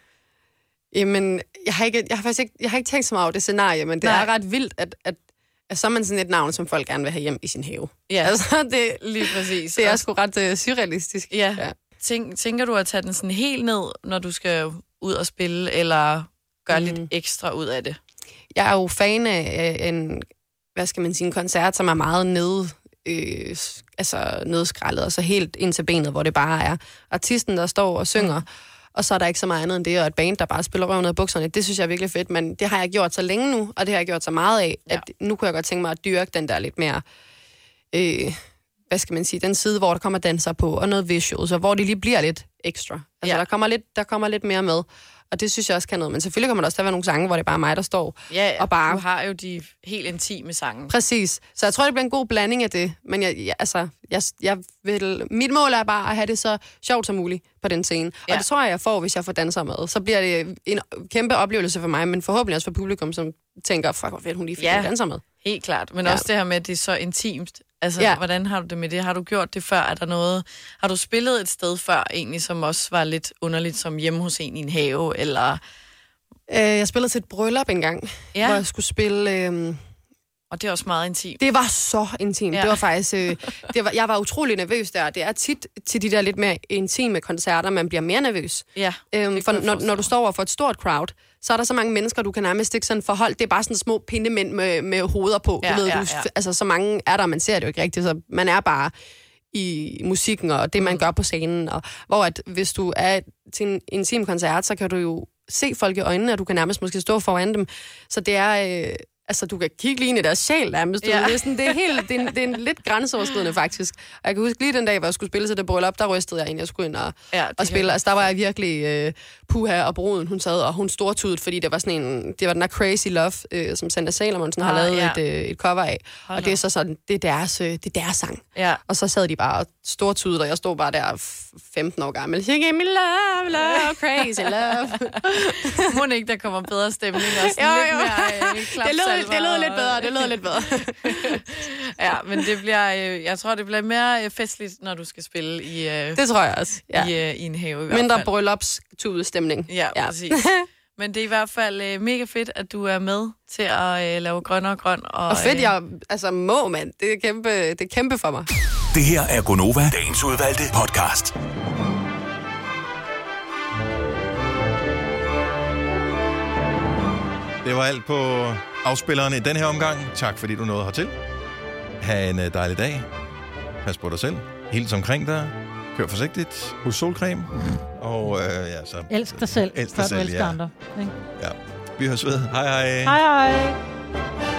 Speaker 6: Jamen, jeg har, ikke, jeg har faktisk ikke, jeg har ikke tænkt så meget over det scenarie, men det Nej. er ret vildt, at, at, at så er man sådan et navn, som folk gerne vil have hjem i sin have.
Speaker 16: Ja,
Speaker 6: altså, det,
Speaker 16: lige præcis.
Speaker 6: Det er sgu ret uh, surrealistisk.
Speaker 16: Ja. ja. Tænk, tænker du at tage den sådan helt ned, når du skal ud og spille, eller gøre mm. lidt ekstra ud af det?
Speaker 6: Jeg er jo fan af en, hvad skal man sige, en koncert, som er meget nede, øh, altså nedskrællet, og så helt ind til benet, hvor det bare er artisten, der står og synger, mm. og så er der ikke så meget andet end det, og et band, der bare spiller røven ud af bukserne. Det synes jeg er virkelig fedt, men det har jeg gjort så længe nu, og det har jeg gjort så meget af, ja. At nu kunne jeg godt tænke mig at dyrke den der lidt mere... Øh, hvad skal man sige, den side, hvor der kommer danser på, og noget visuals, og hvor de lige bliver lidt ekstra. Altså, ja. der, kommer lidt, der kommer lidt mere med, og det synes jeg også kan noget. Men selvfølgelig kommer der også til at være nogle sange, hvor det bare er mig, der står.
Speaker 16: Ja,
Speaker 6: og bare...
Speaker 16: du har jo de helt intime sange.
Speaker 6: Præcis. Så jeg tror, det bliver en god blanding af det. Men jeg, jeg, altså, jeg, jeg vil... mit mål er bare at have det så sjovt som muligt på den scene. Ja. Og det tror jeg, jeg får, hvis jeg får danser med. Så bliver det en kæmpe oplevelse for mig, men forhåbentlig også for publikum, som tænker, fuck, hvor fedt hun lige fik ja. danser med.
Speaker 16: Helt klart. Men ja. også det her med, at det er så intimt. Altså,
Speaker 6: ja.
Speaker 16: hvordan har du det med det? Har du gjort det før? Er der noget... Har du spillet et sted før, egentlig, som også var lidt underligt, som hjemme hos en i en have, eller...
Speaker 6: Øh, jeg spillede til et bryllup engang, ja. hvor jeg skulle spille... Øh...
Speaker 16: Og det er også meget intimt.
Speaker 6: Det var så intimt. Ja. Det var faktisk... Øh, det var, jeg var utrolig nervøs der. Det er tit til de der lidt mere intime koncerter, man bliver mere nervøs.
Speaker 16: Ja,
Speaker 6: øhm, for når, når du står over for et stort crowd, så er der så mange mennesker, du kan nærmest ikke sådan forhold. Det er bare sådan små pindemænd med, med hoveder på.
Speaker 16: Ja,
Speaker 6: du ved,
Speaker 16: ja,
Speaker 6: du,
Speaker 16: ja.
Speaker 6: Altså, så mange er der, man ser det jo ikke rigtigt. Så man er bare i musikken og det, man gør på scenen. Og, hvor at, hvis du er til en intim koncert, så kan du jo se folk i øjnene, og du kan nærmest måske stå foran dem. Så det er... Øh, altså, du kan kigge lige ind i deres sjæl nærmest. Ja. Det er, sådan, det, er helt, det, er, det er en lidt grænseoverskridende, faktisk. Og jeg kan huske lige den dag, hvor jeg skulle spille til det bryllup, der rystede jeg ind, jeg skulle ind og, ja, og spille. Altså, der var jeg virkelig øh, puha, og bruden, hun sad, og hun stortudede, fordi det var sådan en, det var den der Crazy Love, øh, som Sandra Salomonsen har ah, lavet ja. et, øh, et cover af. Hold og det er så sådan, det er deres, øh, det er deres sang.
Speaker 16: Ja.
Speaker 6: Og så sad de bare og stortudet, og jeg stod bare der femten år gammel. Jeg give me love, love, crazy love.
Speaker 16: Må ikke, der kommer bedre stemning og sådan
Speaker 6: jo,
Speaker 16: lidt
Speaker 6: jo.
Speaker 16: mere øh,
Speaker 6: det, lød, det lød lidt bedre, det lød lidt bedre.
Speaker 16: Ja, men det bliver, øh, jeg tror, det bliver mere øh, festligt, når du skal spille i, øh,
Speaker 6: det tror jeg også. Ja.
Speaker 16: i, øh, i en have i hvert
Speaker 6: Mindre
Speaker 16: fald.
Speaker 6: bryllupstude-stemning.
Speaker 16: Ja, ja, præcis. Men det er i hvert fald øh, mega fedt, at du er med til at øh, lave grøn og grøn. Og,
Speaker 6: og fedt,
Speaker 16: øh,
Speaker 6: jeg altså må, mand. Det er kæmpe, det er kæmpe for mig.
Speaker 3: Det her er Gonova, dagens udvalgte podcast.
Speaker 1: Det var alt på afspillerne i den her omgang. Tak fordi du nåede hertil. Ha' en dejlig dag. Pas på dig selv. Hils omkring dig. Kør forsigtigt. Husk solcreme. Og øh, ja, så...
Speaker 2: Elsk dig selv,
Speaker 1: elsk
Speaker 2: før
Speaker 1: dig
Speaker 2: du
Speaker 1: selv,
Speaker 2: elsker
Speaker 1: ja.
Speaker 2: andre. Ikke?
Speaker 1: Ja. Vi høres ved. Hej hej.
Speaker 2: Hej hej.